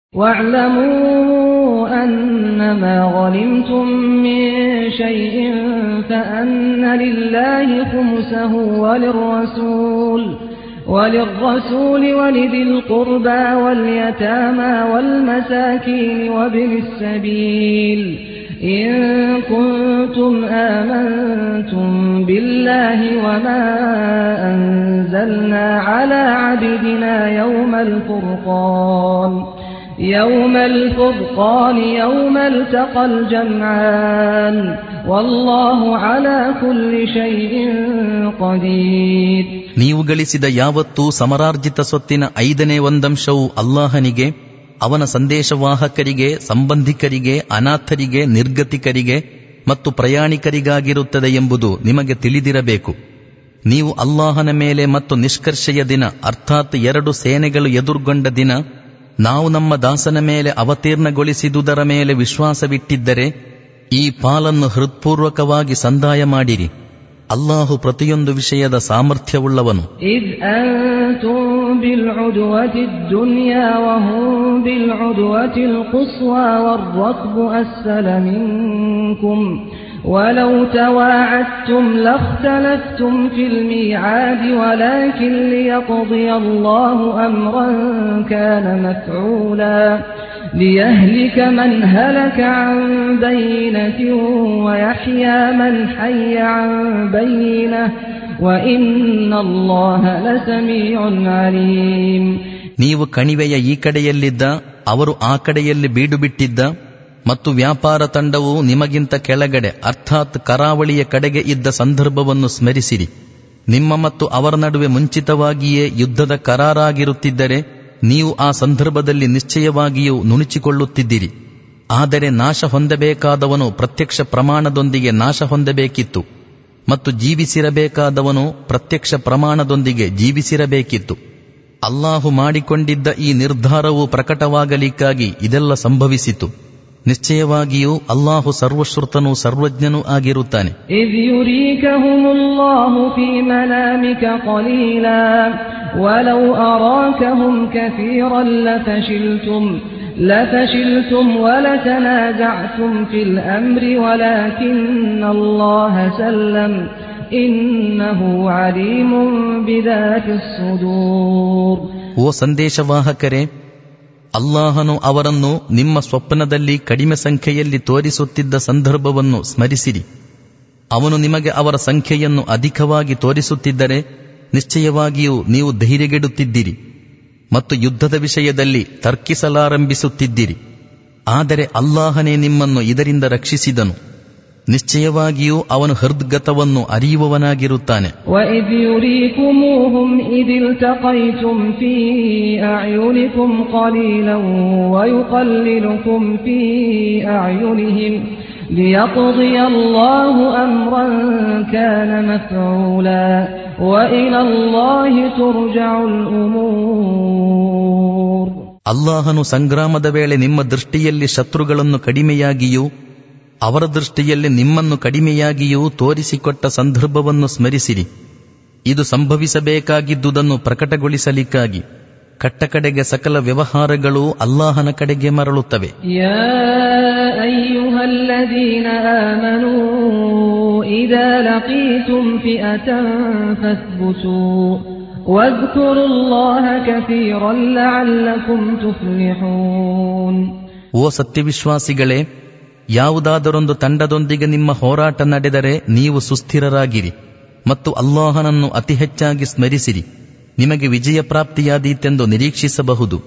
واعلموا أنما غنمتم من شيء فأن لله خمسه وللرسول ولذي القربى واليتامى والمساكين وابن السبيل إن كنتم آمنتم بالله وما أنزلنا على عبدنا يوم الفرقان يوم التقى الجمعان والله على كل شيء قدير. ನೀವು ಗಳಿಸಿದ ಯಾವತ್ತೂ ಸಮರಾರ್ಜಿತ ಸ್ವತ್ತಿನ 5ನೇ 1 ಅಲ್ಲಾಹನಿಗೆ, ಅವನ ಸಂದೇಶವಾಹಕರಿಗೆ, ಸಂಬಂಧಿಕರಿಗೆ, ಅನಾಥರಿಗೆ, ನಿರ್ಗತಿಕರಿಗೆ ಮತ್ತು ಪ್ರಯಾಣಿಕರಿಗಾಗಿರುತ್ತದೆ ಎಂಬುದು ನಿಮಗೆ ತಿಳಿದಿರಬೇಕು. ನೀವು ಅಲ್ಲಾಹನ ಮೇಲೆ ಮತ್ತು ನಿಷ್ಕರ್ಷೆಯ ದಿನ, ಅರ್ಥಾತ್ 2 ಸೇನೆಗಳು ಎದುರುಗೊಂಡ ದಿನ, ನಾವು ನಮ್ಮ ದಾಸನ ಮೇಲೆ ಅವತೀರ್ಣಗೊಳಿಸಿದುದರ ಮೇಲೆ ವಿಶ್ವಾಸವಿಟ್ಟಿದ್ದರೆ ಈ ಪಾಲನ್ನು ಹೃತ್ಪೂರ್ವಕವಾಗಿ ಸಂದಾಯ ಮಾಡಿರಿ. ಅಲ್ಲಾಹು ಪ್ರತಿಯೊಂದು ವಿಷಯದ ಸಾಮರ್ಥ್ಯವುಳ್ಳವನು. ಇದ್ ಅಂತುಂ ಬಿಲ್ಉದ್ವತಿ ದುನ್ಯಾ ವಹುಂ ಬಿಲ್ಉದ್ವತಿ ಅಲ್ಖುಸ್ವಾ ವರ್ರಕ್ಬು ಅಸ್ಫಲ ಮಿನ್ಕುಂ ولو تواعدتم لاختلفتم في الميعاد ولكن ليقضي الله أمرا كان مفعولا ليهلك من هلك عن بينة ويحيى من حي عن بينة وإن الله لسميع عليم. ನೀವು ಕಣಿವೆಯ ಈ ಕಡೆಯಲ್ಲಿದ್ದ, ಅವರು ಆ ಕಡೆಯಲ್ಲಿ ಬೀಡು ಬಿಟ್ಟಿದ್ದ ಮತ್ತು ವ್ಯಾಪಾರ ತಂಡವು ನಿಮಗಿಂತ ಕೆಳಗಡೆ ಅರ್ಥಾತ್ ಕರಾವಳಿಯ ಕಡೆಗೆ ಇದ್ದ ಸಂದರ್ಭವನ್ನು ಸ್ಮರಿಸಿರಿ. ನಿಮ್ಮ ಮತ್ತು ಅವರ ನಡುವೆ ಮುಂಚಿತವಾಗಿಯೇ ಯುದ್ಧದ ಕರಾರಾಗಿರುತ್ತಿದ್ದರೆ ನೀವು ಆ ಸಂದರ್ಭದಲ್ಲಿ ನಿಶ್ಚಯವಾಗಿಯೂ ನುಣುಚಿಕೊಳ್ಳುತ್ತಿದ್ದಿರಿ. ಆದರೆ ನಾಶ ಹೊಂದಬೇಕಾದವನು ಪ್ರತ್ಯಕ್ಷ ಪ್ರಮಾಣದೊಂದಿಗೆ ನಾಶ ಹೊಂದಬೇಕಿತ್ತು ಮತ್ತು ಜೀವಿಸಿರಬೇಕಾದವನು ಪ್ರತ್ಯಕ್ಷ ಪ್ರಮಾಣದೊಂದಿಗೆ ಜೀವಿಸಿರಬೇಕಿತ್ತು. ಅಲ್ಲಾಹು ಮಾಡಿಕೊಂಡಿದ್ದ ಈ ನಿರ್ಧಾರವು ಪ್ರಕಟವಾಗಲಿಕ್ಕಾಗಿ ಇದೆಲ್ಲ ಸಂಭವಿಸಿತು. ನಿಶ್ಚಯವಾಗಿಯೂ ಅಲ್ಲಾಹು ಸರ್ವಶ್ರುತನೂ ಸರ್ವಜ್ಞನೂ ಆಗಿರುತ್ತಾನೆ. ಇದ್ ಯುರೀಕಹುಮುಲ್ಲಾಹು ಫೀ ಮನಾಮಿಕ ಕಲೀಲಾ ವಲೌ ಅರಾಕಹುಂ ಕಸೀರನ್ ಲಫಶಿಲ್ತುಂ ವಲತನಾಜಅ್ತುಂ ಫಿಲ್ ಅಮ್ರಿ ವಲಾಕಿನ್ನಲ್ಲಾಹ ಸಲ್ಲಂ ಇನ್ನಹು ಅಲೀಮುಂ ಬಿದಾತಿಸ್ ಸುದೂರ್. ಓ ಸಂದೇಶವಾಹಕರೇ, ಅಲ್ಲಾಹನು ಅವರನ್ನು ನಿಮ್ಮ ಸ್ವಪ್ನದಲ್ಲಿ ಕಡಿಮೆ ಸಂಖ್ಯೆಯಲ್ಲಿ ತೋರಿಸುತ್ತಿದ್ದ ಸಂದರ್ಭವನ್ನು ಸ್ಮರಿಸಿರಿ. ಅವನು ನಿಮಗೆ ಅವರ ಸಂಖ್ಯೆಯನ್ನು ಅಧಿಕವಾಗಿ ತೋರಿಸುತ್ತಿದ್ದರೆ ನಿಶ್ಚಯವಾಗಿಯೂ ನೀವು ಧೈರ್ಯಗೆಡುತ್ತಿದ್ದಿರಿ ಮತ್ತು ಯುದ್ಧದ ವಿಷಯದಲ್ಲಿ ತರ್ಕಿಸಲಾರಂಭಿಸುತ್ತಿದ್ದಿರಿ. ಆದರೆ ಅಲ್ಲಾಹನೇ ನಿಮ್ಮನ್ನು ಇದರಿಂದ ರಕ್ಷಿಸಿದನು. ನಿಶ್ಚಯವಾಗಿಯೂ ಅವನು ಹೃದ್ಗತವನ್ನು ಅರಿಯುವವನಾಗಿರುತ್ತಾನೆ. وَإِذْ يُرِيكُمُوهُمْ إِذِ الْتَقَيْتُمْ فِي أَعْيُنِكُمْ قَلِيلًا وَيُقَلِّلُكُمْ فِي أَعْيُنِهِمْ لِيَقْضِيَ اللَّهُ أَمْرًا كَانَ مَفْعُولًا وَإِلَى اللَّهِ تُرْجَعُ الْأُمُورُ. ಅಲ್ಲಾಹನು ಸಂಗ್ರಾಮದ ವೇಳೆ ನಿಮ್ಮ ದೃಷ್ಟಿಯಲ್ಲಿ ಶತ್ರುಗಳನ್ನು ಕಡಿಮೆಯಾಗಿಯೂ ಅವರ ದೃಷ್ಟಿಯಲ್ಲಿ ನಿಮ್ಮನ್ನು ಕಡಿಮೆಯಾಗಿಯೂ ತೋರಿಸಿಕೊಟ್ಟ ಸಂದರ್ಭವನ್ನು ಸ್ಮರಿಸಿರಿ. ಇದು ಸಂಭವಿಸಬೇಕಾಗಿದ್ದುದನ್ನು ಪ್ರಕಟಗೊಳಿಸಲಿಕ್ಕಾಗಿ ಕಟ್ಟಕಡೆಗೆ ಸಕಲ ವ್ಯವಹಾರಗಳು ಅಲ್ಲಾಹನ ಕಡೆಗೆ ಮರಳುತ್ತವೆ. ಯಾ ಅಯ್ಯುಹಲ್ಲದೀನ ಆಮನೂ ಇದಾ ಲಕೀತುಂ ಫಿಅತನ್ ಫಸ್ಬುತೂ ವಜ್ಕುರುಲ್ಲಾಹ ಕಸೀರನ್ ಲಅಲ್ಲಕುಂ ತುಫ್ಲಿಹೂನ್. ಓ ಸತ್ಯವಿಶ್ವಾಸಿಗಳೇ, ಯಾವುದಾದರೊಂದು ತಂಡದೊಂದಿಗೆ ನಿಮ್ಮ ಹೋರಾಟ ನಡೆದರೆ ನೀವು ಸುಸ್ಥಿರರಾಗಿರಿ ಮತ್ತು ಅಲ್ಲಾಹನನ್ನು ಅತಿ ಹೆಚ್ಚಾಗಿ ಸ್ಮರಿಸಿರಿ. ನಿಮಗೆ ವಿಜಯ ಪ್ರಾಪ್ತಿಯಾದೀತೆಂದು ನಿರೀಕ್ಷಿಸಬಹುದು.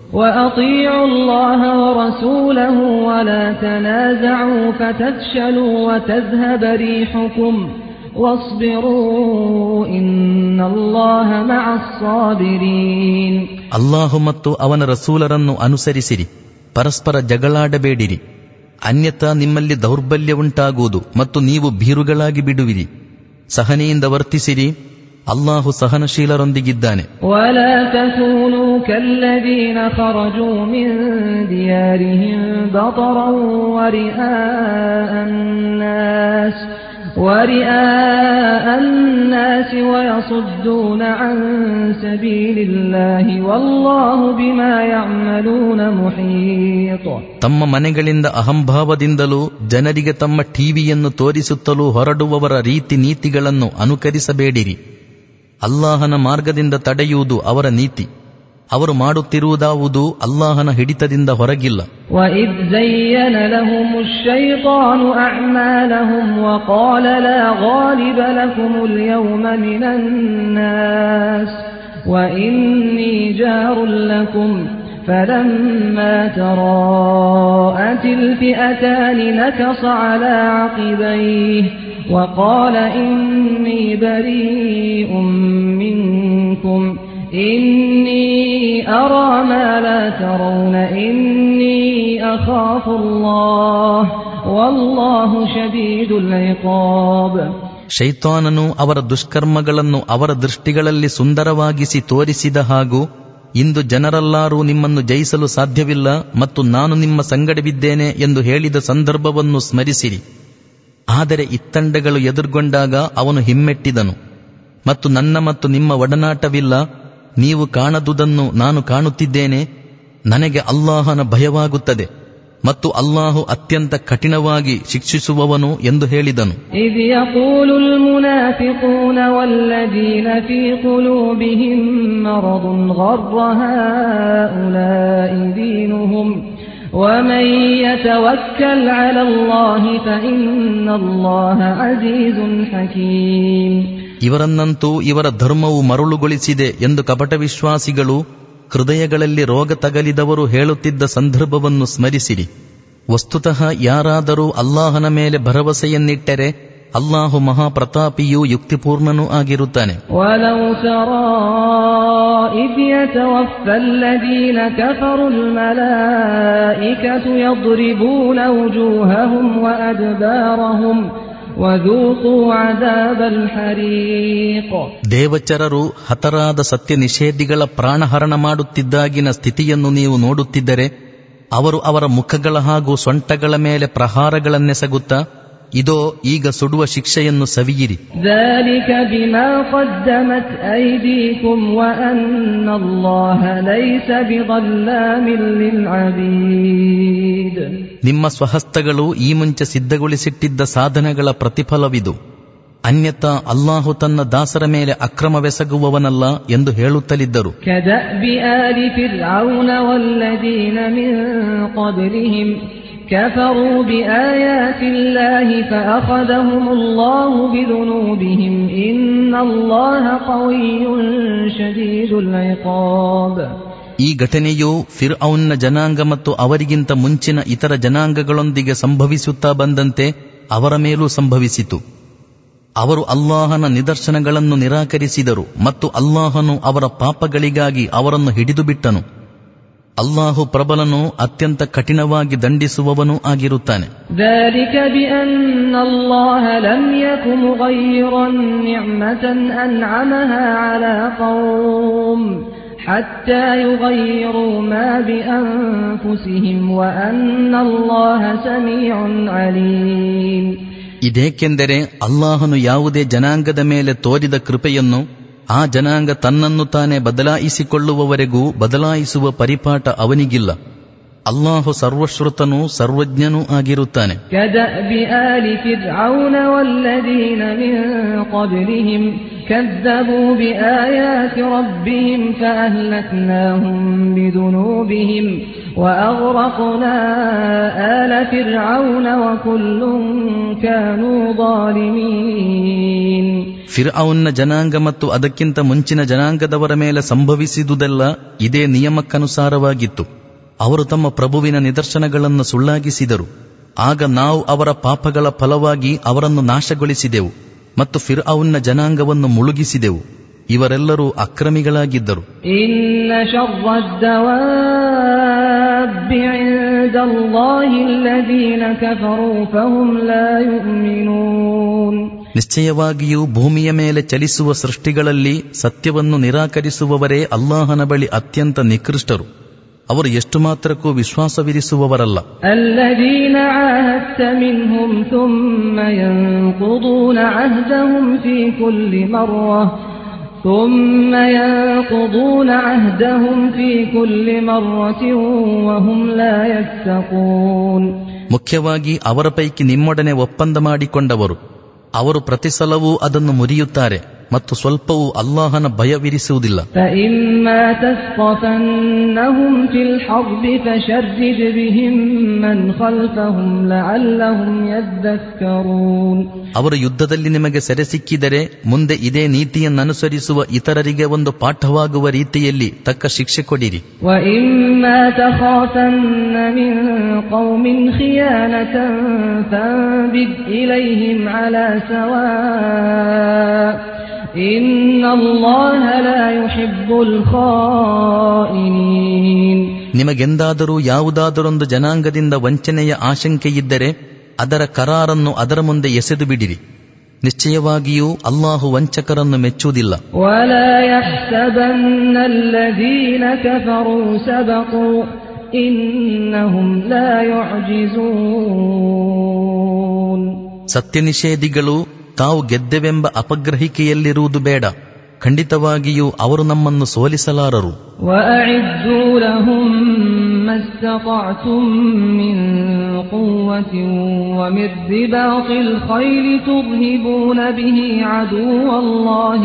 ಅಲ್ಲಾಹು ಮತ್ತು ಅವನ ರಸೂಲರನ್ನು ಅನುಸರಿಸಿರಿ, ಪರಸ್ಪರ ಜಗಳಾಡಬೇಡಿರಿ. ಅನ್ಯಥಾ ನಿಮ್ಮಲ್ಲಿ ದೌರ್ಬಲ್ಯ ಉಂಟಾಗುವುದು ಮತ್ತು ನೀವು ಭೀರುಗಳಾಗಿ ಬಿಡುವಿರಿ. ಸಹನೆಯಿಂದ ವರ್ತಿಸಿರಿ, ಅಲ್ಲಾಹು ಸಹನಶೀಲರೊಂದಿಗಿದ್ದಾನೆ. ವಲಾ ತಕೂನೂ ಕಲ್ಲದೀನ ಖರಜೂ ಮಿನ್ ದಿಯಾರಿಹಿಂ ಬತರನ್ ವರಿಆ ಅನ್ನಾಸ್ ورئاء الناس ويصدون عن سبيل الله والله بما يعملون محيط. ತಮ್ಮ ಮನೆಗಳಿಂದ ಅಹಂಭಾವದಿಂದಲೂ ಜನರಿಗೆ ತಮ್ಮ ಟಿವಿಯನ್ನು ತೋರಿಸುತ್ತಲೂ ಹೊರಡುವವರ ರೀತಿ ನೀತಿಗಳನ್ನು ಅನುಕರಿಸಬೇಡಿರಿ. ಅಲ್ಲಾಹನ ಮಾರ್ಗದಿಂದ ತಡೆಯುವುದು ಅವರ ನೀತಿ. ಅವರು ಮಾಡುತ್ತಿರುವುದಾವುದು ಅಲ್ಲಾಹನ ಹಿಡಿತದಿಂದ ಹೊರಗಿಲ್ಲ. وَإِذْ زَيَّنَ لَهُمُ الشَّيْطَانُ أَعْمَالَهُمْ وَقَالَ لَا غَالِبَ لَكُمُ الْيَوْمَ مِنَ النَّاسِ وَإِنِّي جَارٌ لَكُمْ فَلَمَّا تَرَاءَتِ الْفِئَتَانِ نَكَصَ عَلَى عَقِبَيْهِ وَقَالَ إِنِّي بَرِيءٌ مِّنكُمْ إِنِّي أَرَى مَا لَا تَرَوْنَ إِنِّي أَخَافُ اللَّهَ وَاللَّهُ شَدِيدُ الْعِقَابِ. ಶೈತಾನನು ಅವರ ದುಷ್ಕರ್ಮಗಳನ್ನು ಅವರ ದೃಷ್ಟಿಗಳಲ್ಲಿ ಸುಂದರವಾಗಿಸಿ ತೋರಿಸಿದ ಹಾಗೂ ಇಂದು ಜನರೆಲ್ಲರೂ ನಿಮ್ಮನ್ನು ಜಯಿಸಲು ಸಾಧ್ಯವಿಲ್ಲ ಮತ್ತು ನಾನು ನಿಮ್ಮ ಸಂಗಡವಿದ್ದೇನೆ ಎಂದು ಹೇಳಿದ ಸಂದರ್ಭವನ್ನು ಸ್ಮರಿಸಿರಿ. ಆದರೆ ಇತ್ತಂಡಗಳು ಎದುರುಗೊಂಡಾಗ ಅವನು ಹಿಮ್ಮೆಟ್ಟಿದನು, ಮತ್ತು ನನ್ನ ಮತ್ತು ನಿಮ್ಮ ಒಡನಾಟವಿಲ್ಲ, ನೀವು ಕಾಣದುದನ್ನು ನಾನು ಕಾಣುತ್ತಿದ್ದೇನೆ, ನನಗೆ ಅಲ್ಲಾಹನ ಭಯವಾಗುತ್ತದೆ ಮತ್ತು ಅಲ್ಲಾಹು ಅತ್ಯಂತ ಕಠಿಣವಾಗಿ ಶಿಕ್ಷಿಸುವವನು ಎಂದು ಹೇಳಿದನು. إذ يقول المنافقون والذين في قلوبهم مرض غر هؤلاء دينهم ومن يتوكل على الله فإن الله عزيز حكيم. ಇವರನ್ನಂತೂ ಇವರ ಧರ್ಮವು ಮರುಳುಗೊಳಿಸಿದೆ ಎಂದು ಕಪಟ ವಿಶ್ವಾಸಿಗಳು, ಹೃದಯಗಳಲ್ಲಿ ರೋಗ ತಗಲಿದವರು ಹೇಳುತ್ತಿದ್ದ ಸಂದರ್ಭವನ್ನು ಸ್ಮರಿಸಿರಿ. ವಸ್ತುತಃ ಯಾರಾದರೂ ಅಲ್ಲಾಹನ ಮೇಲೆ ಭರವಸೆಯನ್ನಿಟ್ಟರೆ ಅಲ್ಲಾಹು ಮಹಾಪ್ರತಾಪಿಯೂ ಯುಕ್ತಿಪೂರ್ಣನೂ ಆಗಿರುತ್ತಾನೆ. وَلَوْ تَرَى إِذْ يَتَوَفَّى الَّذِينَ كَفَرُوا الْمَلَائِكَةُ يَضْرِبُونَ وُجُوهَهُمْ وَأَدْبَارَهُمْ وَذُوقُوا عَذَابَ الْحَرِيقِ. ದೇವಚರರು ಹತರಾದ ಸತ್ಯ ನಿಷೇಧಿಗಳ ಪ್ರಾಣಹರಣ ಮಾಡುತ್ತಿದ್ದಾಗಿನ ಸ್ಥಿತಿಯನ್ನು ನೀವು ನೋಡುತ್ತಿದ್ದರೆ ಅವರು ಅವರ ಮುಖಗಳ ಹಾಗೂ ಸೊಂಟಗಳ ಮೇಲೆ ಪ್ರಹಾರಗಳನ್ನೆಸಗುತ್ತಾ, ಇದೋ ಈಗ ಸುಡುವ ಶಿಕ್ಷೆಯನ್ನು ಸವಿಯಿರಿ. ذَلِكَ بِمَا قَدَّمَتْ أَيْدِيكُمْ وَأَنَّ اللَّهَ لَيْسَ بِظَلَّامٍ لِلْعَبِيدِ. ನಿಮ್ಮ ಸ್ವಹಸ್ತಗಳು ಈ ಮುಂಚೆ ಸಿದ್ಧಗೊಳಿಸಿಟ್ಟಿದ್ದ ಸಾಧನೆಗಳ ಪ್ರತಿಫಲವಿದು. ಅನ್ಯಥಾ ಅಲ್ಲಾಹು ತನ್ನ ದಾಸರ ಮೇಲೆ ಅಕ್ರಮವೆಸಗುವವನಲ್ಲ ಎಂದು ಹೇಳುತ್ತಲಿದ್ದರು. كَدَأْبِ آلِ فِرْعَوْنَ وَالَّذِينَ مِن قَبْلِهِمْ كَفَرُوا بِآيَاتِ اللَّهِ فَأَخَذَهُمُ اللَّهُ بِذُنُوبِهِمْ إِنَّ اللَّهَ قَوِيٌّ شَدِيدُ الْعِقَابِ. ಈ ಘಟನೆಯು ಫಿರ್ಔನ್ನ ಜನಾಂಗ ಮತ್ತು ಅವರಿಗಿಂತ ಮುಂಚಿನ ಇತರ ಜನಾಂಗಗಳೊಂದಿಗೆ ಸಂಭವಿಸುತ್ತಾ ಬಂದಂತೆ ಅವರ ಮೇಲೂ ಸಂಭವಿಸಿತು. ಅವರು ಅಲ್ಲಾಹನ ನಿದರ್ಶನಗಳನ್ನು ನಿರಾಕರಿಸಿದರು ಮತ್ತು ಅಲ್ಲಾಹನು ಅವರ ಪಾಪಗಳಿಗಾಗಿ ಅವರನ್ನು ಹಿಡಿದು ಬಿಟ್ಟನು. ಅಲ್ಲಾಹು ಪ್ರಬಲನೂ ಅತ್ಯಂತ ಕಠಿಣವಾಗಿ ದಂಡಿಸುವವನೂ ಆಗಿರುತ್ತಾನೆ. ذَلِكَ بِأَنَّ اللَّهَ لَمْ يَكُ مُغَيِّرًا نِعْمَةً أَنْعَمَهَا عَلَى قَوْمٍ حَتَّى يُغَيِّرُوا مَا بِأَنفُسِهِمْ وَأَنَّ اللَّهَ سَمِيعٌ عَلِيمٌ. ಇದೇಕೆಂದರೆ ಅಲ್ಲಾಹನು ಯಾವುದೇ ಜನಾಂಗದ ಮೇಲೆ ತೋರಿದ ಕೃಪೆಯನ್ನು ಆ ಜನಾಂಗ ತನ್ನನ್ನು ತಾನೇ ಬದಲಾಯಿಸಿಕೊಳ್ಳುವವರೆಗೂ ಬದಲಾಯಿಸುವ ಪರಿಪಾಠ ಅವನಿಗಿಲ್ಲ. ಅಲ್ಲಾಹು ಸರ್ವಶ್ರುತನೂ ಸರ್ವಜ್ಞನೂ ಆಗಿರುತ್ತಾನೆ. كَدَأْبِ آلِ فِرْعَوْنَ وَالَّذِينَ مِن قَبْلِهِمْ كَذَّبُوا بِآيَاتِ رَبِّهِمْ فَأَهْلَكْنَاهُمْ بِذُنُوبِهِمْ وَأَغْرَقْنَا آلَ فِرْعَوْنَ وَكُلٌّ كَانُوا ظَالِمِينَ. ಫಿರ್ಔನ್ನ ಜನಾಂಗ ಮತ್ತು ಅದಕ್ಕಿಂತ ಮುಂಚಿನ ಜನಾಂಗದವರ ಮೇಲೆ ಸಂಭವಿಸಿದುದೆಲ್ಲ ಇದೇ ನಿಯಮಕ್ಕನುಸಾರವಾಗಿತ್ತು. ಅವರು ತಮ್ಮ ಪ್ರಭುವಿನ ನಿದರ್ಶನಗಳನ್ನು ಸುಳ್ಳಾಗಿಸಿದರು. ಆಗ ನಾವು ಅವರ ಪಾಪಗಳ ಫಲವಾಗಿ ಅವರನ್ನು ನಾಶಗೊಳಿಸಿದೆವು ಮತ್ತು ಫಿರ್ಔನ್ನ ಜನಾಂಗವನ್ನು ಮುಳುಗಿಸಿದೆವು. ಇವರೆಲ್ಲರೂ ಅಕ್ರಮಿಗಳಾಗಿದ್ದರು. ಇನ್ನ ಶರ್ರದ್ದವಾಬ್ಬಿ ಇಂದಲ್ಲಾಹಿ ಅಲ್ಲದೀನ ಕಫರೂ ಫಹುಂ ಲಾ ಯುಮಿನೂನ್. ನಿಶ್ಚಯವಾಗಿಯೂ ಭೂಮಿಯ ಮೇಲೆ ಚಲಿಸುವ ಸೃಷ್ಟಿಗಳಲ್ಲಿ ಸತ್ಯವನ್ನು ನಿರಾಕರಿಸುವವರೇ ಅಲ್ಲಾಹನ ಬಳಿ ಅತ್ಯಂತ ನಿಕೃಷ್ಟರು. ಅವರು ಎಷ್ಟು ಮಾತ್ರಕ್ಕೂ ವಿಶ್ವಾಸವಿರಿಸುವವರಲ್ಲ. الذين عاهدت منهم ثم ينقضون عهدهم في كل مرة وهم لا يتقون. ಮುಖ್ಯವಾಗಿ ಅವರ ಪೈಕಿ ನಿಮ್ಮೊಡನೆ ಒಪ್ಪಂದ ಮಾಡಿಕೊಂಡವರು, ಅವರು ಪ್ರತಿ ಸಲವೂ ಅದನ್ನು ಮುರಿಯುತ್ತಾರೆ ಮತ್ತು ಸ್ವಲ್ಪವೂ ಅಲ್ಲಾಹನ ಭಯವಿರಿಸುವುದಿಲ್ಲ. فإما تثقفنهم في الحرب فشرد بهم من خلفهم لعلهم يذكرون. ಅವರು ಯುದ್ಧದಲ್ಲಿ ನಿಮಗೆ ಸೆರೆ ಸಿಕ್ಕಿದರೆ ಮುಂದೆ ಇದೇ ನೀತಿಯನ್ನನುಸರಿಸುವ ಇತರರಿಗೆ ಒಂದು ಪಾಠವಾಗುವ ರೀತಿಯಲ್ಲಿ ತಕ್ಕ ಶಿಕ್ಷೆ ಕೊಡಿರಿ. وإما تخافن من قوم خيانة فانبذ إليهم على سواء إن الله لا يحب الخائنين. ನಿಮಗೆಂದಾದರೂ ಯಾವುದಾದರೊಂದು ಜನಾಂಗದಿಂದ ವಂಚನೆಯ ಆಶಂಕೆಯಿದ್ದರೆ ಅದರ ಕರಾರನ್ನು ಅದರ ಮುಂದೆ ಎಸೆದು ಬಿಡಿರಿ. ನಿಶ್ಚಯವಾಗಿಯೂ ಅಲ್ಲಾಹು ವಂಚಕರನ್ನು ಮೆಚ್ಚುವುದಿಲ್ಲ. ولا يحسبن الذين كفروا سبقوا إنهم لا يعجزون. ಸತ್ಯ ನಿಷೇಧಿಗಳು ತಾವು ಗೆದ್ದೆವೆಂಬ ಅಪಗ್ರಹಿಕೆಯಲ್ಲಿರುವುದು ಬೇಡ, ಖಂಡಿತವಾಗಿಯೂ ಅವರು ನಮ್ಮನ್ನು ಸೋಲಿಸಲಾರರು. وأعدوا لهم ما استطعتم من قوة ومن رباط الخيل ترهبون به عدو الله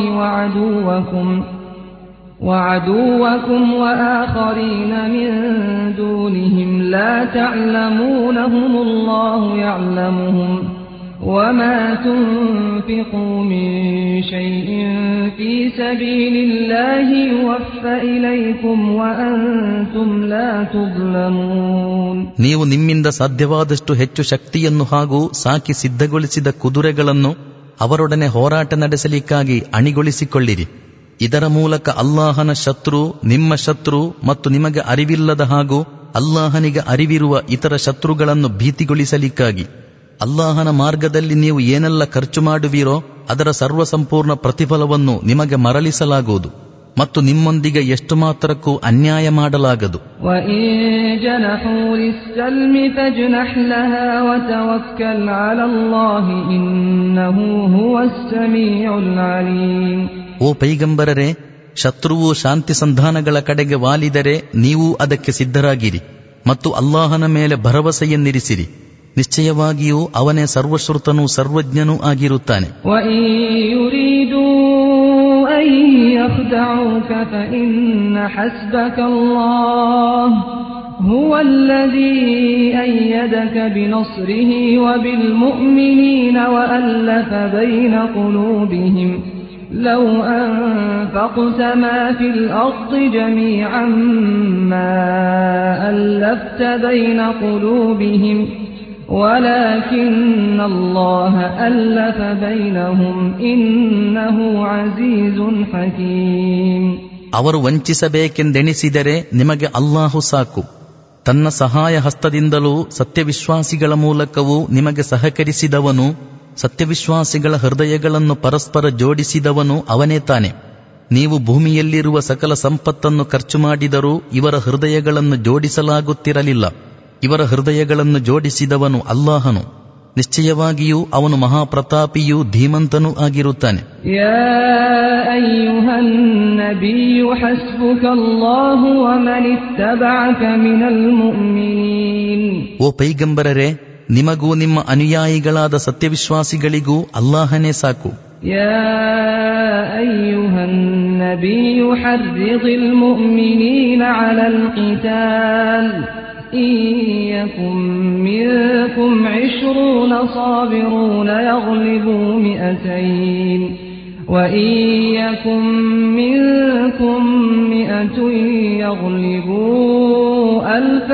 وعدوكم وآخرين من دونهم لا تعلمونهم الله يعلمهم وما تنفقوا من شيء في سبيل الله يوفى إليكم وأنتم لا تظلمون. ನೀವು ನಿಮ್ಮಿಂದ ಸಾಧ್ಯವಾದಷ್ಟು ಹೆಚ್ಚು ಶಕ್ತಿಯನ್ನು ಹಾಗೂ ಸಾಕಿ ಸಿದ್ಧಗೊಳಿಸಿದ ಕುದುರೆಗಳನ್ನು ಅವರೊಡನೆ ಹೋರಾಟ ನಡೆಸಲಿಕ್ಕಾಗಿ ಅಣಿಗೊಳಿಸಿಕೊಳ್ಳಿರಿ. ಇದರ ಮೂಲಕ ಅಲ್ಲಾಹನ ಶತ್ರು, ನಿಮ್ಮ ಶತ್ರು ಮತ್ತು ನಿಮಗೆ ಅರಿವಿಲ್ಲದ ಹಾಗೂ ಅಲ್ಲಾಹನಿಗೆ ಅರಿವಿರುವ ಇತರ ಶತ್ರುಗಳನ್ನು ಭೀತಿಗೊಳಿಸಲಿಕ್ಕಾಗಿ ಅಲ್ಲಾಹನ ಮಾರ್ಗದಲ್ಲಿ ನೀವು ಏನೆಲ್ಲ ಖರ್ಚು ಮಾಡುವಿರೋ ಅದರ ಸರ್ವಸಂಪೂರ್ಣ ಪ್ರತಿಫಲವನ್ನು ನಿಮಗೆ ಮರಳಿಸಲಾಗುವುದು ಮತ್ತು ನಿಮ್ಮೊಂದಿಗೆ ಎಷ್ಟು ಮಾತ್ರಕ್ಕೂ ಅನ್ಯಾಯ ಮಾಡಲಾಗದು. ಓ ಪೈಗಂಬರರೇ, ಶತ್ರುವು ಶಾಂತಿ ಸಂಧಾನಗಳ ಕಡೆಗೆ ವಾಲಿದರೆ ನೀವು ಅದಕ್ಕೆ ಸಿದ್ಧರಾಗಿರಿ ಮತ್ತು ಅಲ್ಲಾಹನ ಮೇಲೆ ಭರವಸೆಯನ್ನಿರಿಸಿರಿ. ನಿಶ್ಚಯವಾಗಿಯೂ ಅವನೇ ಸರ್ವಶ್ರುತನೂ ಸರ್ವಜ್ಞನೂ ಆಗಿರುತ್ತಾನೆ. هو الذي أيدك بنصره وبالمؤمنين وألف بين قلوبهم لو أنفقت ما في الأرض جميعا ما ألفت بين قلوبهم ولكن الله ألف بينهم إنه عزيز حكيم. ಅವರು ವಂಚಿಸಬೇಕೆಂದೆಣಿಸಿದರೆ ನಿಮಗೆ ಅಲ್ಲಾಹು ಸಾಕು. ತನ್ನ ಸಹಾಯ ಹಸ್ತದಿಂದಲೂ ಸತ್ಯವಿಶ್ವಾಸಿಗಳ ಮೂಲಕವೂ ನಿಮಗೆ ಸಹಕರಿಸಿದವನು, ಸತ್ಯವಿಶ್ವಾಸಿಗಳ ಹೃದಯಗಳನ್ನು ಪರಸ್ಪರ ಜೋಡಿಸಿದವನು ಅವನೇ ತಾನೆ. ನೀವು ಭೂಮಿಯಲ್ಲಿರುವ ಸಕಲ ಸಂಪತ್ತನ್ನು ಖರ್ಚು ಮಾಡಿದರೂ ಇವರ ಹೃದಯಗಳನ್ನು ಜೋಡಿಸಲಾಗುತ್ತಿರಲಿಲ್ಲ. ಇವರ ಹೃದಯಗಳನ್ನು ಜೋಡಿಸಿದವನು ಅಲ್ಲಾಹನು. ನಿಶ್ಚಯವಾಗಿಯೂ ಅವನು ಮಹಾಪ್ರತಾಪಿಯೂ ಧೀಮಂತನೂ ಆಗಿರುತ್ತಾನೆ. ಯಾ ಅಯ್ಯುಹನ್ ನಬಿಯು ಹಸ್ಬುಕಲ್ಲಾಹು ವಮನ್ ಇತ್ತಬಅಕ ಮಿನಲ್ ಮುಅ್ಮಿನೀನ್. ಓ ಪೈಗಂಬರರೇ, ನಿಮಗೂ ನಿಮ್ಮ ಅನುಯಾಯಿಗಳಾದ ಸತ್ಯವಿಶ್ವಾಸಿಗಳಿಗೂ ಅಲ್ಲಾಹನೇ ಸಾಕು. ಯಾ ಅಯ್ಯುಹನ್ ನಬಿಯು ಹರ್ರಿದಿಲ್ ಮುಅ್ಮಿನೀನ ಅಲಲ್ ಕಿತಾಲ್ إن يكن منكم 20 صابرون يغلبوا 200 وإن يكن منكم 100 يغلبوا 1000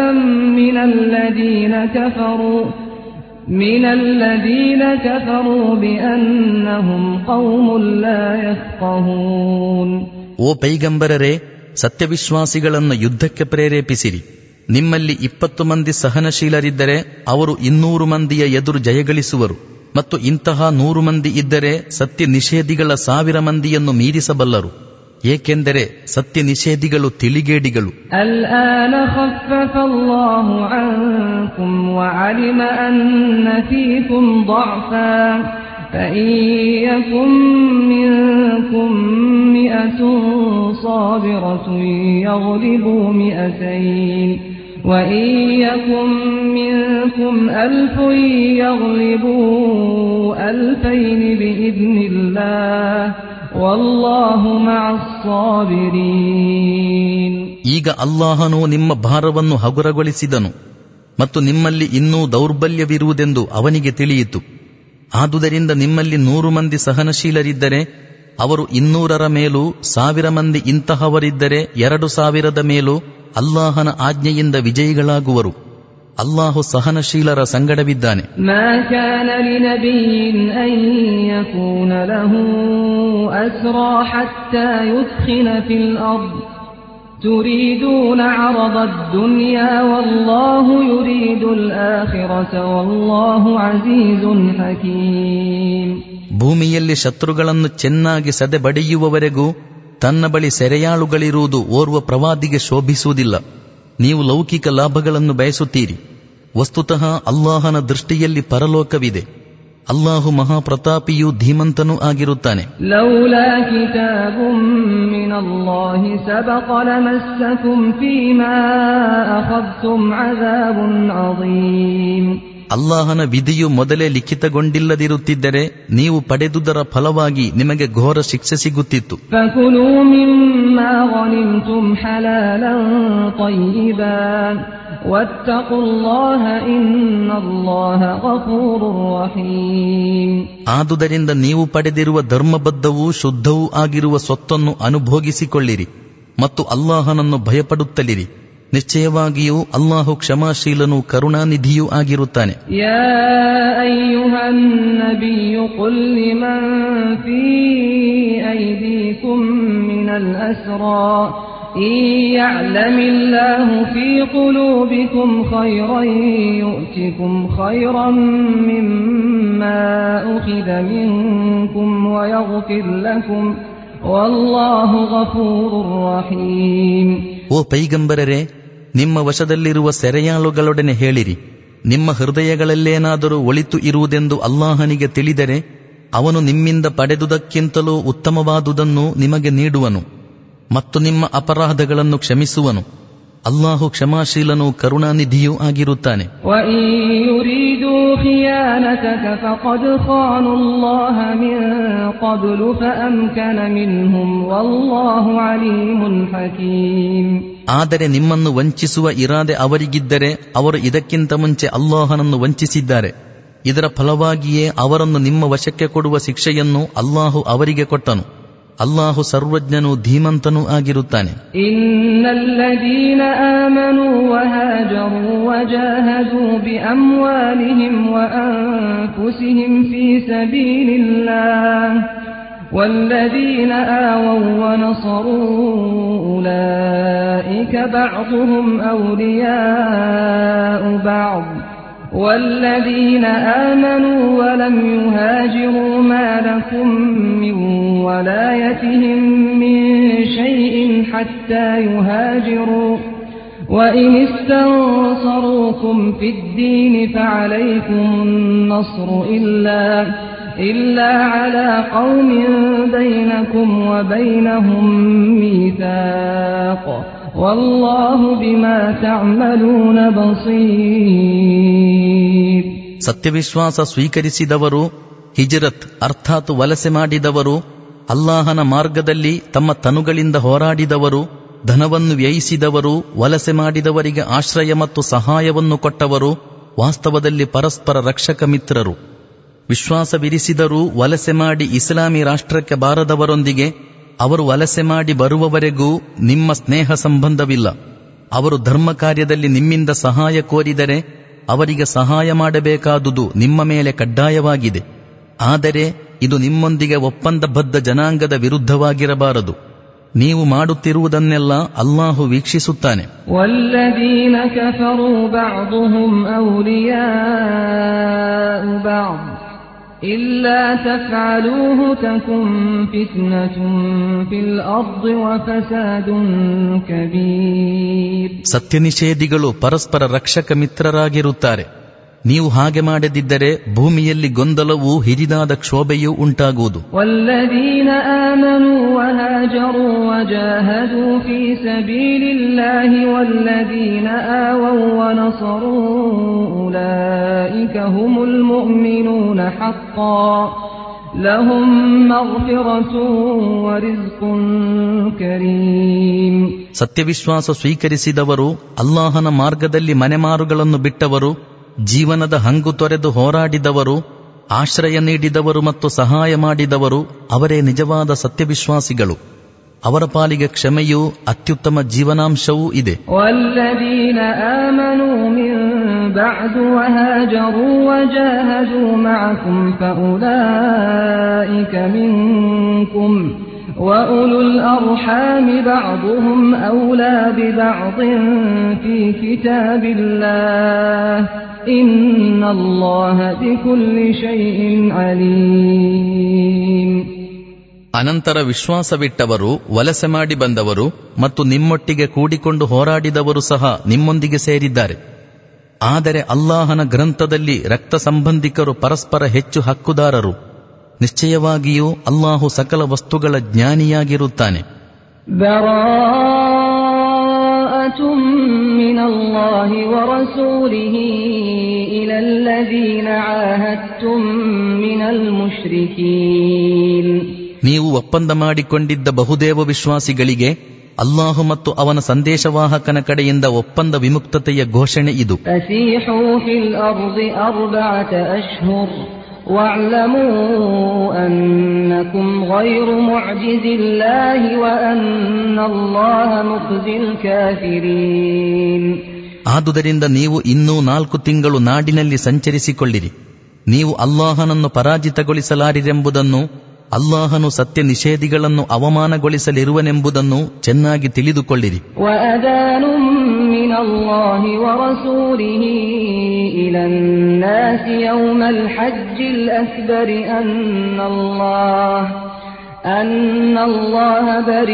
من الذين كفروا بأنهم قوم لا يفقهون. ಓ ಪೈಗಂಬರರೇ, ಸತ್ಯವಿಶ್ವಾಸಿಗಳನ್ನು ಯುದ್ಧಕ್ಕೆ ಪ್ರೇರೇಪಿಸಿರಿ. ನಿಮ್ಮಲ್ಲಿ 20 ಮಂದಿ ಸಹನಶೀಲರಿದ್ದರೆ ಅವರು 200 ಮಂದಿಯ ಎದುರು ಜಯಗಳಿಸುವರು, ಮತ್ತು ಇಂತಹ 100 ಮಂದಿ ಇದ್ದರೆ ಸತ್ಯ ನಿಷೇಧಿಗಳ 1000 ಮಂದಿಯನ್ನು ಮೀರಿಸಬಲ್ಲರು. ಏಕೆಂದರೆ ಸತ್ಯ ನಿಷೇಧಿಗಳು ತಿಳಿಗೇಡಿಗಳು. الآن خفف الله عنكم وعلم أن فيكم ضعفا فإن يكن منكم 100 صابرة يغلبوا 200 وإن يكن منكم 1000 يغلبوا 2000 بإذن الله والله مع الصابرين. ಈಗ ಅಲ್ಲಾಹನು ನಿಮ್ಮ ಭಾರವನ್ನು ಹಗುರಗೊಳಿಸಿದನು ಮತ್ತು ನಿಮ್ಮಲ್ಲಿ ಇನ್ನೂ ದೌರ್ಬಲ್ಯವಿರುವುದೆಂದು ಅವನಿಗೆ ತಿಳಿಯಿತು. ಆದುದರಿಂದ ನಿಮ್ಮಲ್ಲಿ 100 ಮಂದಿ ಸಹನಶೀಲರಿದ್ದರೆ ಅವರು 200ರ ಮೇಲೂ, 1000 ಮಂದಿ ಇಂತಹವರಿದ್ದರೆ 2000ದ ಮೇಲೂ ಅಲ್ಲಾಹನ ಆಜ್ಞೆಯಿಂದ ವಿಜಯಿಗಳಾಗುವರು. ಅಲ್ಲಾಹು ಸಹನಶೀಲರ ಸಂಗಡವಿದ್ದಾನೆ. ಮಾ ಕಾನ ಲಿನಬಿಯ್ಯಿನ್ ಅನ್ ಯಕೂನ ಲಹು ಅಸ್ರಾ ಹತ್ತಾ ಯುದ್ಖಿನ ಫಿಲ್ ಅರ್ದ್ ತುರೀದೂನ ಅರದದ್ ದುನ್ಯಾ ವಲ್ಲಾಹು ಯುರೀದುಲ್ ಆಖಿರತ ವಲ್ಲಾಹು ಅಜೀಜುನ್ ಹಕೀಮ್. ಭೂಮಿಯಲ್ಲಿ ಶತ್ರುಗಳನ್ನು ಚೆನ್ನಾಗಿ ಸದೆಬಡಿಯುವವರೆಗೂ ತನ್ನ ಬಳಿ ಸೆರೆಯಾಳುಗಳಿರುವುದು ಓರ್ವ ಪ್ರವಾದಿಗೆ ಶೋಭಿಸುವುದಿಲ್ಲ. ನೀವು ಲೌಕಿಕ ಲಾಭಗಳನ್ನು ಬಯಸುತ್ತೀರಿ. ವಸ್ತುತಃ ಅಲ್ಲಾಹನ ದೃಷ್ಟಿಯಲ್ಲಿ ಪರಲೋಕವಿದೆ. ಅಲ್ಲಾಹು ಮಹಾಪ್ರತಾಪಿಯೂ ಧೀಮಂತನೂ ಆಗಿರುತ್ತಾನೆ. ಲೌಲಾ ಕಿತಾಬುಂ ಮಿನಲ್ಲಾಹಿ ಸಬಕ ಲಮಸ್ಸಕುಂ ಫೀಮಾ ಅಖದ್ತುಂ ಅಜಾಬುನ್ ಅಜೀಮ್. ಅಲ್ಲಾಹನ ವಿಧಿಯು ಮೊದಲೇ ಲಿಖಿತಗೊಂಡಿಲ್ಲದಿರುತ್ತಿದ್ದರೆ ನೀವು ಪಡೆದುದರ ಫಲವಾಗಿ ನಿಮಗೆ ಘೋರ ಶಿಕ್ಷೆ ಸಿಗುತ್ತಿತ್ತು. ಫಕುಲೂ ಮಿಮ್ಮಾ ಗನಿಮ್ತುಂ ಹಲಾಲನ್ ತಯ್ಯಿಬಾ ವತ್ತಖುಲ್ಲಾಹ ಇನ್ನಲ್ಲಾಹ ಗಫೂರುರ್ ರಹೀಮ್. ಆದುದರಿಂದ ನೀವು ಪಡೆದಿರುವ ಧರ್ಮಬದ್ಧವೂ ಶುದ್ಧವೂ ಆಗಿರುವ ಸ್ವತ್ತನ್ನು ಅನುಭೋಗಿಸಿಕೊಳ್ಳಿರಿ ಮತ್ತು ಅಲ್ಲಾಹನನ್ನು ಭಯಪಡುತ್ತಲಿರಿ. ನಿಶ್ಚಯವಾಗಿಯೂ ಅಲ್ಲಾಹು ಕ್ಷಮಾಶೀಲನೂ ಕರುಣಾನಿಧಿಯೂ ಆಗಿರುತ್ತಾನೆ. ಯಾ ಅಯ್ಯುಹನ್ ನಬಿಯ್ಯು ಕುಲ್ ಲಿಮನ್ ಫೀ ಐದೀಕುಂ ಮಿನಲ್ ಅಸ್ರಾ ಇನ್ ಯಅಲಮಿಲ್ಲಾಹು ಫೀ ಕುಲೂಬಿಕುಂ ಖೈರನ್ ಯು'ತಿಕುಂ ಖೈರನ್ ಮಿಮ್ಮಾ ಉಖಿದ ಮಿನ್ಕುಂ ವಯಗ್ಫಿರ್ ಲಕುಂ ವಲ್ಲಾಹು ಗಫೂರುರ್ ರಹೀಮ್. ಓ ಪೈಗಂಬರರೇ, ನಿಮ್ಮ ವಶದಲ್ಲಿರುವ ಸೆರೆಯಾಳುಗಳೊಡನೆ ಹೇಳಿರಿ, ನಿಮ್ಮ ಹೃದಯಗಳಲ್ಲೇನಾದರೂ ಒಳಿತು ಇರುವುದೆಂದು ಅಲ್ಲಾಹನಿಗೆ ತಿಳಿದರೆ ಅವನು ನಿಮ್ಮಿಂದ ಪಡೆದುದಕ್ಕಿಂತಲೂ ಉತ್ತಮವಾದುದನ್ನು ನಿಮಗೆ ನೀಡುವನು ಮತ್ತು ನಿಮ್ಮ ಅಪರಾಧಗಳನ್ನು ಕ್ಷಮಿಸುವನು. ಅಲ್ಲಾಹು ಕ್ಷಮಾಶೀಲನೂ ಕರುಣಾನಿಧಿಯೂ ಆಗಿರುತ್ತಾನೆ. ಆದರೆ ನಿಮ್ಮನ್ನು ವಂಚಿಸುವ ಇರಾದೆ ಅವರಿಗಿದ್ದರೆ ಅವರು ಇದಕ್ಕಿಂತ ಮುಂಚೆ ಅಲ್ಲಾಹನನ್ನು ವಂಚಿಸಿದ್ದಾರೆ. ಇದರ ಫಲವಾಗಿಯೇ ಅವರನ್ನು ನಿಮ್ಮ ವಶಕ್ಕೆ ಕೊಡುವ ಶಿಕ್ಷೆಯನ್ನು ಅಲ್ಲಾಹು ಅವರಿಗೆ ಕೊಟ್ಟನು. ಅಲ್ಲಾಹು ಸರ್ವಜ್ಞನೂ ಧೀಮಂತನೂ ಆಗಿರುತ್ತಾನೆ. ಇನ್ನಲ್ಲದೀನ ಆಮನೂ ವಹಾಜರೂ ವಜಾಹದೂ ಬಿಅಮ್ವಾಲಿಹಿಂ ವಅನ್ಫುಸಿಹಿಂ ಫೀ ಸಬೀಲಿಲ್ಲಾಹ್ ವಲ್ಲದೀನ ಆವೂ ವನಸರೂ ಉಲೈಕ ಬಅದುಹುಂ ಔಲಿಯಾಉ ಬಅದ್ والذين آمنوا ولم يهاجروا ما لكم من ولايتهم من شيء حتى يهاجروا وإن استنصروكم في الدين فعليكم النصر إلا على قوم بينكم وبينهم ميثاق والله بما تعملون بصير. ಸತ್ಯವಿಶ್ವಾಸ ಸ್ವೀಕರಿಸಿದವರು, ಹಿಜ್ರತ್ ಅರ್ಥಾತ್ ವಲಸೆ ಮಾಡಿದವರು, ಅಲ್ಲಾಹನ ಮಾರ್ಗದಲ್ಲಿ ತಮ್ಮ ತನುಗಳಿಂದ ಹೋರಾಡಿದವರು, ಧನವನ್ನು ವ್ಯಯಿಸಿದವರು, ವಲಸೆ ಮಾಡಿದವರಿಗೆ ಆಶ್ರಯ ಮತ್ತು ಸಹಾಯವನ್ನು ಕೊಟ್ಟವರು ವಾಸ್ತವದಲ್ಲಿ ಪರಸ್ಪರ ರಕ್ಷಕ ಮಿತ್ರರು. ವಿಶ್ವಾಸವಿರಿಸಿದರೂ ವಲಸೆ ಮಾಡಿ ಇಸ್ಲಾಮಿ ರಾಷ್ಟ್ರಕ್ಕೆ ಬಾರದವರೊಂದಿಗೆ ಅವರು ವಲಸೆ ಮಾಡಿ ಬರುವವರೆಗೂ ನಿಮ್ಮ ಸ್ನೇಹ ಸಂಬಂಧವಿಲ್ಲ. ಅವರು ಧರ್ಮ ಕಾರ್ಯದಲ್ಲಿ ನಿಮ್ಮಿಂದ ಸಹಾಯ ಕೋರಿದರೆ ಅವರಿಗೆ ಸಹಾಯ ಮಾಡಬೇಕಾದುದು ನಿಮ್ಮ ಮೇಲೆ ಕಡ್ಡಾಯವಾಗಿದೆ. ಆದರೆ ಇದು ನಿಮ್ಮೊಂದಿಗೆ ಒಪ್ಪಂದಬದ್ಧ ಜನಾಂಗದ ವಿರುದ್ಧವಾಗಿರಬಾರದು. ನೀವು ಮಾಡುತ್ತಿರುವುದನ್ನೆಲ್ಲ ಅಲ್ಲಾಹು ವೀಕ್ಷಿಸುತ್ತಾನೆ. ವಲ್ಲದೀನ ಕಫರೂ ಬಅದುಹುಂ ಔಲಿಯಾಉ ಬಅದ್ إلا تفعلوه تكن فتنة في الأرض وفساد كبير. ಸತ್ಯನಿಷೇಧಿಗಳು ಪರಸ್ಪರ ರಕ್ಷಕ ಮಿತ್ರರಾಗಿರುತ್ತಾರೆ. ನೀವು ಹಾಗೆ ಮಾಡದಿದ್ದರೆ ಭೂಮಿಯಲ್ಲಿ ಗೊಂದಲವೂ ಹಿರಿದಾದ ಕ್ಷೋಭೆಯೂ ಉಂಟಾಗುವುದು. والذين آمنوا وهاجروا وجاهدوا في سبيل الله والذين آووا ونصروا أولئك هم المؤمنون حقا لهم مغفرة ورزق كريم. ಸತ್ಯವಿಶ್ವಾಸ ಸ್ವೀಕರಿಸಿದವರು, ಅಲ್ಲಾಹನ ಮಾರ್ಗದಲ್ಲಿ ಮನೆಮಾರುಗಳನ್ನು ಬಿಟ್ಟವರು, ಜೀವನದ ಹಂಗು ತೊರೆದು ಹೋರಾಡಿದವರು, ಆಶ್ರಯ ನೀಡಿದವರು ಮತ್ತು ಸಹಾಯ ಮಾಡಿದವರು ಅವರೇ ನಿಜವಾದ ಸತ್ಯವಿಶ್ವಾಸಿಗಳು. ಅವರ ಪಾಲಿಗೆ ಕ್ಷಮೆಯೂ ಅತ್ಯುತ್ತಮ ಜೀವನಾಂಶವೂ ಇದೆ. والذين آمنوا من بعد وهاجروا وجاهدوا معكم فأولئك منكم وأولو الأرحام بعضهم أولى ببعض في كتاب الله إن الله بكل شيء عليم. ಅನಂತರ ವಿಶ್ವಾಸವಿಟ್ಟವರು, ವಲಸೆ ಮಾಡಿ ಬಂದವರು ಮತ್ತು ನಿಮ್ಮೊಟ್ಟಿಗೆ ಕೂಡಿಕೊಂಡು ಹೋರಾಡಿದವರು ಸಹ ನಿಮ್ಮೊಂದಿಗೆ ಸೇರಿದ್ದಾರೆ. ಆದರೆ ಅಲ್ಲಾಹನ ಗ್ರಂಥದಲ್ಲಿ ರಕ್ತ ಸಂಬಂಧಿಕರು ಪರಸ್ಪರ ಹೆಚ್ಚು ಹಕ್ಕುದಾರರು. ನಿಶ್ಚಯವಾಗಿಯೂ ಅಲ್ಲಾಹು ಸಕಲ ವಸ್ತುಗಳ ಜ್ಞಾನಿಯಾಗಿರುತ್ತಾನೆ. ಬರಾಅತುಂ ಮಿನಲ್ಲಾಹಿ ವರಸೂಲಿಹಿ ಇಲಲ್ಲದೀನ ಆಹದ್ತುಂ ಮಿನಲ್ ಮುಶ್ರಿಕೀನ್. ನೀವು ಒಪ್ಪಂದ ಮಾಡಿಕೊಂಡಿದ್ದ ಬಹುದೇವ ವಿಶ್ವಾಸಿಗಳಿಗೆ ಅಲ್ಲಾಹು ಮತ್ತು ಅವನ ಸಂದೇಶವಾಹಕನ ಕಡೆಯಿಂದ ಒಪ್ಪಂದ ವಿಮುಕ್ತತೆಯ ಘೋಷಣೆ ಇದು. ಫಸೀಹೂ ಫಿಲ್ ಅರ್ದಿ ಅರ್ಬಅತ ಅಶ್ಹುರ್ واعلموا أنكم غير معجز الله وأن الله مخزي الكافرين. ಆದುದರಿಂದ ನೀವು ಇನ್ನೂ 4 ತಿಂಗಳು ನಾಡಿನಲ್ಲಿ ಸಂಚರಿಸಿಕೊಳ್ಳಿರಿ. ನೀವು ಅಲ್ಲಾಹನನ್ನು ಪರಾಜಿತಗೊಳಿಸಲಾರಿರೆಂಬುದನ್ನು, ಅಲ್ಲಾಹನು ಸತ್ಯ ನಿಷೇಧಿಗಳನ್ನು ಅವಮಾನಗೊಳಿಸಲಿರುವನೆಂಬುದನ್ನು ಚೆನ್ನಾಗಿ ತಿಳಿದುಕೊಳ್ಳಿರಿ. ವಅದಾನುಂ ಮಿನಲ್ಲಾಹಿ ವರಸೂಲಿಹಿ ಇಲನ್ನಾಸಿ ಯೌಮಲ್ ಹಜ್ಜಿಲ್ ಅಕ್ಬರ್ ಅನ್ನಲ್ಲಾಹ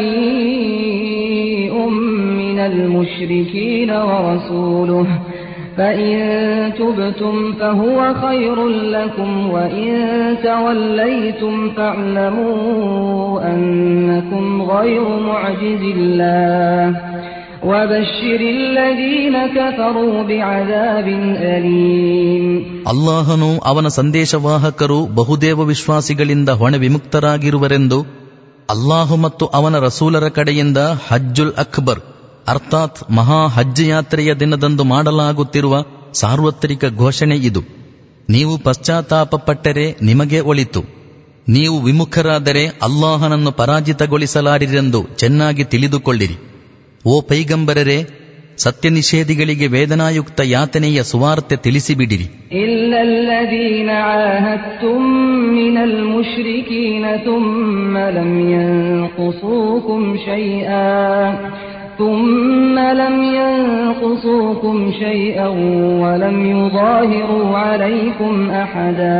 ಬರೀഉಂ ಮಿನಲ್ ಮುಶ್ರಿಕೀನ ವರಸೂಲುಹು فإن تبتم فهو خير لكم وإن توليتم فاعلموا أنكم غير معجز الله وبشر الذين كفروا بعذاب أليم. ಅಲ್ಲಾಹನು ಅವನ ಸಂದೇಶವಾಹಕರು ಬಹುದೇವ ವಿಶ್ವಾಸಿಗಳಿಂದ ಹೊಣೆ ವಿಮುಕ್ತರಾಗಿರುವರೆಂದು ಅಲ್ಲಾಹು ಮತ್ತು ಅವನ ರಸೂಲರ ಕಡೆಯಿಂದ ಹಜ್ಜುಲ್ ಅಕ್ಬರ್ ಅರ್ಥಾತ್ ಮಹಾ ಹಜ್ ಯಾತ್ರೆಯ ದಿನದಂದು ಮಾಡಲಾಗುತ್ತಿರುವ ಸಾರ್ವತ್ರಿಕ ಘೋಷಣೆ ಇದು. ನೀವು ಪಶ್ಚಾತ್ತಾಪಪಟ್ಟರೆ ನಿಮಗೆ ಒಳಿತು. ನೀವು ವಿಮುಖರಾದರೆ ಅಲ್ಲಾಹನನ್ನು ಪರಾಜಿತಗೊಳಿಸಲಾರಿರೆಂದು ಚೆನ್ನಾಗಿ ತಿಳಿದುಕೊಳ್ಳಿರಿ. ಓ ಪೈಗಂಬರರೇ, ಸತ್ಯ ನಿಷೇಧಿಗಳಿಗೆ ವೇದನಾಯುಕ್ತ ಯಾತನೆಯ ಸುವಾರ್ತೆ ತಿಳಿಸಿಬಿಡಿರಿ. ಇಲ್ಲಲ್ಲದೀನ ಆಹದ್ತುಂ ಮಿನಲ್ ಮುಶ್ರಿಕೀನ ಥುಮ್ಮ ಲಂ ಯನ್ಕುಸೂಕುಂ ಶೈಅನ್ ವಲಂ ಯುದಾಹಿರು ಅಲೈಕುಂ ಅಹದಾ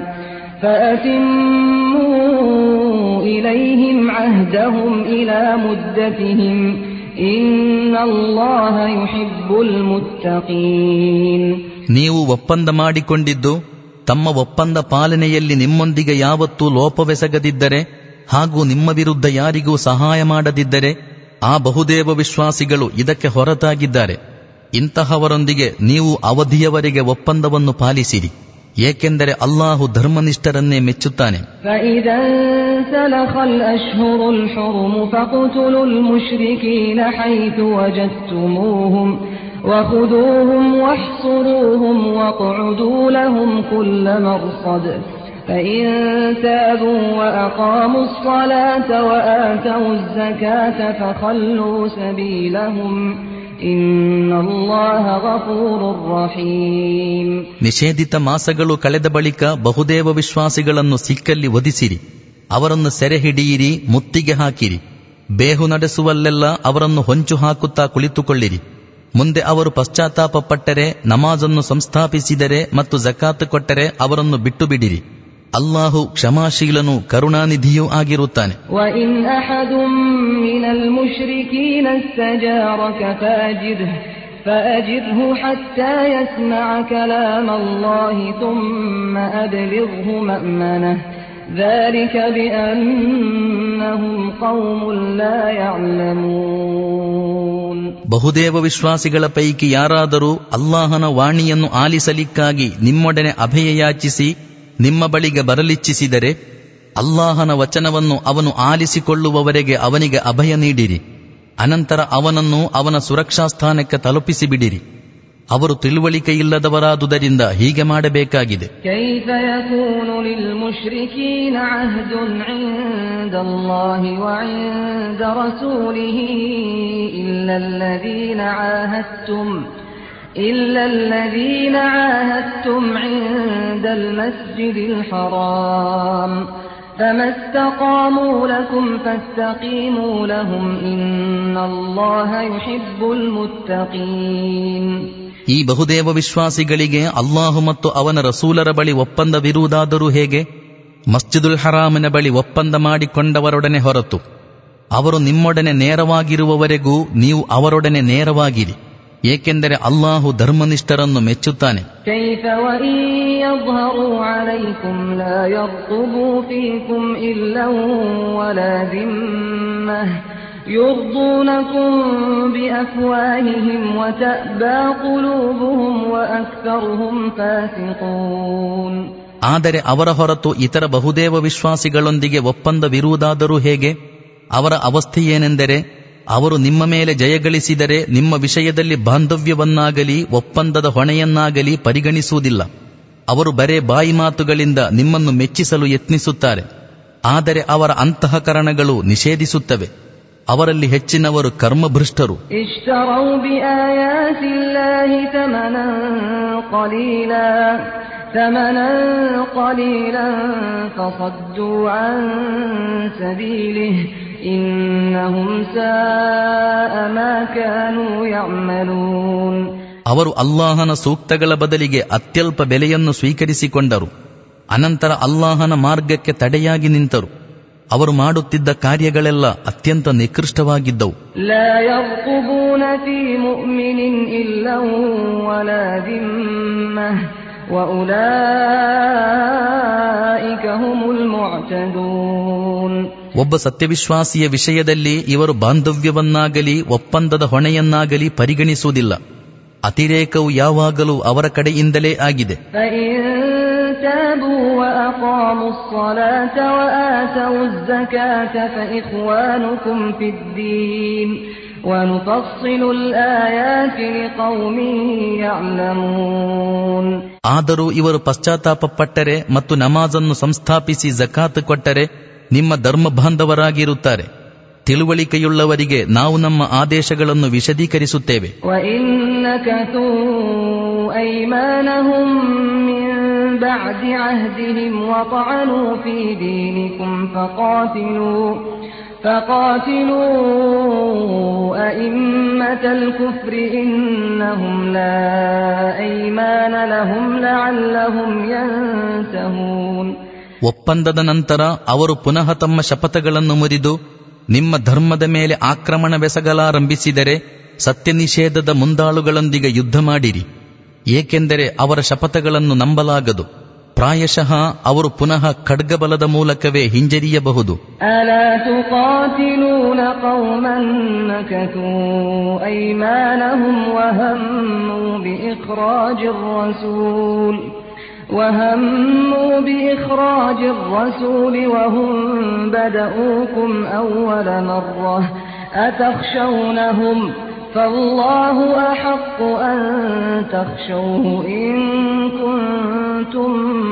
ಫಅತಿಮ್ಮೂ ಇಲೈಹಿಂ ಅಹ್ದಹುಂ ಇಲಾ ಮುದ್ದತಿಹಿಂ ಇನ್ನಲ್ಲಾಹ ಯುಹಿಬ್ಬುಲ್ ಮುತ್ತಕೀನ್. ನೀವು ಒಪ್ಪಂದ ಮಾಡಿಕೊಂಡಿದ್ದು ತಮ್ಮ ಒಪ್ಪಂದ ಪಾಲನೆಯಲ್ಲಿ ನಿಮ್ಮೊಂದಿಗೆ ಯಾವತ್ತೂ ಲೋಪವೆಸಗದಿದ್ದರೆ ಹಾಗೂ ನಿಮ್ಮ ವಿರುದ್ಧ ಯಾರಿಗೂ ಸಹಾಯ ಮಾಡದಿದ್ದರೆ ಆ ಬಹುದೇವ ವಿಶ್ವಾಸಿಗಳು ಇದಕ್ಕೆ ಹೊರತಾಗಿದ್ದಾರೆ. ಇಂತಹವರೊಂದಿಗೆ ನೀವು ಅವಧಿಯವರೆಗೆ ಒಪ್ಪಂದವನ್ನು ಪಾಲಿಸಿರಿ, ಏಕೆಂದರೆ ಅಲ್ಲಾಹು ಧರ್ಮನಿಷ್ಠರನ್ನೇ ಮೆಚ್ಚುತ್ತಾನೆ. فَإِذَا انْسَلَخَ الْأَشْهُرُ الْحُرُمُ فَاقْتُلُوا الْمُشْرِكِينَ حَيْثُ وَجَدتُّمُوهُمْ وَخُذُوهُمْ وَاحْصُرُوهُمْ وَاقْعُدُوا لَهُمْ كُلَّ مَرْصَدٍ فَإِن تَابُوا وَأَقَامُوا الصَّلَاةَ وَآتَوُا الزَّكَاةَ فَخَلُّوا سَبِيلَهُمْ ಇನ್ನಲ್ಲಾಹ ಗಫೂರುರ್ ರಹೀಮ್. ನಿಷೇಧಿತ ಮಾಸಗಳು ಕಳೆದ ಬಳಿಕ ಬಹುದೇವ ವಿಶ್ವಾಸಿಗಳನ್ನು ಸಿಕ್ಕಲ್ಲಿ ವಧಿಸಿರಿ, ಅವರನ್ನು ಸೆರೆ ಹಿಡಿಯಿರಿ, ಮುತ್ತಿಗೆ ಹಾಕಿರಿ. ಬೇಹು ನಡೆಸುವಲ್ಲೆಲ್ಲ ಅವರನ್ನು ಹೊಂಚು ಹಾಕುತ್ತಾ ಕುಳಿತುಕೊಳ್ಳಿರಿ. ಮುಂದೆ ಅವರು ಪಶ್ಚಾತ್ತಾಪಪಟ್ಟರೆ, ನಮಾಜನ್ನು ಸಂಸ್ಥಾಪಿಸಿದರೆ ಮತ್ತು ಜಕಾತ್ ಕೊಟ್ಟರೆ ಅವರನ್ನು ಬಿಟ್ಟು ಬಿಡಿರಿ. ಅಲ್ಲಾಹು ಕ್ಷಮಾಶೀಲನೂ ಕರುಣಾನಿಧಿಯೂ ಆಗಿರುತ್ತಾನೆ. وَإِنْ أَحَدٌ مِّنَ الْمُشْرِكِينَ اسْتَجَارَكَ فَأَجِرْهُ حَتَّى يَسْمَعَ كَلَامَ اللَّهِ ثُمَّ أَبْلِغْهُ مَأْمَنَهُ ذَلِكَ بِأَنَّهُمْ قَوْمٌ لَّا يَعْلَمُونَ. ಬಹುದೇವ ವಿಶ್ವಾಸಿಗಳ ಪೈಕಿ ಯಾರಾದರೂ ಅಲ್ಲಾಹನ ವಾಣಿಯನ್ನು ಆಲಿಸಲಿಕ್ಕಾಗಿ ನಿಮ್ಮೊಡನೆ ಅಭಯ ಯಾಚಿಸಿ ನಿಮ್ಮ ಬಳಿಗೆ ಬರಲಿಚ್ಛಿಸಿದರೆ ಅಲ್ಲಾಹನ ವಚನವನ್ನು ಅವನು ಆಲಿಸಿಕೊಳ್ಳುವವರೆಗೆ ಅವನಿಗೆ ಅಭಯ ನೀಡಿರಿ. ಅನಂತರ ಅವನನ್ನು ಅವನ ಸುರಕ್ಷಾ ಸ್ಥಾನಕ್ಕೆ ತಲುಪಿಸಿಬಿಡಿರಿ. ಅವರು ತಿಳುವಳಿಕೆಯಿಲ್ಲದವರಾದುದರಿಂದ ಹೀಗೆ ಮಾಡಬೇಕಾಗಿದೆ. كيف يكون للمشركين عهد عند الله وعند رسوله إلا الذين عاهدتم عند المسجد الحرام فما استقاموا لكم فاستقيموا لهم إن الله يحب المتقين. ಈ ಬಹುದೇವ ವಿಶ್ವಾಸಿಗಳಿಗೆ ಅಲ್ಲಾಹು ಮತ್ತು ಅವನ ರಸೂಲರ ಬಳಿ ಒಪ್ಪಂದವಿರುವುದಾದರೂ ಹೇಗೆ? ಮಸ್ಜಿದುಲ್ ಹರಾಮಿನ ಬಳಿ ಒಪ್ಪಂದ ಮಾಡಿಕೊಂಡವರೊಡನೆ ಹೊರತು ಅವರು ನಿಮ್ಮೊಡನೆ ನೇರವಾಗಿರುವವರೆಗೂ ನೀವು ಅವರೊಡನೆ ನೇರವಾಗಿರಿ, ಏಕೆಂದರೆ ಅಲ್ಲಾಹು ಧರ್ಮನಿಷ್ಠರನ್ನು ಮೆಚ್ಚುತ್ತಾನೆ. كيف وإن يظهروا عليكم لا يرقبوا فيكم إلا ولا ذمة يرضونكم بأفواههم وتأبى قلوبهم وأكثرهم فاسقون. ಆದರೆ ಅವರ ಹೊರತು ಇತರ ಬಹುದೇವ ವಿಶ್ವಾಸಿಗಳೊಂದಿಗೆ ಒಪ್ಪಂದವಿರುವುದಾದರೂ ಹೇಗೆ? ಅವರ ಅವಸ್ಥೆಯೇನೆಂದರೆ ಅವರು ನಿಮ್ಮ ಮೇಲೆ ಜಯಗಳಿಸಿದರೆ ನಿಮ್ಮ ವಿಷಯದಲ್ಲಿ ಬಾಂಧವ್ಯವನ್ನಾಗಲಿ ಒಪ್ಪಂದದ ಹೊಣೆಯನ್ನಾಗಲಿ ಪರಿಗಣಿಸುವುದಿಲ್ಲ. ಅವರು ಬರೇ ಬಾಯಿ ಮಾತುಗಳಿಂದ ನಿಮ್ಮನ್ನು ಮೆಚ್ಚಿಸಲು ಯತ್ನಿಸುತ್ತಾರೆ, ಆದರೆ ಅವರ ಅಂತಃಕರಣಗಳು ನಿಷೇಧಿಸುತ್ತವೆ. ಅವರಲ್ಲಿ ಹೆಚ್ಚಿನವರು ಕರ್ಮಭೃಷ್ಟರು. اشتروا بآيات الله ثمنا قليلا فصدوا عن سبيله إنهم ساء ما كانوا يعملون. ಅವರು ಅಲ್ಲಾಹನ ಸೂಕ್ತಗಳ ಬದಲಿಗೆ ಅತ್ಯಲ್ಪ ಬೆಲೆಯನ್ನು ಸ್ವೀಕರಿಸಿಕೊಂಡರು. ಅನಂತರ ಅಲ್ಲಾಹನ ಮಾರ್ಗಕ್ಕೆ ತಡೆಯಾಗಿ ನಿಂತರು. ಅವರು ಮಾಡುತ್ತಿದ್ದ ಕಾರ್ಯಗಳೆಲ್ಲ ಅತ್ಯಂತ ನಿಕೃಷ್ಟವಾಗಿದ್ದವು. ಲಾ ಯರ್ಕುಬೂನ ಫೀ ಮುಅ್ಮಿನಿನ್ ಇಲ್ಲಾ ವಲಾ ದಿಮ್ಮಹ ವಉಲೈಕ ಹುಮುಲ್ ಮುಅ್ತದೂನ್. ಒಬ್ಬ ಸತ್ಯವಿಶ್ವಾಸಿಯ ವಿಷಯದಲ್ಲಿ ಇವರು ಬಾಂಧವ್ಯವನ್ನಾಗಲಿ ಒಪ್ಪಂದದ ಹೊಣೆಯನ್ನಾಗಲಿ ಪರಿಗಣಿಸುವುದಿಲ್ಲ. ಅತಿರೇಕವು ಯಾವಾಗಲೂ ಅವರ ಕಡೆಯಿಂದಲೇ ಆಗಿದೆ. تابوا وأقاموا الصلاة وآتوا الزكاة فإخوانكم في الدين ونفصل الآيات لقوم يعلمون. ಆದರೂ ಇವರು ಪಶ್ಚಾತ್ತಾಪಪಟ್ಟರೆ ಮತ್ತು ನಮಾಜನ್ನು ಸಂಸ್ಥಾಪಿಸಿ ಜಕಾತ್ ಕೊಟ್ಟರೆ ನಿಮ್ಮ ಧರ್ಮ ಬಾಂಧವರಾಗಿರುತ್ತಾರೆ. ತಿಳುವಳಿಕೆಯುಳ್ಳವರಿಗೆ ನಾವು ನಮ್ಮ ಆದೇಶಗಳನ್ನು ವಿಶದೀಕರಿಸುತ್ತೇವೆ. بعد عهدهم وطعنوا في دينكم فقاتلوا أئمة الكفر إنهم لا أيمان لهم لعلهم ينتهون. ಒಪ್ಪಂದದ ನಂತರ ಅವರು ಪುನಃ ತಮ್ಮ ಶಪಥಗಳನ್ನು ಮುರಿದು ನಿಮ್ಮ ಧರ್ಮದ ಮೇಲೆ ಆಕ್ರಮಣವೆಸಗಲಾರಂಭಿಸಿದರೆ ಸತ್ಯ ನಿಷೇಧದ ಮುಂದಾಳುಗಳೊಂದಿಗೆ ಯುದ್ಧ ಮಾಡಿರಿ, ಏಕೆಂದರೆ ಅವರ ಶಪಥಗಳನ್ನು ನಂಬಲಾಗದು. ಪ್ರಾಯಶಃ ಅವರು ಪುನಃ ಖಡ್ಗಬಲದ ಮೂಲಕವೇ ಹಿಂಜರಿಯಬಹುದು. ಅಲಾ ತುಕಾತಿಲೂನ ಕೌಮನ್ ನಕಥೂ ಐಮಾನಹುಂ وهموا بإخراج الرسول وهم بدؤوكم أول مرة أتخشونهم فالله أحق أن تخشوه إن كنتم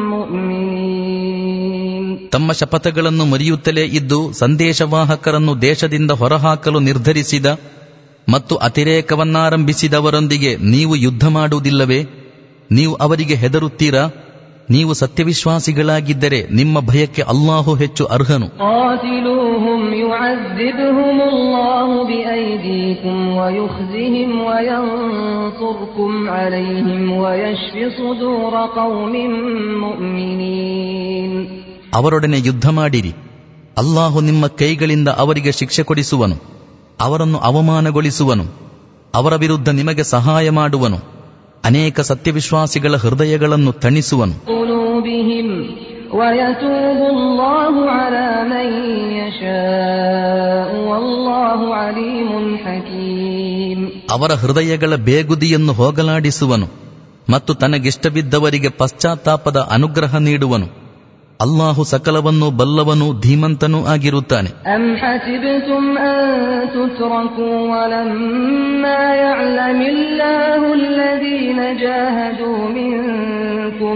مؤمنين. ತಮ್ಮ ಶಪಥಗಳನ್ನು ಮರೆಯುತ್ತಲೇ ಇದ್ದು ಸಂದೇಶವಾಹಕರನ್ನು ದೇಶದಿಂದ ಹೊರಹಾಕಲು ನಿರ್ಧರಿಸಿದ ಮತ್ತು ಅತಿರೇಕವನ್ನಾರಂಭಿಸಿದವರೊಂದಿಗೆ ನೀವು ಯುದ್ಧ ಮಾಡುವುದಿಲ್ಲವೇ? ನೀವು ಅವರಿಗೆ ಹೆದರುತ್ತೀರಾ? ನೀವು ಸತ್ಯವಿಶ್ವಾಸಿಗಳಾಗಿದ್ದರೆ ನಿಮ್ಮ ಭಯಕ್ಕೆ ಅಲ್ಲಾಹು ಹೆಚ್ಚು ಅರ್ಹನು. قاتلوهم يعذبهم الله بأيديكم ويخزهم وينصركم عليهم ويشف صدور قوم مؤمنين. ಅವರೊಡನೆ ಯುದ್ಧ ಮಾಡಿರಿ, ಅಲ್ಲಾಹು ನಿಮ್ಮ ಕೈಗಳಿಂದ ಅವರಿಗೆ ಶಿಕ್ಷೆ ಕೊಡಿಸುವನು, ಅವರನ್ನು ಅವಮಾನಗೊಳಿಸುವನು, ಅವರ ವಿರುದ್ಧ ನಿಮಗೆ ಸಹಾಯ ಮಾಡುವನು, ಅನೇಕ ಸತ್ಯವಿಶ್ವಾಸಿಗಳ ಹೃದಯಗಳನ್ನು ತಣಿಸುವನು. ಅವರ ಹೃದಯಗಳ ಬೇಗುದಿಯನ್ನು ಹೋಗಲಾಡಿಸುವನು ಮತ್ತು ತನಗಿಷ್ಟವಿದ್ದವರಿಗೆ ಪಶ್ಚಾತ್ತಾಪದ ಅನುಗ್ರಹ ನೀಡುವನು. ಅಲ್ಲಾಹು ಸಕಲವನ್ನೂ ಬಲ್ಲವನೂ ಧೀಮಂತನೂ ಆಗಿರುತ್ತಾನೆ. ಅಂ ಹಸಿಬ್ತುಂ ಅನ್ ತುತ್ರಕೂ ವಲಮ್ಮಾ ಯಅಲಮಿಲ್ಲಾಹು ಅಲ್ಲದೀನ ಜಾಹದೂ ಮಿನ್ಕುಂ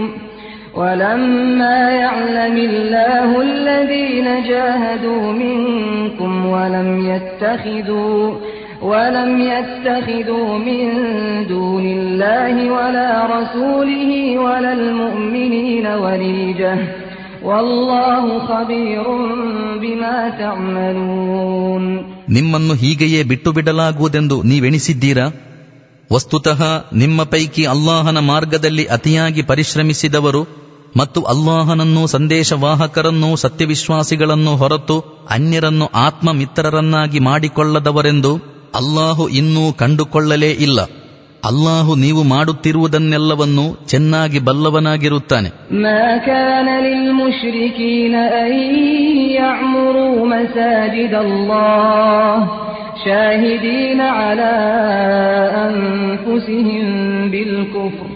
ولم يتخذوا من دون الله ولا رسوله ولا المؤمنين وليجة والله خبير بما تعملون. ನಿಮ್ಮನ್ನು ಹೀಗೆಯೇ ಬಿಟ್ಟು ಬಿಡಲಾಗುವುದೆಂದು ನೀವೆಣಿಸಿದ್ದೀರಾ? ವಸ್ತುತಃ ನಿಮ್ಮ ಪೈಕಿ ಅಲ್ಲಾಹನ ಮಾರ್ಗದಲ್ಲಿ ಅತಿಯಾಗಿ ಪರಿಶ್ರಮಿಸಿದವರು ಮತ್ತು ಅಲ್ಲಾಹನನ್ನೂ ಸಂದೇಶವಾಹಕರನ್ನೂ ಸತ್ಯವಿಶ್ವಾಸಿಗಳನ್ನು ಹೊರತು ಅನ್ಯರನ್ನು ಆತ್ಮಮಿತ್ರರನ್ನಾಗಿ ಮಾಡಿಕೊಳ್ಳದವರೆಂದು ಅಲ್ಲಾಹು ಇನ್ನೂ ಕಂಡುಕೊಳ್ಳಲೇ ಇಲ್ಲ. ಅಲ್ಲಾಹು ನೀವು ಮಾಡುತ್ತಿರುವುದನ್ನೆಲ್ಲವನ್ನೂ ಚೆನ್ನಾಗಿ ಬಲ್ಲವನಾಗಿರುತ್ತಾನೆ. ಮಾ ಕಾನ ಲಿಲ್ ಮುಶ್ರಿಕೀನ ಅನ್ ಯಅಮುರು ಮಸಾಜಿದಲ್ಲಾಹ್ ಶಾಹಿದೀನ ಅಲಾ ಅನ್ಫುಸಿಹಿಂ ಬಿಲ್ ಕುಫ್ರ್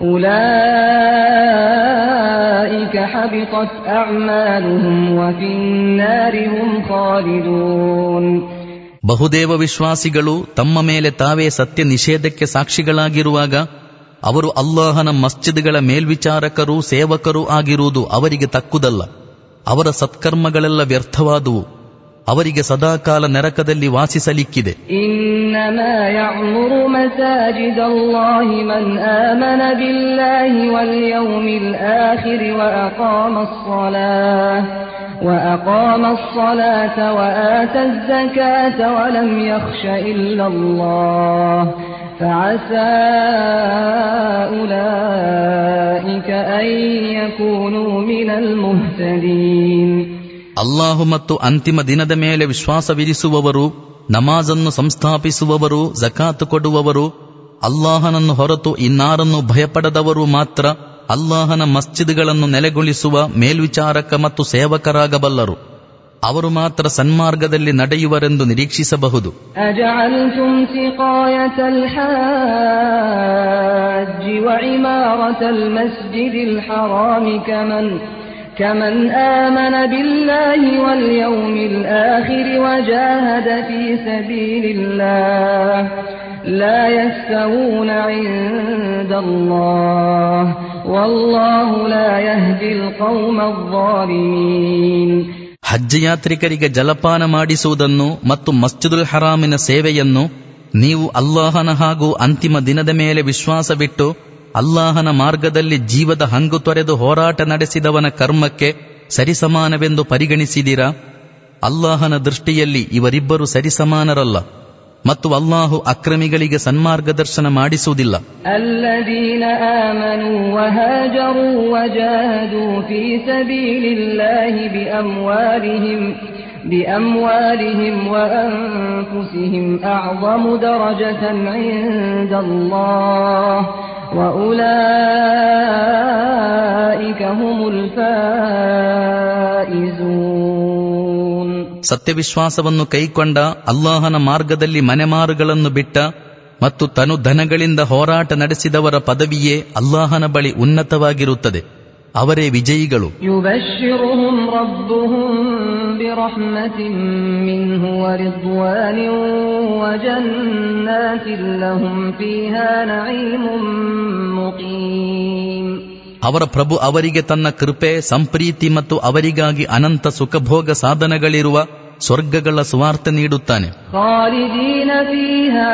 ಉಲೈಕ ಹಬಿತತ್ ಅಅಮಾಲುಹುಂ ವಫಿನ್ನಾರಿ ಹುಂ ಖಾಲಿದೂನ್. ಬಹುದೇವ ವಿಶ್ವಾಸಿಗಳು ತಮ್ಮ ಮೇಲೆ ತಾವೇ ಸತ್ಯ ನಿಷೇಧಕ್ಕೆ ಸಾಕ್ಷಿಗಳಾಗಿರುವಾಗ ಅವರು ಅಲ್ಲಾಹನ ಮಸ್ಜಿದ್ಗಳ ಮೇಲ್ವಿಚಾರಕರೂ ಸೇವಕರೂ ಆಗಿರುವುದು ಅವರಿಗೆ ತಕ್ಕುದಲ್ಲ. ಅವರ ಸತ್ಕರ್ಮಗಳೆಲ್ಲ ವ್ಯರ್ಥವಾದುವು, ಅವರಿಗೆ ಸದಾಕಾಲ ನರಕದಲ್ಲಿ ವಾಸಿಸಲಿಕ್ಕಿದೆ. ಇನ್ನಮಾ ಯಅಮುರು ಮಸಾಜಿದಲ್ಲಾಹಿ ಮನ್ ಆಮನ ಬಿಲ್ಲಾಹಿ ವಲ್ ಯೌಮಿಲ್ ಆಖಿರ್ وأقام الصلاة وآتى الزكاة ولم يخش إلا الله فعسى أولئك أن يكونوا من المهتدين. ಅಲ್ಲಾಹು ಮತ್ತು ಅಂತಿಮ ದಿನದ ಮೇಲೆ ವಿಶ್ವಾಸವಿರಿಸುವವರು, ನಮಾಜನ್ನು ಸಂಸ್ಥಾಪಿಸುವವರು, ಜಕಾತ್ ಕೊಡುವವರು, ಅಲ್ಲಾಹನನ್ನು ಹೊರತು ಇನ್ನಾರನ್ನು ಭಯಪಡದವರು ಮಾತ್ರ ಅಲ್ಲಾಹನ ಮಸ್ಜಿದ್ಗಳನ್ನು ನೆಲೆಗೊಳಿಸುವ ಮೇಲ್ವಿಚಾರಕ ಮತ್ತು ಸೇವಕರಾಗಬಲ್ಲರು. ಅವರು ಮಾತ್ರ ಸನ್ಮಾರ್ಗದಲ್ಲಿ ನಡೆಯುವರೆಂದು ನಿರೀಕ್ಷಿಸಬಹುದು. ಅಜಅಲ್ತುಂ ಸಿಕಾಯತಲ್ ಹಾಜ್ಜಿ ವಇಮಾರತಲ್ ಮಸ್ಜಿದಿಲ್ ಹರಾಮಿ ಕಮನ್ ಆಮನ ಬಿಲ್ಲಾಹಿ ವಲ್ ಯೌಮಿಲ್ ಆಖಿರ್ ವಜಾಹದ ಫೀ ಸಬೀಲಿಲ್ಲಾಹ್ ಲಾ ಯಸ್ತವೂನ ಇಂದಲ್ಲಾಹ್ ವಲ್ಲಾಹು ಲಾ ಯಹ್ದಿಲ್ ಕೌಮಲ್ ಝಾಲಿಮೀನ್. ಹಜ್ ಯಾತ್ರಿಕರಿಗೆ ಜಲಪಾನ ಮಾಡಿಸುವುದನ್ನು ಮತ್ತು ಮಸ್ಜಿದುಲ್ ಹರಾಮಿನ ಸೇವೆಯನ್ನು ನೀವು ಅಲ್ಲಾಹನ ಹಾಗೂ ಅಂತಿಮ ದಿನದ ಮೇಲೆ ವಿಶ್ವಾಸವಿಟ್ಟು ಅಲ್ಲಾಹನ ಮಾರ್ಗದಲ್ಲಿ ಜೀವದ ಹಂಗು ತೊರೆದು ಹೋರಾಟ ನಡೆಸಿದವನ ಕರ್ಮಕ್ಕೆ ಸರಿಸಮಾನವೆಂದು ಪರಿಗಣಿಸಿದಿರಾ? ಅಲ್ಲಾಹನ ದೃಷ್ಟಿಯಲ್ಲಿ ಇವರಿಬ್ಬರು ಸರಿಸಮಾನರಲ್ಲ ಮತ್ತು ಅಲ್ಲಾಹು ಅಕ್ರಮಿಗಳಿಗೆ ಸನ್ಮಾರ್ಗದರ್ಶನ ಮಾಡಿಸುವುದಿಲ್ಲ. ಅಲ್ಲದೀನ ಆಮನು ವಹಾಜರು ವಜಾಹದು ಫೀ ಸಬೀಲಿಲ್ಲಾಹಿ ಬಿಅಮ್ವಾಲಿಹಿಂ ವಅನ್ಫುಸಿಹಿಂ ಅಅ್ಜಮು ದರಜತನ್ ಇಂದಲ್ಲಾಹ್ ವಉಲೈಕ ಹುಮುಲ್ ಫಾಯಿಜೂನ್. ಸತ್ಯವಿಶ್ವಾಸವನ್ನು ಕೈಕೊಂಡ, ಅಲ್ಲಾಹನ ಮಾರ್ಗದಲ್ಲಿ ಮನೆಮಾರುಗಳನ್ನು ಬಿಟ್ಟ ಮತ್ತು ತನು ಧನಗಳಿಂದ ಹೋರಾಟ ನಡೆಸಿದವರ ಪದವಿಯೇ ಅಲ್ಲಾಹನ ಬಳಿ ಉನ್ನತವಾಗಿರುತ್ತದೆ. ಅವರೇ ವಿಜಯಿಗಳು. ಯುಬಶ್ಶಿರುಹುಂ ರಬ್ಬುಹುಂ ಬಿರಹ್ಮತಿನ್ ಮಿನ್ಹು ವರಿದ್ವಾನಿನ್ ವಜನ್ನಾತಿನ್ ಲಹುಂ ಫೀಹಾ ನഈಮುಂ ಮುಕೀಮ್. ಅವರ ಪ್ರಭು ಅವರಿಗೆ ತನ್ನ ಕೃಪೆ, ಸಂಪ್ರೀತಿ ಮತ್ತು ಅವರಿಗಾಗಿ ಅನಂತ ಸುಖಭೋಗ ಸಾಧನಗಳಿರುವ ಸ್ವರ್ಗಗಳ ಸುವಾರ್ತೆ ನೀಡುತ್ತಾನೆ. ಖಾಲಿದೀನ ಫೀಹಾ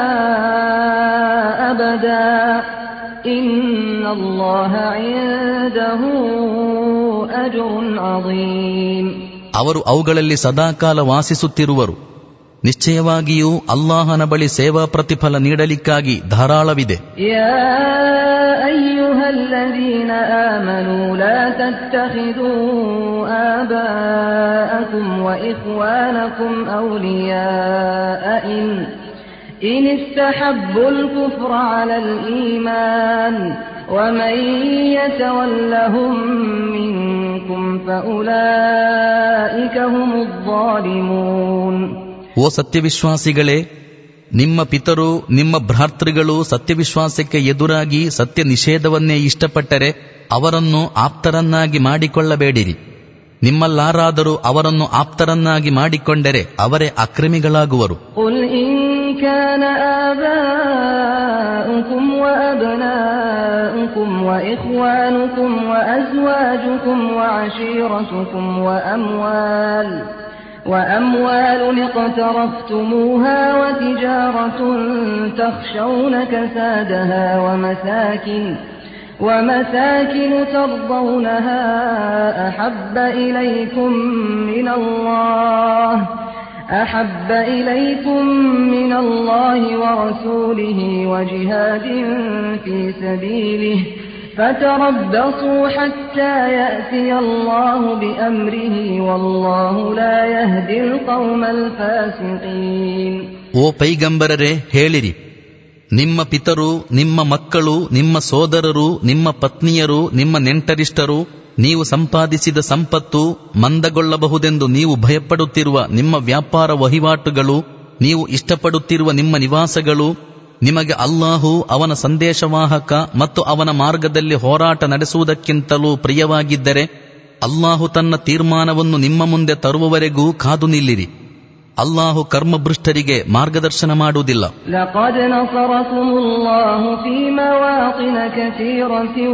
ಅಬದಾ ಇನ್ನಲ್ಲಾಹ ಇಂದಹು ಅಜ್ರುನ್ ಅಜೀಮ್. ಅವರು ಅವುಗಳಲ್ಲಿ ಸದಾಕಾಲ ವಾಸಿಸುತ್ತಿರುವರು. ನಿಶ್ಚಯವಾಗಿಯೂ ಅಲ್ಲಾಹನ ಬಳಿ ಸೇವಾ ಪ್ರತಿಫಲ ನೀಡಲಿಕ್ಕಾಗಿ ಧಾರಾಳವಿದೆ. ಯಾ ಅಯ್ಯುಹಲ್ಲದೀನ ಆಮನೂ ಲಾ ತತ್ತಖಿದೂ ಆಬಾಅಕುಂ ವ ಇಖ್ವಾನಕುಂ ಔಲಿಯಾಅ ಇನ್ ಇಸ್ತಹಬ್ಬುಲ್ ಕುಫ್ರ ಅಲಲ್ ಈಮಾನ್ ومن يتولهم منكم فأولئك هم الظالمون. ಓ ಸತ್ಯವಿಶ್ವಾಸಿಗಳೇ, ನಿಮ್ಮ ಪಿತರು ನಿಮ್ಮ ಭ್ರಾತೃಗಳು ಸತ್ಯವಿಶ್ವಾಸಕ್ಕೆ ಎದುರಾಗಿ ಸತ್ಯ ನಿಷೇಧವನ್ನೇ ಇಷ್ಟಪಟ್ಟರೆ ಅವರನ್ನು ಆಪ್ತರನ್ನಾಗಿ ಮಾಡಿಕೊಳ್ಳಬೇಡಿರಿ. ನಿಮ್ಮಲ್ಲಾರಾದರೂ ಅವರನ್ನು ಆಪ್ತರನ್ನಾಗಿ ಮಾಡಿಕೊಂಡರೆ ಅವರೇ ಅಕ್ರಮಿಗಳಾಗುವರು. كان آباؤكم وأبناؤكم وإخوانكم وأزواجكم وعشيرتكم وأموال اقترفتموها وتجارة تخشون كسادها ومساكن ترضونها أحب إليكم من الله ورسوله وجهاد في سبيله فتربصوا حتى يأتي الله بأمره والله لا يهدي القوم الفاسقين. ಓ ಪೈಗಂಬರರೇ, ಹೇಳಿರಿ, ನಿಮ್ಮ ಪಿತರು, ನಿಮ್ಮ ಮಕ್ಕಳು, ನಿಮ್ಮ ಸೋದರರು, ನಿಮ್ಮ ಪತ್ನಿಯರು, ನಿಮ್ಮ ನೆಂಟರಿಷ್ಟರು, ನೀವು ಸಂಪಾದಿಸಿದ ಸಂಪತ್ತು, ಮಂದಗೊಳ್ಳಬಹುದೆಂದು ನೀವು ಭಯಪಡುತ್ತಿರುವ ನಿಮ್ಮ ವ್ಯಾಪಾರ ವಹಿವಾಟುಗಳು, ನೀವು ಇಷ್ಟಪಡುತ್ತಿರುವ ನಿಮ್ಮ ನಿವಾಸಗಳು, ನಿಮಗೆ ಅಲ್ಲಾಹು ಅವನ ಸಂದೇಶವಾಹಕ ಮತ್ತು ಅವನ ಮಾರ್ಗದಲ್ಲಿ ಹೋರಾಟ ನಡೆಸುವುದಕ್ಕಿಂತಲೂ ಪ್ರಿಯವಾಗಿದ್ದರೆ ಅಲ್ಲಾಹು ತನ್ನ ತೀರ್ಮಾನವನ್ನು ನಿಮ್ಮ ಮುಂದೆ ತರುವವರೆಗೂ ಕಾದು ನಿಲ್ಲಿರಿ. ಅಲ್ಲಾಹು ಕರ್ಮಭ್ರಷ್ಟರಿಗೆ ಮಾರ್ಗದರ್ಶನ ಮಾಡುವುದಿಲ್ಲ. ಲಕದ್ ನಸರಕುಮುಲ್ಲಾಹು ಫೀ ಮವಾತಿನ ಕಸೀರತಿನ್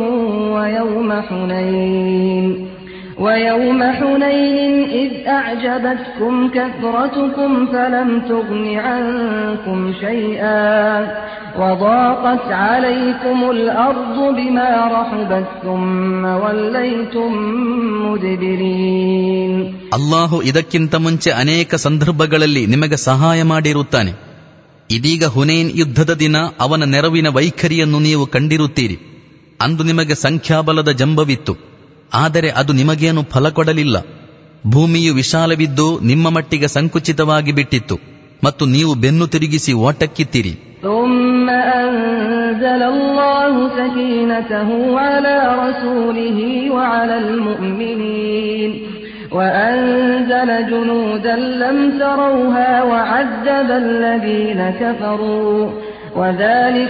ويوم حنين إذ أعجبتكم كثرتكم فلم تغن عنكم شيئا وضاقت عليكم الأرض بما رحبت ثم وليتم مدبرين. ಅಲ್ಲಾಹು ಇದಕ್ಕಿಂತ ಮುಂಚೆ ಅನೇಕ ಸಂದರ್ಭಗಳಲ್ಲಿ ನಿಮಗೆ ಸಹಾಯ ಮಾಡಿರುತ್ತಾನೆ. ಇದೀಗ ಹುನೈನ್ ಯುದ್ಧದ ದಿನ ಅವನ ನೆರವಿನ ವೈಖರಿಯನ್ನು ನೀವು ಕಂಡಿರುತ್ತೀರಿ. ಅಂದು ನಿಮಗೆ ಸಂಖ್ಯಾಬಲದ ಜಂಬವಿತ್ತು, ಆದರೆ ಅದು ನಿಮಗೇನು ಫಲ ಕೊಡಲಿಲ್ಲ. ಭೂಮಿಯು ವಿಶಾಲವಿದ್ದು ನಿಮ್ಮ ಮಟ್ಟಿಗೆ ಸಂಕುಚಿತವಾಗಿ ಬಿಟ್ಟಿತ್ತು ಮತ್ತು ನೀವು ಬೆನ್ನು ತಿರುಗಿಸಿ ಓಟಕ್ಕಿತ್ತೀರಿ. ثم أنزل الله سكينته على رسوله وعلى المؤمنين وأنزل جنودا لم تروها وعذب الذين كفروا وذلك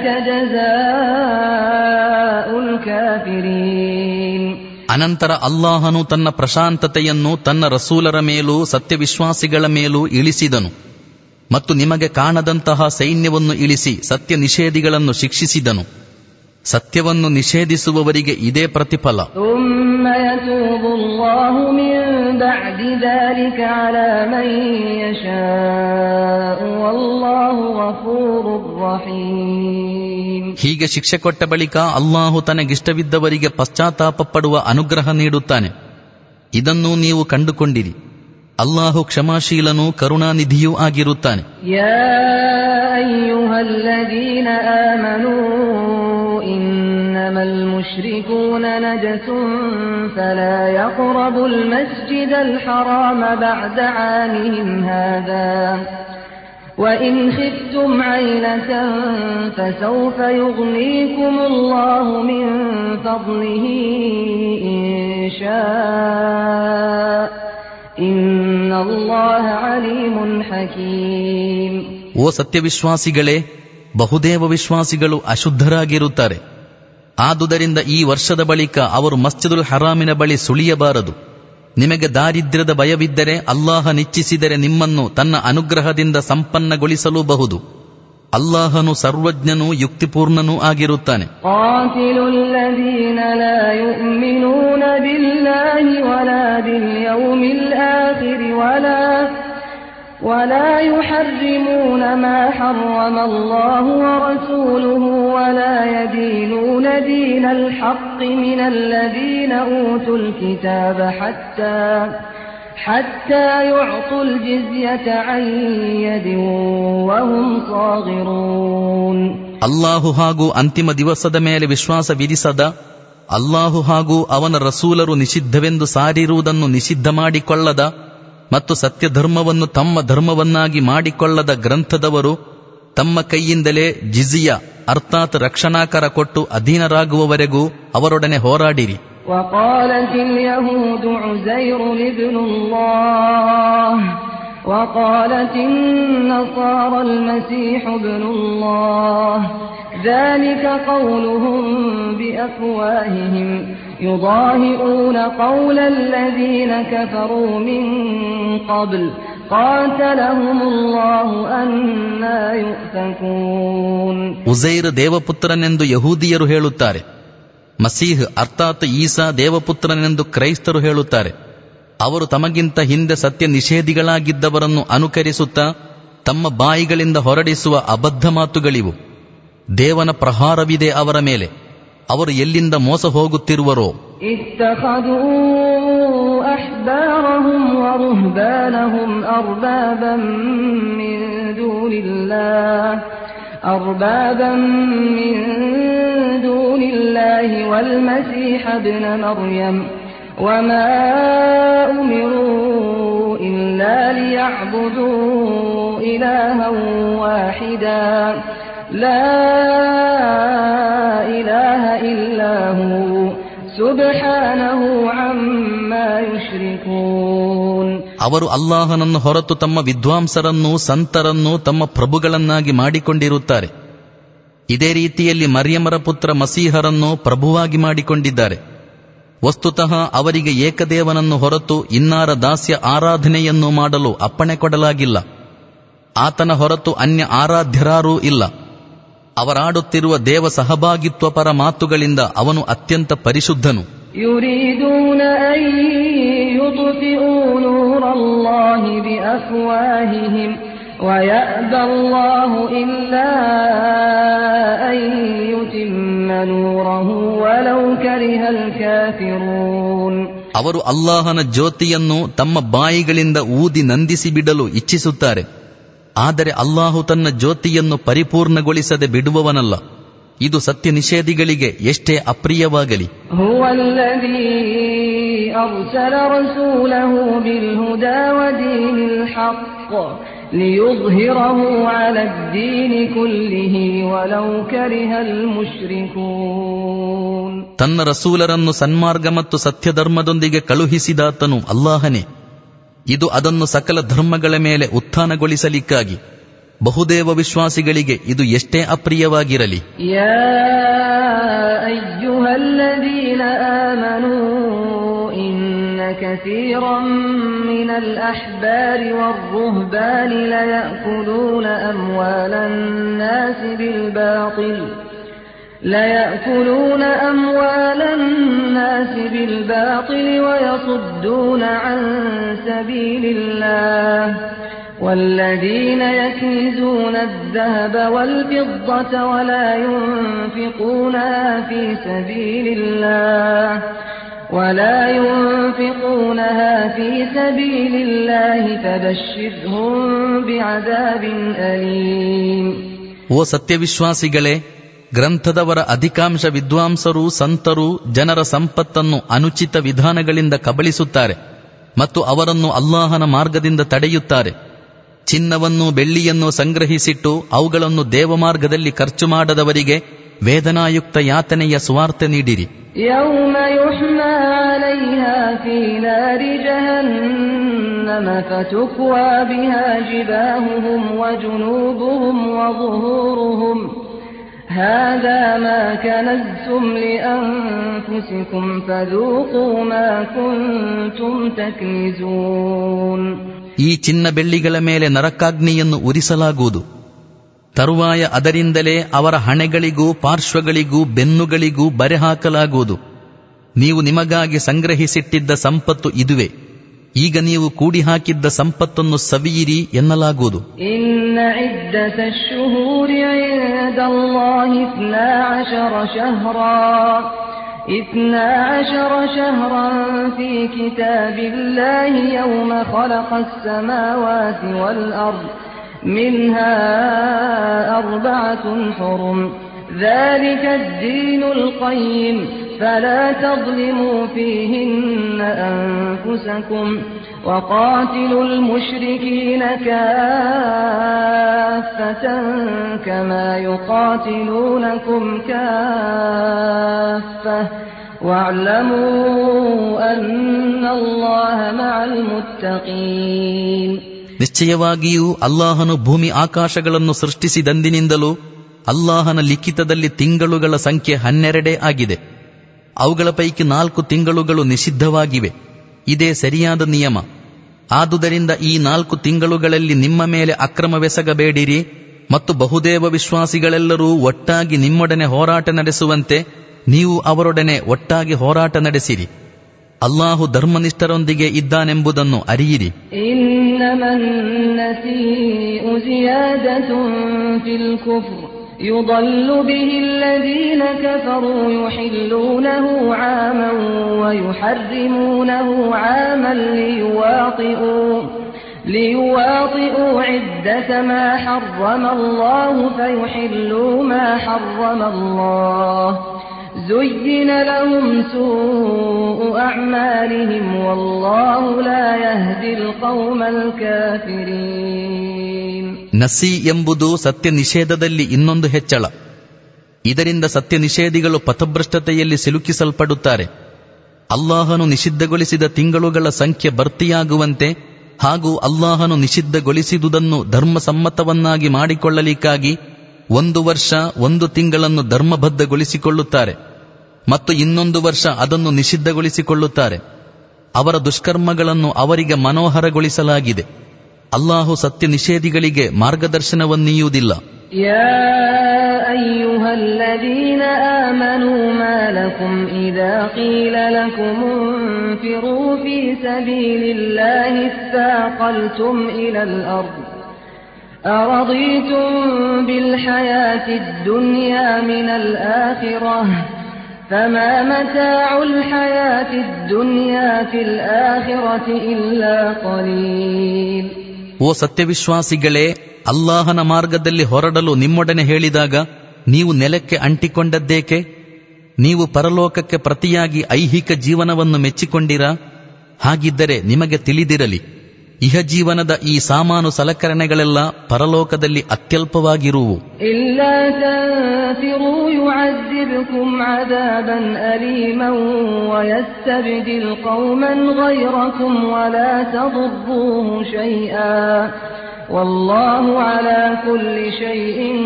جزاء الكافرين. ಅನಂತರ ಅಲ್ಲಾಹನು ತನ್ನ ಪ್ರಶಾಂತತೆಯನ್ನು ತನ್ನ ರಸೂಲರ ಮೇಲೂ ಸತ್ಯವಿಶ್ವಾಸಿಗಳ ಮೇಲೂ ಇಳಿಸಿದನು ಮತ್ತು ನಿಮಗೆ ಕಾಣದಂತಹ ಸೈನ್ಯವನ್ನು ಇಳಿಸಿ ಸತ್ಯ ನಿಷೇಧಿಗಳನ್ನು ಶಿಕ್ಷಿಸಿದನು. ಸತ್ಯವನ್ನು ನಿಷೇಧಿಸುವವರಿಗೆ ಇದೇ ಪ್ರತಿಫಲ. ಹೀಗೆ ಶಿಕ್ಷೆ ಕೊಟ್ಟ ಬಳಿಕ ಅಲ್ಲಾಹು ತನಗಿಷ್ಟವಿದ್ದವರಿಗೆ ಪಶ್ಚಾತ್ತಾಪ ಪಡುವ ಅನುಗ್ರಹ ನೀಡುತ್ತಾನೆ. ಇದನ್ನು ನೀವು ಕಂಡುಕೊಂಡಿರಿ. ಅಲ್ಲಾಹು ಕ್ಷಮಾಶೀಲನೂ ಕರುಣಾನಿಧಿಯೂ ಆಗಿರುತ್ತಾನೆ. ಯಾ ಅಯ್ಯುಹಲ್ಲದೀನ ಆಮನೂ ಇನ್ನಮಲ್ ಮುಶ್ರಿಕೂನ ನಜಸುನ್ ಫಲಾ ಯಖ್ರಬುಲ್ ಮಸ್ಜಿದಲ್ ಹರಾಮ ಬಅದ ಆಮಿಹಿಂ ಹಾದಾ وإن خفتم عيلة فسوف يغنيكم الله من فضله إن شاء إن الله عليم حكيم. ಓ ಸತ್ಯವಿಶ್ವಾಸಿಗಳೇ, ಬಹುದೇವ ವಿಶ್ವಾಸಿಗಳು ಅಶುದ್ಧರಾಗಿರುತ್ತಾರೆ. ಆದುದರಿಂದ ಈ ವರ್ಷದ ಬಳಿಕ ಅವರು ಮಸ್ಜಿದುಲ್ ಹರಾಮಿನ ಬಳಿ ಸುಳಿಯಬಾರದು. ನಿಮಗೆ ದಾರಿದ್ರ್ಯದ ಭಯವಿದ್ದರೆ ಅಲ್ಲಾಹನಿಚ್ಛಿಸಿದರೆ ನಿಮ್ಮನ್ನು ತನ್ನ ಅನುಗ್ರಹದಿಂದ ಸಂಪನ್ನಗೊಳಿಸಲೂಬಹುದು. ಅಲ್ಲಾಹನು ಸರ್ವಜ್ಞನೂ ಯುಕ್ತಿಪೂರ್ಣನೂ ಆಗಿರುತ್ತಾನೆ. قاتلوا الذين لا يؤمنون بالله ولا باليوم الآخر ولا يحرمون ما حرم الله ورسوله ولا يدينون دين الحق من الذين أوتوا الكتاب حتى يعطوا الجزية عن يد وهم صاغرون. ಅಲ್ಲಾಹು ಹಾಗೂ ಅಂತಿಮ ದಿವಸದ ಮೇಲೆ ವಿಶ್ವಾಸ ವಿಧಿಸದ, ಅಲ್ಲಾಹು ಹಾಗೂ ಅವನ ರಸೂಲರು ನಿಷಿದ್ಧವೆಂದು ಸಾರಿರುವುದನ್ನು ನಿಷಿದ್ಧ ಮಾಡಿಕೊಳ್ಳದ ಮತ್ತು ಸತ್ಯಧರ್ಮವನ್ನು ತಮ್ಮ ಧರ್ಮವನ್ನಾಗಿ ಮಾಡಿಕೊಳ್ಳದ ಗ್ರಂಥದವರು ತಮ್ಮ ಕೈಯಿಂದಲೇ ಜಿಜಿಯ ಅರ್ಥಾತ್ ರಕ್ಷಣಾಕರ ಕೊಟ್ಟು ಅಧೀನರಾಗುವವರೆಗೂ ಅವರೊಡನೆ ಹೋರಾಡಿರಿ. وقالت اليهود عزير ابن الله وقالت النصارى المسيح ابن الله ذلك قولهم بأفواههم يضاهئون قول الذين كفروا من قبل قاتلهم الله أنى يؤفكون. ಉಜೈರ್ ದೇವಪುತ್ರನೆಂದು ಯಹೂದಿಯರು ಹೇಳುತ್ತಾರೆ, ಮಸೀಹ್ ಅರ್ಥಾತ್ ಈಸಾ ದೇವಪುತ್ರನೆಂದು ಕ್ರೈಸ್ತರು ಹೇಳುತ್ತಾರೆ. ಅವರು ತಮಗಿಂತ ಹಿಂದೆ ಸತ್ಯ ನಿಷೇಧಿಗಳಾಗಿದ್ದವರನ್ನು ಅನುಕರಿಸುತ್ತಾ ತಮ್ಮ ಬಾಯಿಗಳಿಂದ ಹೊರಡಿಸುವ ಅಬದ್ಧ ಮಾತುಗಳಿವು. ದೇವನ ಪ್ರಹಾರವಿದೆ ಅವರ ಮೇಲೆ. ಅವರು ಎಲ್ಲಿಂದ ಮೋಸ ಹೋಗುತ್ತಿರುವರೋ. ಇತ್ತಖದೂ ಅಹ್ಬಾರಹುಂ ವರುಹ್ಬಾನಹುಂ ಅರ್ಬಾಬಂ ಮಿನ್ ದೂನಿಲ್ಲಾಹಿ ವಲ್ ಮಸೀಹ ಇಬ್ನ ಮರ್ಯಮ್ وما أمروا إلا ليعبدوا إلها واحدا لا إله إلا هو سبحانه عما يشركون. ಅವರು ಅಲ್ಲಾಹನನ್ನು ಹೊರತು ತಮ್ಮ ವಿದ್ವಾಂಸರನ್ನೂ ಸಂತರನ್ನೂ ತಮ್ಮ ಪ್ರಭುಗಳನ್ನಾಗಿ ಮಾಡಿಕೊಂಡಿರುತ್ತಾರೆ. ಇದೇ ರೀತಿಯಲ್ಲಿ ಮರ್ಯಮರ ಪುತ್ರ ಮಸೀಹರನ್ನು ಪ್ರಭುವಾಗಿ ಮಾಡಿಕೊಂಡಿದ್ದಾರೆ. ವಸ್ತುತಃ ಅವರಿಗೆ ಏಕದೇವನನ್ನು ಹೊರತು ಇನ್ನಾರ ದಾಸ್ಯ ಆರಾಧನೆಯನ್ನು ಮಾಡಲು ಅಪ್ಪಣೆ ಕೊಡಲಾಗಿಲ್ಲ. ಆತನ ಹೊರತು ಅನ್ಯ ಆರಾಧ್ಯರಾರೂ ಇಲ್ಲ. ಅವರಾಡುತ್ತಿರುವ ದೇವ ಸಹಭಾಗಿತ್ವ ಪರ ಮಾತುಗಳಿಂದ ಅವನು ಅತ್ಯಂತ ಪರಿಶುದ್ಧನು. ಯುರೀದೂನ ಅನ್ ಯುತ್ಫಿಊ ನೂರಲ್ಲಾಹಿ ಬಿಅಫ್ವಾಹಿಹಿಂ وَيَأْبَى اللَّهُ إِلَّا أَن يُتِمَّ نُورَهُ وَلَوْ كَرِهَ الْكَافِرُونَ. ಅವರು ಅಲ್ಲಾಹನ ಜ್ಯೋತಿಯನ್ನು ತಮ್ಮ ಬಾಯಿಗಳಿಂದ ಊದಿ ನಂದಿಸಿ ಬಿಡಲು ಇಚ್ಛಿಸುತ್ತಾರೆ. ಆದರೆ ಅಲ್ಲಾಹು ತನ್ನ ಜ್ಯೋತಿಯನ್ನು ಪರಿಪೂರ್ಣಗೊಳಿಸದೆ ಬಿಡುವವನಲ್ಲ. ಇದು ಸತ್ಯ ನಿಷೇಧಿಗಳಿಗೆ ಎಷ್ಟೇ ಅಪ್ರಿಯವಾಗಲಿ. ಹುವಲ್ಲದೀ ಅರ್ಸಲ ರಸೂಲಹು ಬಿಲ್ಹುದಾ ವದೀನಿಲ್ ಹಕ್ ಲಿಯುಜ್ಹಿರಹು ಅಲದ್ ದೀನಿ ಕುಲ್ಲಿಹಿ ವಲೌ ಕರಿಹಲ್ ಮುಶ್ರಿಕೂನ್. ತನ್ನ ರಸೂಲರನ್ನು ಸನ್ಮಾರ್ಗ ಮತ್ತು ಸತ್ಯಧರ್ಮದೊಂದಿಗೆ ಕಳುಹಿಸಿದಾತನು ಅಲ್ಲಾಹನೇ. ಇದು ಅದನ್ನು ಸಕಲ ಧರ್ಮಗಳ ಮೇಲೆ ಉತ್ಥಾನಗೊಳಿಸಲಿಕ್ಕಾಗಿ. ಬಹುದೇವ ವಿಶ್ವಾಸಿಗಳಿಗೆ ಇದು ಎಷ್ಟೇ ಅಪ್ರಿಯವಾಗಿರಲಿ. ಯಾ ಅಯ್ಯುಹಲ್ಲದೀನ ಆಮನೂ ಇನ್ನ ಕಸೀರಂ ಮಿನಲ್ ಅಹ್ಬಾರಿ ವರ್ರುಹ್ಬಾನಿ ಲಯأಕುಲೂನ ಅಮ್ವಾಲನ್ ನಾಸಿ ಬಿಲ್ಬಾತಿಲ್ ವಯಸುದ್ದೂನ ಅನ್ ಸಬೀಲಿಲ್ಲಾಹ್ والذين يكنزون الذهب والفضة ولا ينفقونها في سبيل الله فبشرهم بعذاب أليم. ಓ ಸತ್ಯವಿಶ್ವಾಸಿಗಳೇ, ಗ್ರಂಥದವರ ಅಧಿಕಾಂಶ ವಿದ್ವಾಂಸರು ಸಂತರು ಜನರ ಸಂಪತ್ತನ್ನು ಅನುಚಿತ ವಿಧಾನಗಳಿಂದ ಕಬಳಿಸುತ್ತಾರೆ ಮತ್ತು ಅವರನ್ನು ಅಲ್ಲಾಹನ ಮಾರ್ಗದಿಂದ ತಡೆಯುತ್ತಾರೆ. ಚಿನ್ನವನ್ನು ಬೆಳ್ಳಿಯನ್ನು ಸಂಗ್ರಹಿಸಿಟ್ಟು ಅವುಗಳನ್ನು ದೇವಮಾರ್ಗದಲ್ಲಿ ಖರ್ಚು ಮಾಡದವರಿಗೆ ವೇದನಾಯುಕ್ತ ಯಾತನೆಯ ಸುವಾರ್ತೆ ನೀಡಿರಿ. ಯೌಮ ಯುಹ್ಮಾ ಅಲೈಹಾ ಫೀ ನಾರಿ ಜಹನ್ನಮ ಫತುಕ್ವಾ ಬಿಹಾ ಜಿಬಾಹುಹುಂ ವಜುನೂಬುಹುಂ ವظುಹೂರುಹುಂ ಹಾದಾ ಮಾ ಕನಜ್ತುಂ ಲಿಅನ್ಫುಸಿಕುಂ ಫದೂಕೂ ಮಾ ಕುಂತುಂ ತಕ್ನಿಜೂನ್. ಈ ಚಿನ್ನ ಬೆಳ್ಳಿಗಳ ಮೇಲೆ ನರಕಾಗ್ನಿಯನ್ನು ಉರಿಸಲಾಗುವುದು. ತರುವಾಯ ಅದರಿಂದಲೇ ಅವರ ಹಣೆಗಳಿಗೂ ಪಾರ್ಶ್ವಗಳಿಗೂ ಬೆನ್ನುಗಳಿಗೂ ಬರೆ ಹಾಕಲಾಗುವುದು. ನೀವು ನಿಮಗಾಗಿ ಸಂಗ್ರಹಿಸಿಟ್ಟಿದ್ದ ಸಂಪತ್ತು ಇದುವೇ, ಈಗ ನೀವು ಕೂಡಿ ಹಾಕಿದ್ದ ಸಂಪತ್ತನ್ನು ಸವಿಯಿರಿ ಎನ್ನಲಾಗುವುದು. ಇನ್ನ ಇದ್ದತ ಶುಹೂರಿ ಇಂದಲ್ಲಾಹಿ 12 ಶಹರನ್ ಫೀ ಕಿತಾಬಿಲ್ಲಾಹಿ ಯೌಮ ಖಲಖಸ್ ಸಮಾವಾತಿ ವಲ್ ಅರ್ದ್ ಮಿನ್ಹಾ ಅರ್ಬಅತುನ್ ಹುರುಮ್ ذلك الدين القيم فلا تظلموا فيهن أنفسكم وقاتلوا المشركين كافة كما يقاتلونكم كافة واعلموا أن الله مع المتقين. ನಿಶ್ಚಯವಾಗಿಯೂ ಅಲ್ಲಾಹನು ಭೂಮಿ ಆಕಾಶಗಳನ್ನು ಸೃಷ್ಟಿಸಿದಂದಿನಿಂದಲೂ ಅಲ್ಲಾಹನ ಲಿಖಿತದಲ್ಲಿ ತಿಂಗಳುಗಳ ಸಂಖ್ಯೆ 12 ಆಗಿದೆ. ಅವುಗಳ ಪೈಕಿ 4 ತಿಂಗಳುಗಳು ನಿಷಿದ್ಧವಾಗಿವೆ. ಇದೇ ಸರಿಯಾದ ನಿಯಮ. ಆದುದರಿಂದ ಈ 4 ತಿಂಗಳುಗಳಲ್ಲಿ ನಿಮ್ಮ ಮೇಲೆ ಅಕ್ರಮವೆಸಗಬೇಡಿರಿ ಮತ್ತು ಬಹುದೇವ ವಿಶ್ವಾಸಿಗಳೆಲ್ಲರೂ ಒಟ್ಟಾಗಿ ನಿಮ್ಮೊಡನೆ ಹೋರಾಟ ನಡೆಸುವಂತೆ ನೀವು ಅವರೊಡನೆ ಒಟ್ಟಾಗಿ ಹೋರಾಟ ನಡೆಸಿರಿ. ಅಲ್ಲಾಹು ಧರ್ಮನಿಷ್ಠರೊಂದಿಗೆ ಇದ್ದಾನೆಂಬುದನ್ನು ಅರಿಯಿರಿ. يضل به الذين كفروا يحلونه عاما ويحرمونه عاما ليواطئوا عدة ما حرم الله فيحلوا ما حرم الله زين لهم سوء أعمالهم والله لا يهدي القوم الكافرين. ನಸಿ ಎಂಬುದು ಸತ್ಯ ನಿಷೇಧದಲ್ಲಿ ಇನ್ನೊಂದು ಹೆಚ್ಚಳ. ಇದರಿಂದ ಸತ್ಯ ನಿಷೇಧಿಗಳು ಪಥಭ್ರಷ್ಟತೆಯಲ್ಲಿ ಸಿಲುಕಿಸಲ್ಪಡುತ್ತಾರೆ. ಅಲ್ಲಾಹನು ನಿಷಿದ್ಧಗೊಳಿಸಿದ ತಿಂಗಳುಗಳ ಸಂಖ್ಯೆ ಭರ್ತಿಯಾಗುವಂತೆ ಹಾಗೂ ಅಲ್ಲಾಹನು ನಿಷಿದ್ಧಗೊಳಿಸಿದುದನ್ನು ಧರ್ಮಸಮ್ಮತವನ್ನಾಗಿ ಮಾಡಿಕೊಳ್ಳಲಿಕ್ಕಾಗಿ 1 ವರ್ಷ 1 ತಿಂಗಳನ್ನು ಧರ್ಮಬದ್ಧಗೊಳಿಸಿಕೊಳ್ಳುತ್ತಾರೆ ಮತ್ತು ಇನ್ನೊಂದು ವರ್ಷ ಅದನ್ನು ನಿಷಿದ್ಧಗೊಳಿಸಿಕೊಳ್ಳುತ್ತಾರೆ. ಅವರ ದುಷ್ಕರ್ಮಗಳನ್ನು ಅವರಿಗೆ ಮನೋಹರಗೊಳಿಸಲಾಗಿದೆ. ಅಲ್ಲಾಹು ಸತ್ಯ ನಿಷೇಧಿಗಳಿಗೆ ಮಾರ್ಗದರ್ಶನವನ್ನೀಯುವುದಿಲ್ಲ. ಯಾ ಅಯ್ಯುಹಲ್ಲದೀನ ಆಮನೂ ಮಾ ಲಕುಂ ಇದಾ qೀಲ ಲಕುಂ ಉನ್ಫಿರೂ ಫೀ ಸಬೀಲಿಲ್ಲಾಹಿ ಇಸ್ತಾಕಲ್ತುಂ ಇಲಲ್ ಅರ್ದ್ ಅರದೀತುಂ ಬಿಲ್ ಹಯಾತಿದ್ ದುನ್ಯಾ ಮಿನಲ್ ಆಖಿರಹ ಫಮಾ ಮತಾಉಲ್ ಹಯಾತಿದ್ ದುನ್ಯಾ ಫಿಲ್ ಆಖಿರತಿ ಇಲ್ಲಾ ಖಲೀಲ್. ಓ ಸತ್ಯವಿಶ್ವಾಸಿಗಳೇ, ಅಲ್ಲಾಹನ ಮಾರ್ಗದಲ್ಲಿ ಹೊರಡಲು ನಿಮ್ಮೊಡನೆ ಹೇಳಿದಾಗ ನೀವು ನೆಲಕ್ಕೆ ಅಂಟಿಕೊಂಡದ್ದೇಕೆ? ನೀವು ಪರಲೋಕಕ್ಕೆ ಪ್ರತಿಯಾಗಿ ಐಹಿಕ ಜೀವನವನ್ನು ಮೆಚ್ಚಿಕೊಂಡಿರಾ? ಹಾಗಿದ್ದರೆ ನಿಮಗೆ ತಿಳಿದಿರಲಿ, ಇಹ ಜೀವನದ ಈ ಸಾಮಾನು ಸಲಕರಣೆಗಳೆಲ್ಲ ಪರಲೋಕದಲ್ಲಿ ಅತ್ಯಲ್ಪವಾಗಿರುವು. ಇಲ್ಲಾ ತನ್ಫಿರೂ ಯುಅذಿಬ್ಕುಂ ಅದಾಬನ್ ಅಲೀಮನ್ ವಯಸ್ತಬ್ದಿಲ್ ಕೌಮನ್ ಗೈರಕುಂ ವಲಾ ತದುರ್ರೂಹು ಶೈಆ ವಲ್ಲಾಹು ಅಲಾ ಕುಲ್ಲಿ ಶೈಇನ್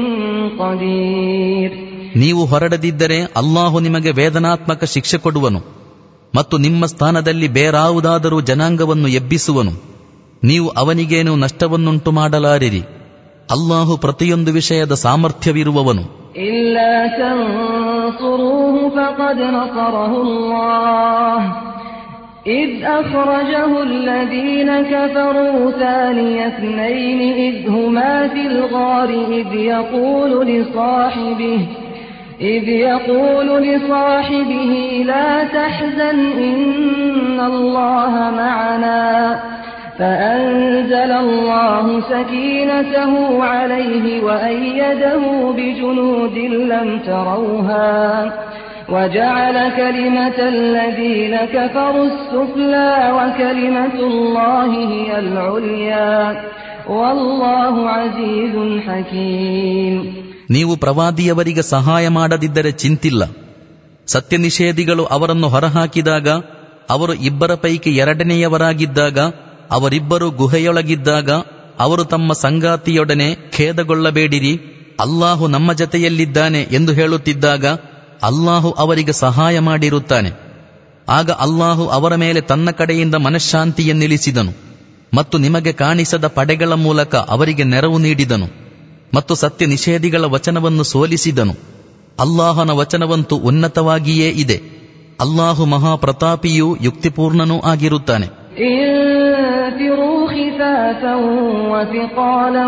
ಕದೀರ್. ನೀವು ಹೊರಡದಿದ್ದರೆ ಅಲ್ಲಾಹು ನಿಮಗೆ ವೇದನಾತ್ಮಕ ಶಿಕ್ಷೆ ಕೊಡುವನು ಮತ್ತು ನಿಮ್ಮ ಸ್ಥಾನದಲ್ಲಿ ಬೇರಾವುದಾದರೂ ಜನಾಂಗವನ್ನು ಎಬ್ಬಿಸುವನು. ನೀವು ಅವನಿಗೇನು ನಷ್ಟವನ್ನುಂಟು ಮಾಡಲಾರಿರಿ. ಅಲ್ಲಾಹು ಪ್ರತಿಯೊಂದು ವಿಷಯದ ಸಾಮರ್ಥ್ಯವಿರುವವನು. ಇಲ್ಲಾ ತನ್ಸುರೂಹು ಫಕದ್ ನಸರಹುಲ್ಲಾಹ್ ಇದ್ ಅಖ್ರಜಹು ಅಲ್ಲದೀನ ಕಫರೂ ಥಾನಿಯ ಇಸ್ನೈನಿ ಇದ್ ಹುಮಾ ಫಿಲ್ ಗಾರಿ ಇದ್ ಯಕೂಲು ಲಿಸಾಹಿಬಿಹಿ ಲಾ ತಹ್ಜನ್ ಇನ್ನಲ್ಲಾಹ ಮಅನಾ فأنزل الله سكينته عليه وأيده بجنود لم تروها وجعل كلمة الذين كفروا السفلى وكلمة الله هي العليا والله عزيز حكيم. ನೀವು ಪ್ರವಾದಿಯವರಿಗೆ ಸಹಾಯ ಮಾಡದಿದ್ದರೆ ಚಿಂತಿಲ್ಲ. ಸತ್ಯ ನಿಷೇಧಿಗಳು ಅವರನ್ನು ಹೊರಹಾಕಿದಾಗ, ಅವರು 2 ಪೈಕಿ 2ನೆಯವರಾಗಿದ್ದಾಗ, ಅವರಿಬ್ಬರು ಗುಹೆಯೊಳಗಿದ್ದಾಗ ಅವರು ತಮ್ಮ ಸಂಗಾತಿಯೊಡನೆ ಖೇದಗೊಳ್ಳಬೇಡಿರಿ, ಅಲ್ಲಾಹು ನಮ್ಮ ಜತೆಯಲ್ಲಿದ್ದಾನೆ ಎಂದು ಹೇಳುತ್ತಿದ್ದಾಗ ಅಲ್ಲಾಹು ಅವರಿಗೆ ಸಹಾಯ ಮಾಡಿರುತ್ತಾನೆ. ಆಗ ಅಲ್ಲಾಹು ಅವರ ಮೇಲೆ ತನ್ನ ಕಡೆಯಿಂದ ಮನಃಶಾಂತಿಯನ್ನಿಳಿಸಿದನು ಮತ್ತು ನಿಮಗೆ ಕಾಣಿಸದ ಪಡೆಗಳ ಮೂಲಕ ಅವರಿಗೆ ನೆರವು ನೀಡಿದನು ಮತ್ತು ಸತ್ಯ ನಿಷೇಧಿಗಳ ವಚನವನ್ನು ಸೋಲಿಸಿದನು. ಅಲ್ಲಾಹನ ವಚನವಂತೂ ಉನ್ನತವಾಗಿಯೇ ಇದೆ. ಅಲ್ಲಾಹು ಮಹಾಪ್ರತಾಪಿಯೂ ಯುಕ್ತಿಪೂರ್ಣನೂ ಆಗಿರುತ್ತಾನೆ. انفروا خفافا وثقالا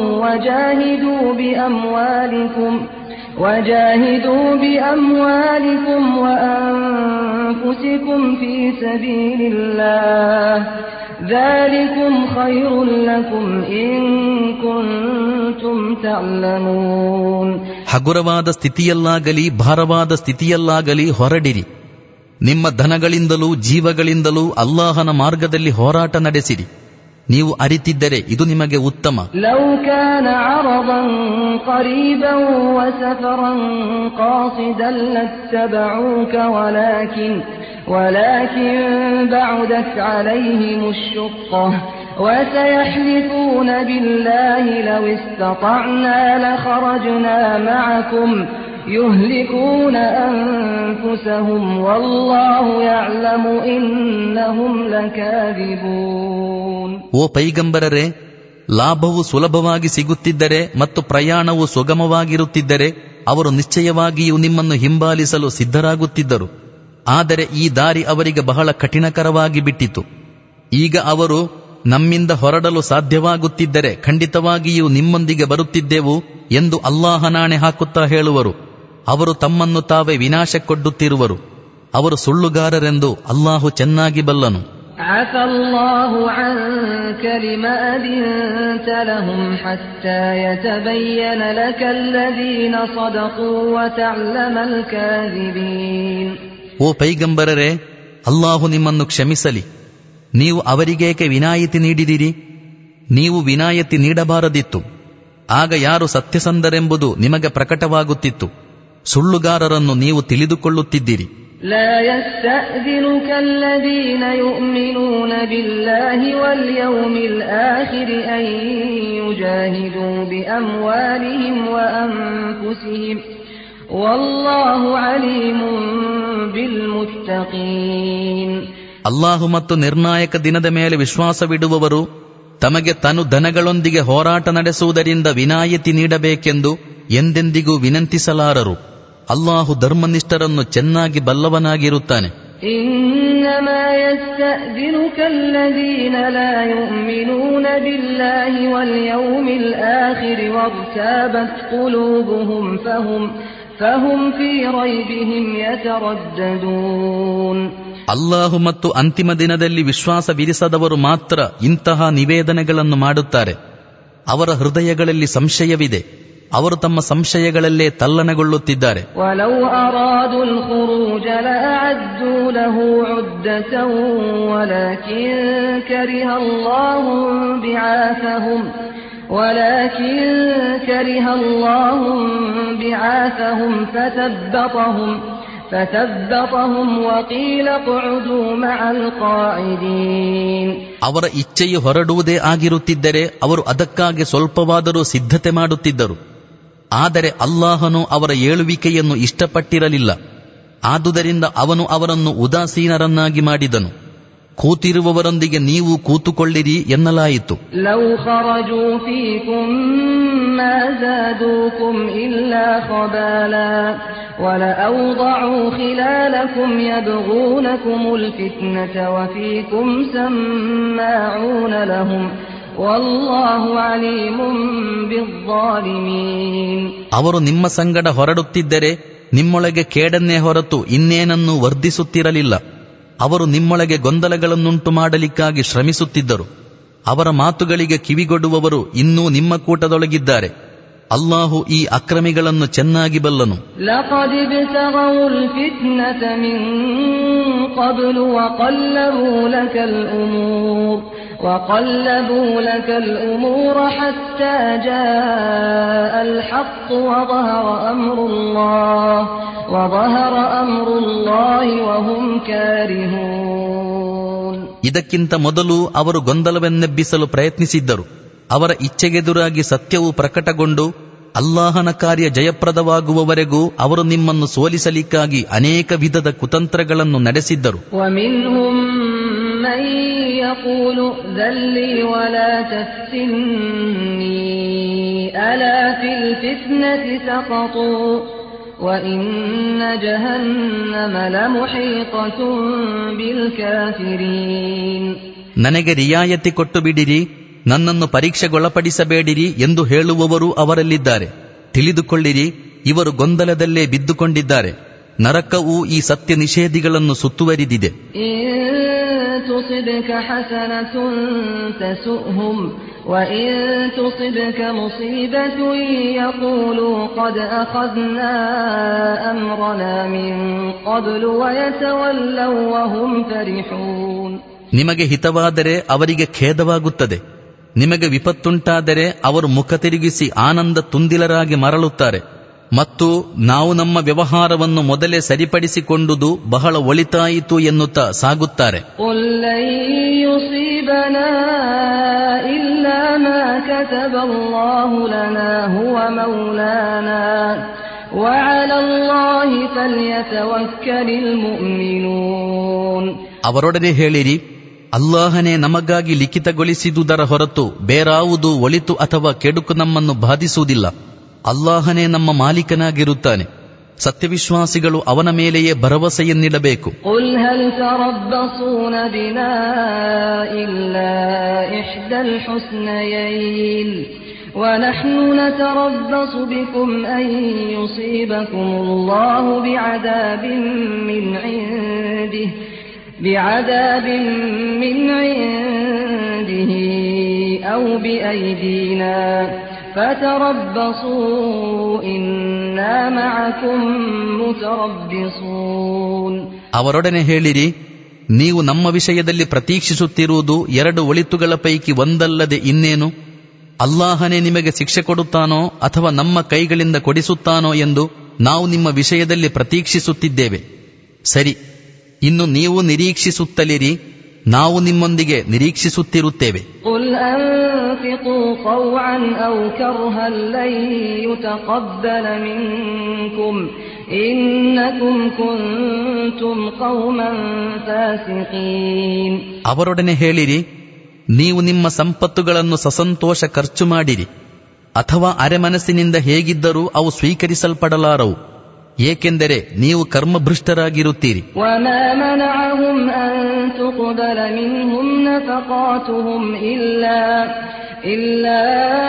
وجاهدوا بأموالكم وأنفسكم في سبيل الله ذلكم خير لكم إن كنتم تعلمون. ಹಗುರವಾದ ಸ್ಥಿತಿಯಲ್ಲಾಗಲಿ ಭಾರವಾದ ಸ್ಥಿತಿಯಲ್ಲಾಗಲಿ ಹೊರಡಿರಿ. ನಿಮ್ಮ ಧನಗಳಿಂದಲೂ ಜೀವಗಳಿಂದಲೂ ಅಲ್ಲಾಹನ ಮಾರ್ಗದಲ್ಲಿ ಹೋರಾಟ ನಡೆಸಿರಿ. ನೀವು ಅರಿತಿದ್ದರೆ ಇದು ನಿಮಗೆ ಉತ್ತಮ. ಲೌ ಕಾನ ಅರದನ್ ಕರೀಬನ್ ವಸಫರನ್ ಕಾಸಿದನ್ ಲತ್ತಬಊಕ ولكن بعدت عليهم الشقة وسيحلفون بالله لو استطعنا لخرجنا معكم يهلكون أنفسهم والله يعلم إنهم لكاذبون. ಓ ಪೈಗಂಬರರೇ, ಲಾಭವು ಸುಲಭವಾಗಿ ಸಿಗುತ್ತಿದ್ದರೆ ಮತ್ತು ಪ್ರಯಾಣವು ಸುಗಮವಾಗಿರುತ್ತಿದ್ದರೆ ಅವರು ನಿಶ್ಚಯವಾಗಿಯೂ ನಿಮ್ಮನ್ನು ಹಿಂಬಾಲಿಸಲು ಸಿದ್ಧರಾಗುತ್ತಿದ್ದರು. ಆದರೆ ಈ ದಾರಿ ಅವರಿಗೆ ಬಹಳ ಕಠಿಣಕರವಾಗಿ ಬಿಟ್ಟಿತು. ಈಗ ಅವರು ನಮ್ಮಿಂದ ಹೊರಡಲು ಸಾಧ್ಯವಾಗುತ್ತಿದ್ದರೆ ಖಂಡಿತವಾಗಿಯೂ ನಿಮ್ಮೊಂದಿಗೆ ಬರುತ್ತಿದ್ದೆವು ಎಂದು ಅಲ್ಲಾಹನಾಣೆ ಹಾಕುತ್ತಾ ಹೇಳುವರು. ಅವರು ತಮ್ಮನ್ನು ತಾವೇ ವಿನಾಶಕ್ಕೊಡ್ಡುತ್ತಿರುವರು. ಅವರು ಸುಳ್ಳುಗಾರರೆಂದು ಅಲ್ಲಾಹು ಚೆನ್ನಾಗಿ ಬಲ್ಲನು. عفى الله عنك لما أذنت لهم حتى يتبين لك الذين صدقوا وتعلم الكاذبين. ಓ ಪೈಗಂಬರರೇ, ಅಲ್ಲಾಹು ನಿಮ್ಮನ್ನು ಕ್ಷಮಿಸಲಿ. ನೀವು ಅವರಿಗೇಕೆ ವಿನಾಯಿತಿ ನೀಡಿದಿರಿ? ನೀವು ವಿನಾಯಿತಿ ನೀಡಬಾರದಿತ್ತು. ಆಗ ಯಾರು ಸತ್ಯಸಂಧರೆಂಬುದು ನಿಮಗೆ ಪ್ರಕಟವಾಗುತ್ತಿತ್ತು. ಸುಳ್ಳುಗಾರರನ್ನು ನೀವು ತಿಳಿದುಕೊಳ್ಳುತ್ತಿದ್ದೀರಿ. لا يستأذنك الذين يؤمنون بالله واليوم الآخر أن يجاهدوا بأموالهم وأنفسهم والله عليم بالمتقين. ಅಲ್ಲಾಹು ಮತ್ತು ನಿರ್ಣಾಯಕ ದಿನದ ಮೇಲೆ ವಿಶ್ವಾಸವಿಡುವವರು ತಮಗೆ ತನು ಧನಗಳೊಂದಿಗೆ ಹೋರಾಟ ನಡೆಸುವುದರಿಂದ ವಿನಾಯಿತಿ ನೀಡಬೇಕೆಂದು ಎಂದೆಂದಿಗೂ ವಿನಂತಿಸಲಾರರು. ಅಲ್ಲಾಹು ಧರ್ಮನಿಷ್ಠರನ್ನು ಚೆನ್ನಾಗಿ ಬಲ್ಲವನಾಗಿರುತ್ತಾನೆ. إنما يستأذنك الذين لا يؤمنون بالله واليوم الآخر وارتابت قلوبهم فهم في ريبهم يترددون. ಅಲ್ಲಾಹು ಮತ್ತು ಅಂತಿಮ ದಿನದಲ್ಲಿ ವಿಶ್ವಾಸವಿರಿಸದವರು ಮಾತ್ರ ಇಂತಹ ನಿವೇದನೆಗಳನ್ನು ಮಾಡುತ್ತಾರೆ. ಅವರ ಹೃದಯಗಳಲ್ಲಿ ಸಂಶಯವಿದೆ. ಅವರು ತಮ್ಮ ಸಂಶಯಗಳಲ್ಲೇ ತಲ್ಲಣಗೊಳ್ಳುತ್ತಿದ್ದಾರೆ. وَلَوْ أَرَادُوا الْخُرُوجَ لَأَعَدُّوا لَهُ عُدَّةً ولكن كره الله بعاثهم فثبطهم وقيل اقعدوا مع القاعدين. ಅವರ ಇಚ್ಛೆಯು ಹೊರಡುವುದೇ ಆಗಿರುತ್ತಿದ್ದರೆ ಅವರು ಅದಕ್ಕಾಗಿ ಸ್ವಲ್ಪವಾದರೂ ಸಿದ್ಧತೆ ಮಾಡುತ್ತಿದ್ದರು. ಆದರೆ ಅಲ್ಲಾಹನು ಅವರ ಏಳುವಿಕೆಯನ್ನು ಇಷ್ಟಪಟ್ಟಿರಲಿಲ್ಲ. ಆದುದರಿಂದ ಅವನು ಅವರನ್ನು ಉದಾಸೀನರನ್ನಾಗಿ ಮಾಡಿದನು. ಕೂತಿರುವವರೊಂದಿಗೆ ನೀವು ಕೂತುಕೊಳ್ಳಿರಿ ಎನ್ನಲಾಯಿತು. ಲೌ ಖರಜೂ ಫೀಕುಂ ಮಾ ಝಾದೂಕುಂ ಇಲ್ಲಾ ಖಬಾಲಾ ವಲಔದಉ ಖಿಲಾಲಕುಂ ಯಬ್ಗೂನಕುಮುಲ್ ಫಿತ್ನತ ವಫೀಕುಂ ಸಮ್ಮಾಊನ ಲಹುಂ ವಲ್ಲಾಹು ಅಲೀಮುಂ ಬಿಜ್ಜಾಲಿಮೀನ್. ಅವರು ನಿಮ್ಮ ಸಂಗಡ ಹೊರಡುತ್ತಿದ್ದರೆ ನಿಮ್ಮೊಳಗೆ ಕೇಡನ್ನೇ ಹೊರತು ಇನ್ನೇನನ್ನೂ ವರ್ಧಿಸುತ್ತಿರಲಿಲ್ಲ. ಅವರು ನಿಮ್ಮೊಳಗೆ ಗೊಂದಲಗಳನ್ನುಂಟು ಮಾಡಲಿಕ್ಕಾಗಿ ಶ್ರಮಿಸುತ್ತಿದ್ದರು. ಅವರ ಮಾತುಗಳಿಗೆ ಕಿವಿಗೊಡುವವರು ಇನ್ನೂ ನಿಮ್ಮ ಕೂಟದೊಳಗಿದ್ದಾರೆ. ಅಲ್ಲಾಹು ಈ ಅಕ್ರಮಿಗಳನ್ನು ಚೆನ್ನಾಗಿ ಬಲ್ಲನು. ಲಕದ್ ಇಬ್ತಗೌಲ್ ಫಿತ್ನತ ಮಿನ್ ಕಬ್ಲು وقلبوا لك الأمور حتى جاء الحق وظهر أمر الله وهم كارهون. ಇದಕ್ಕಿಂತ ಮೊದಲು ಅವರು ಗೊಂದಲವನ್ನೆಬ್ಬಿಸಲು ಪ್ರಯತ್ನಿಸಿದ್ದರು. ಅವರ ಇಚ್ಛೆಗೆದುರಾಗಿ ಸತ್ಯವು ಪ್ರಕಟಗೊಂಡು ಅಲ್ಲಾಹನ ಕಾರ್ಯ ಜಯಪ್ರದವಾಗುವವರೆಗೂ ಅವರು ನಿಮ್ಮನ್ನು ಸೋಲಿಸಲಿಕ್ಕಾಗಿ ಅನೇಕ ವಿಧದ ಕುತಂತ್ರಗಳನ್ನು ನಡೆಸಿದ್ದರು. من يقول ذلي ولا تفتني ألا في الفتنة سقطوا وإن جهنم لمحيطة بالكافرين. ನನಗೆ ರಿಯಾಯತಿ ಕೊಟ್ಟು ಬಿಡಿರಿ, ನನ್ನನ್ನು ಪರೀಕ್ಷೆಗೊಳಪಡಿಸಬೇಡಿರಿ ಎಂದು ಹೇಳುವವರು ಅವರಲ್ಲಿದ್ದಾರೆ. ತಿಳಿದುಕೊಳ್ಳಿರಿ, ಇವರು ಗೊಂದಲದಲ್ಲೇ ಬಿದ್ದುಕೊಂಡಿದ್ದಾರೆ. ನರಕವು ಈ ಸತ್ಯ ನಿಷೇಧಿಗಳನ್ನು ಸುತ್ತುವರಿದಿದೆ. تصبك حسنة تسؤهم وإن تصبك مصيبة يقولوا قد أخذنا أمرنا من قبل ويتولوا وهم فرحون. ನಿಮಗೆ ಹಿತವಾದರೆ ಅವರಿಗೆ ಖೇದವಾಗುತ್ತದೆ, ನಿಮಗೆ ವಿಪತ್ತುಂಟಾದರೆ ಅವರು ಮುಖ ತಿರುಗಿಸಿ ಆನಂದ ತುಂದಿಲರಾಗಿ ಮರಳುತ್ತಾರೆ ಮತ್ತು ನಾವು ನಮ್ಮ ವ್ಯವಹಾರವನ್ನು ಮೊದಲೇ ಸರಿಪಡಿಸಿಕೊಂಡುದು ಬಹಳ ಒಳಿತಾಯಿತು ಎನ್ನುತ್ತಾ ಸಾಗುತ್ತಾರೆ. ಅವರೊಡನೆ ಹೇಳಿರಿ, ಅಲ್ಲಾಹನೇ ನಮಗಾಗಿ ಲಿಖಿತಗೊಳಿಸಿದುದರ ಹೊರತು ಬೇರಾವುದು ಒಳಿತು ಅಥವಾ ಕೆಡುಕು ನಮ್ಮನ್ನು ಬಾಧಿಸುವುದಿಲ್ಲ. ಅಲ್ಲಾಹನೇ ನಮ್ಮ ಮಾಲೀಕನಾಗಿರುತ್ತಾನೆ. ಸತ್ಯವಿಶ್ವಾಸಿಗಳು ಅವನ ಮೇಲೆಯೇ ಭರವಸೆಯನ್ನಿಡಬೇಕು. وَنَحْنُ نَتَرَبَّصُ بِكُمْ أَن يُصِيبَكُمُ اللَّهُ بعذاب من عنده أو بأيدينا فَتَرَبَّصُوا إِنَّا مَعَكُمْ مُتَرَبِّصُونَ. ಅವರೊಡನೆ ಹೇಳಿರಿ, ನೀವು ನಮ್ಮ ವಿಷಯದಲ್ಲಿ ಪ್ರತೀಕ್ಷಿಸುತ್ತಿರುವುದು ಎರಡು ಒಳಿತುಗಳ ಪೈಕಿ ಒಂದಲ್ಲದೆ ಇನ್ನೇನು? ಅಲ್ಲಾಹನೇ ನಿಮಗೆ ಶಿಕ್ಷೆ ಕೊಡುತ್ತಾನೋ ಅಥವಾ ನಮ್ಮ ಕೈಗಳಿಂದ ಕೊಡಿಸುತ್ತಾನೋ ಎಂದು ನಾವು ನಿಮ್ಮ ವಿಷಯದಲ್ಲಿ ಪ್ರತೀಕ್ಷಿಸುತ್ತಿದ್ದೇವೆ. ಸರಿ, ಇನ್ನು ನೀವು ನಿರೀಕ್ಷಿಸುತ್ತಲಿರಿ, ನಾವು ನಿಮ್ಮೊಂದಿಗೆ ನಿರೀಕ್ಷಿಸುತ್ತಿರುತ್ತೇವೆ. ಅವರೊಡನೆ ಹೇಳಿರಿ, ನೀವು ನಿಮ್ಮ ಸಂಪತ್ತುಗಳನ್ನು ಸಸಂತೋಷ ಖರ್ಚು ಮಾಡಿರಿ, ಅಥವಾ ಅರೆಮನಸ್ಸಿನಿಂದ ಹೇಗಿದ್ದರೂ ಅವು ಸ್ವೀಕರಿಸಲ್ಪಡಲಾರವು, ಏಕೆಂದರೆ ನೀವು ಕರ್ಮಭೃಷ್ಟರಾಗಿರುತ್ತೀರಿ. إلا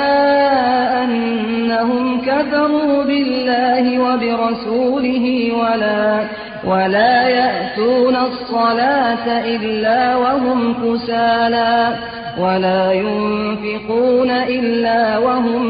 أنهم كفروا بالله وبرسوله ولا يأتون الصلاة إلا وهم كسالى ولا ينفقون إلا وهم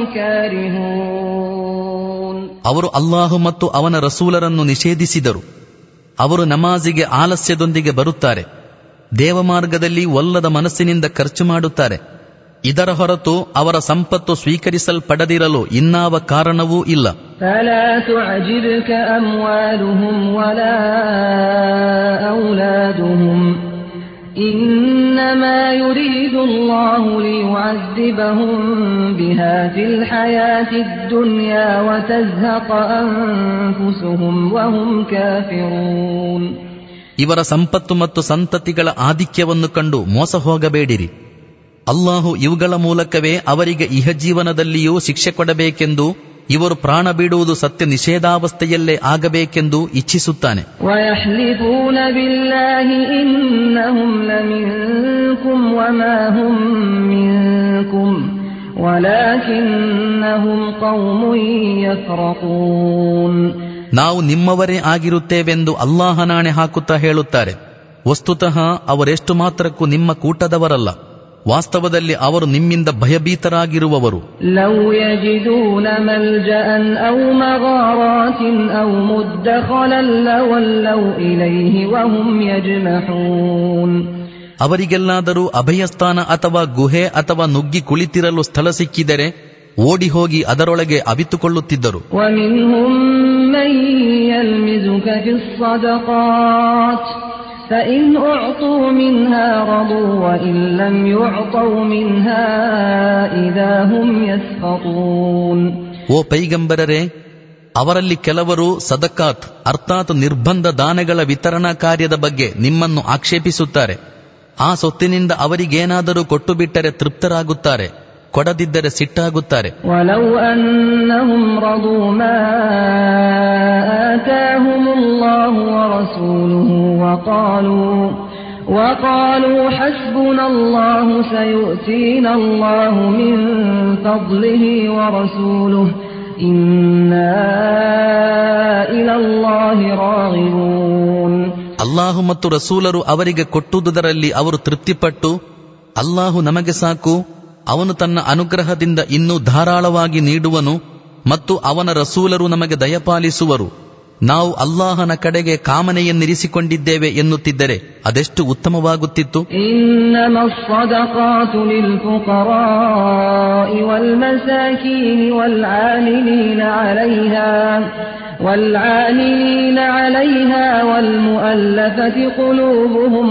كارهون. ಅವರು ಅಲ್ಲಾಹು ಮತ್ತು ಅವನ ರಸೂಲರನ್ನು ನಿಷೇಧಿಸಿದರು. ಅವರು ನಮಾಜಿಗೆ ಆಲಸ್ಯದೊಂದಿಗೆ ಬರುತ್ತಾರೆ, ದೇವಮಾರ್ಗದಲ್ಲಿ ಒಲ್ಲದ ಮನಸ್ಸಿನಿಂದ ಖರ್ಚು ಮಾಡುತ್ತಾರೆ. ಇದರ ಹೊರತು ಅವರ ಸಂಪತ್ತು ಸ್ವೀಕರಿಸಲ್ಪಡದಿರಲು ಇನ್ನಾವ ಕಾರಣವೂ ಇಲ್ಲ. فلا تعجبك أموالهم ولا أولادهم إنما يريد الله ليعذبهم بها في الحياة الدنيا وتزهق أنفسهم وهم كافرون. ಇವರ ಸಂಪತ್ತು ಮತ್ತು ಸಂತತಿಗಳ ಆಧಿಕ್ಯವನ್ನು ಕಂಡು ಮೋಸ ಹೋಗಬೇಡಿರಿ. ಅಲ್ಲಾಹು ಇವುಗಳ ಮೂಲಕವೇ ಅವರಿಗೆ ಇಹಜೀವನದಲ್ಲಿಯೂ ಶಿಕ್ಷೆ ಕೊಡಬೇಕೆಂದು, ಇವರು ಪ್ರಾಣ ಬಿಡುವುದು ಸತ್ಯ ನಿಷೇಧಾವಸ್ಥೆಯಲ್ಲೇ ಆಗಬೇಕೆಂದು ಇಚ್ಛಿಸುತ್ತಾನೆ. ನಾವು ನಿಮ್ಮವರೇ ಆಗಿರುತ್ತೇವೆಂದು ಅಲ್ಲಾಹನಾಣೆ ಹಾಕುತ್ತಾ ಹೇಳುತ್ತಾರೆ. ವಸ್ತುತಃ ಅವರೆಷ್ಟು ಮಾತ್ರಕ್ಕೂ ನಿಮ್ಮ ಕೂಟದವರಲ್ಲ. ವಾಸ್ತವದಲ್ಲಿ ಅವರು ನಿಮ್ಮಿಂದ ಭಯಭೀತರಾಗಿರುವವರು. ಲೌ ಯಜಿದೂನ ಮಲ್ಜಅನ್ ಔ ಮಗಾರಾತಿನ್ ಔ ಮುದ್ದಖಲನ್ ಲವಲ್ಲೌ ಇಲೈಹಿ ವಹುಂ ಯಜ್ಮಹೂನ್. ಅವರಿಗೆಲ್ಲಾದರೂ ಅಭಯಸ್ಥಾನ ಅಥವಾ ಗುಹೆ ಅಥವಾ ನುಗ್ಗಿ ಕುಳಿತಿರಲು ಸ್ಥಳ ಸಿಕ್ಕಿದರೆ ಓಡಿ ಹೋಗಿ ಅದರೊಳಗೆ ಅವಿತುಕೊಳ್ಳುತ್ತಿದ್ದರು. ವಮಿನ್ಹುಂ ಮನ್ ಯಲ್ಮಿಜುಕ ಫಿಸ್ ಸದಕಾತ್ فإن أعطوا منها رضوا وإن لم يعطوا منها إذا هم يسخطون. ಓ ಪೈಗಂಬರರೇ, ಅವರಲ್ಲಿ ಕೆಲವರು ಸದಕಾತ್ ಅರ್ಥಾತ್ ನಿರ್ಬಂಧ ದಾನಗಳ ವಿತರಣಾ ಕಾರ್ಯದ ಬಗ್ಗೆ ನಿಮ್ಮನ್ನು ಆಕ್ಷೇಪಿಸುತ್ತಾರೆ. ಆ ಸೊತ್ತಿನಿಂದ ಅವರಿಗೇನಾದರೂ ಕೊಟ್ಟು ಬಿಟ್ಟರೆ ತೃಪ್ತರಾಗುತ್ತಾರೆ. ಕೊಡದಿದ್ದರೆ ಸಿಟ್ಟಾಗುತ್ತಾರೆ. ವಲೌ ಅನ್ನಹುಂ ರದೂ ಮಾ ಆತಾಹುಮುಲ್ಲಾಹು ವರಸೂಲುಹು ವಕಾಲೂ ಹಸ್ಬುನಲ್ಲಾಹು ಸಯುತೀನಲ್ಲಾಹು ಮಿನ್ ಫದ್ಲಿಹಿ ವರಸೂಲುಹು ಇನ್ನಾ ಇಲಲ್ಲಾಹಿ ರಾಗಿಬೂನ್. ಅಲ್ಲಾಹು ಮತ್ತು ರಸೂಲರು ಅವರಿಗೆ ಕೊಟ್ಟುದರಲ್ಲಿ ಅವರು ತೃಪ್ತಿಪಟ್ಟು, ಅಲ್ಲಾಹು ನಮಗೆ ಸಾಕು, ಅವನು ತನ್ನ ಅನುಗ್ರಹದಿಂದ ಇನ್ನೂ ಧಾರಾಳವಾಗಿ ನೀಡುವನು ಮತ್ತು ಅವನ ರಸೂಲರು ನಮಗೆ ದಯಪಾಲಿಸುವರು, ನಾವು ಅಲ್ಲಾಹನ ಕಡೆಗೆ ಕಾಮನೆಯನ್ನಿರಿಸಿಕೊಂಡಿದ್ದೇವೆ ಎನ್ನುತ್ತಿದ್ದರೆ ಅದೆಷ್ಟು ಉತ್ತಮವಾಗುತ್ತಿತ್ತು. ಇನ್ನಮಸ್ ಸದಕಾತು ಲಿಲ್ ಫುಕರಾಇ ವಲ್ ಮಸಾಕೀನ್ والعاملين عليها والمؤلفة قلوبهم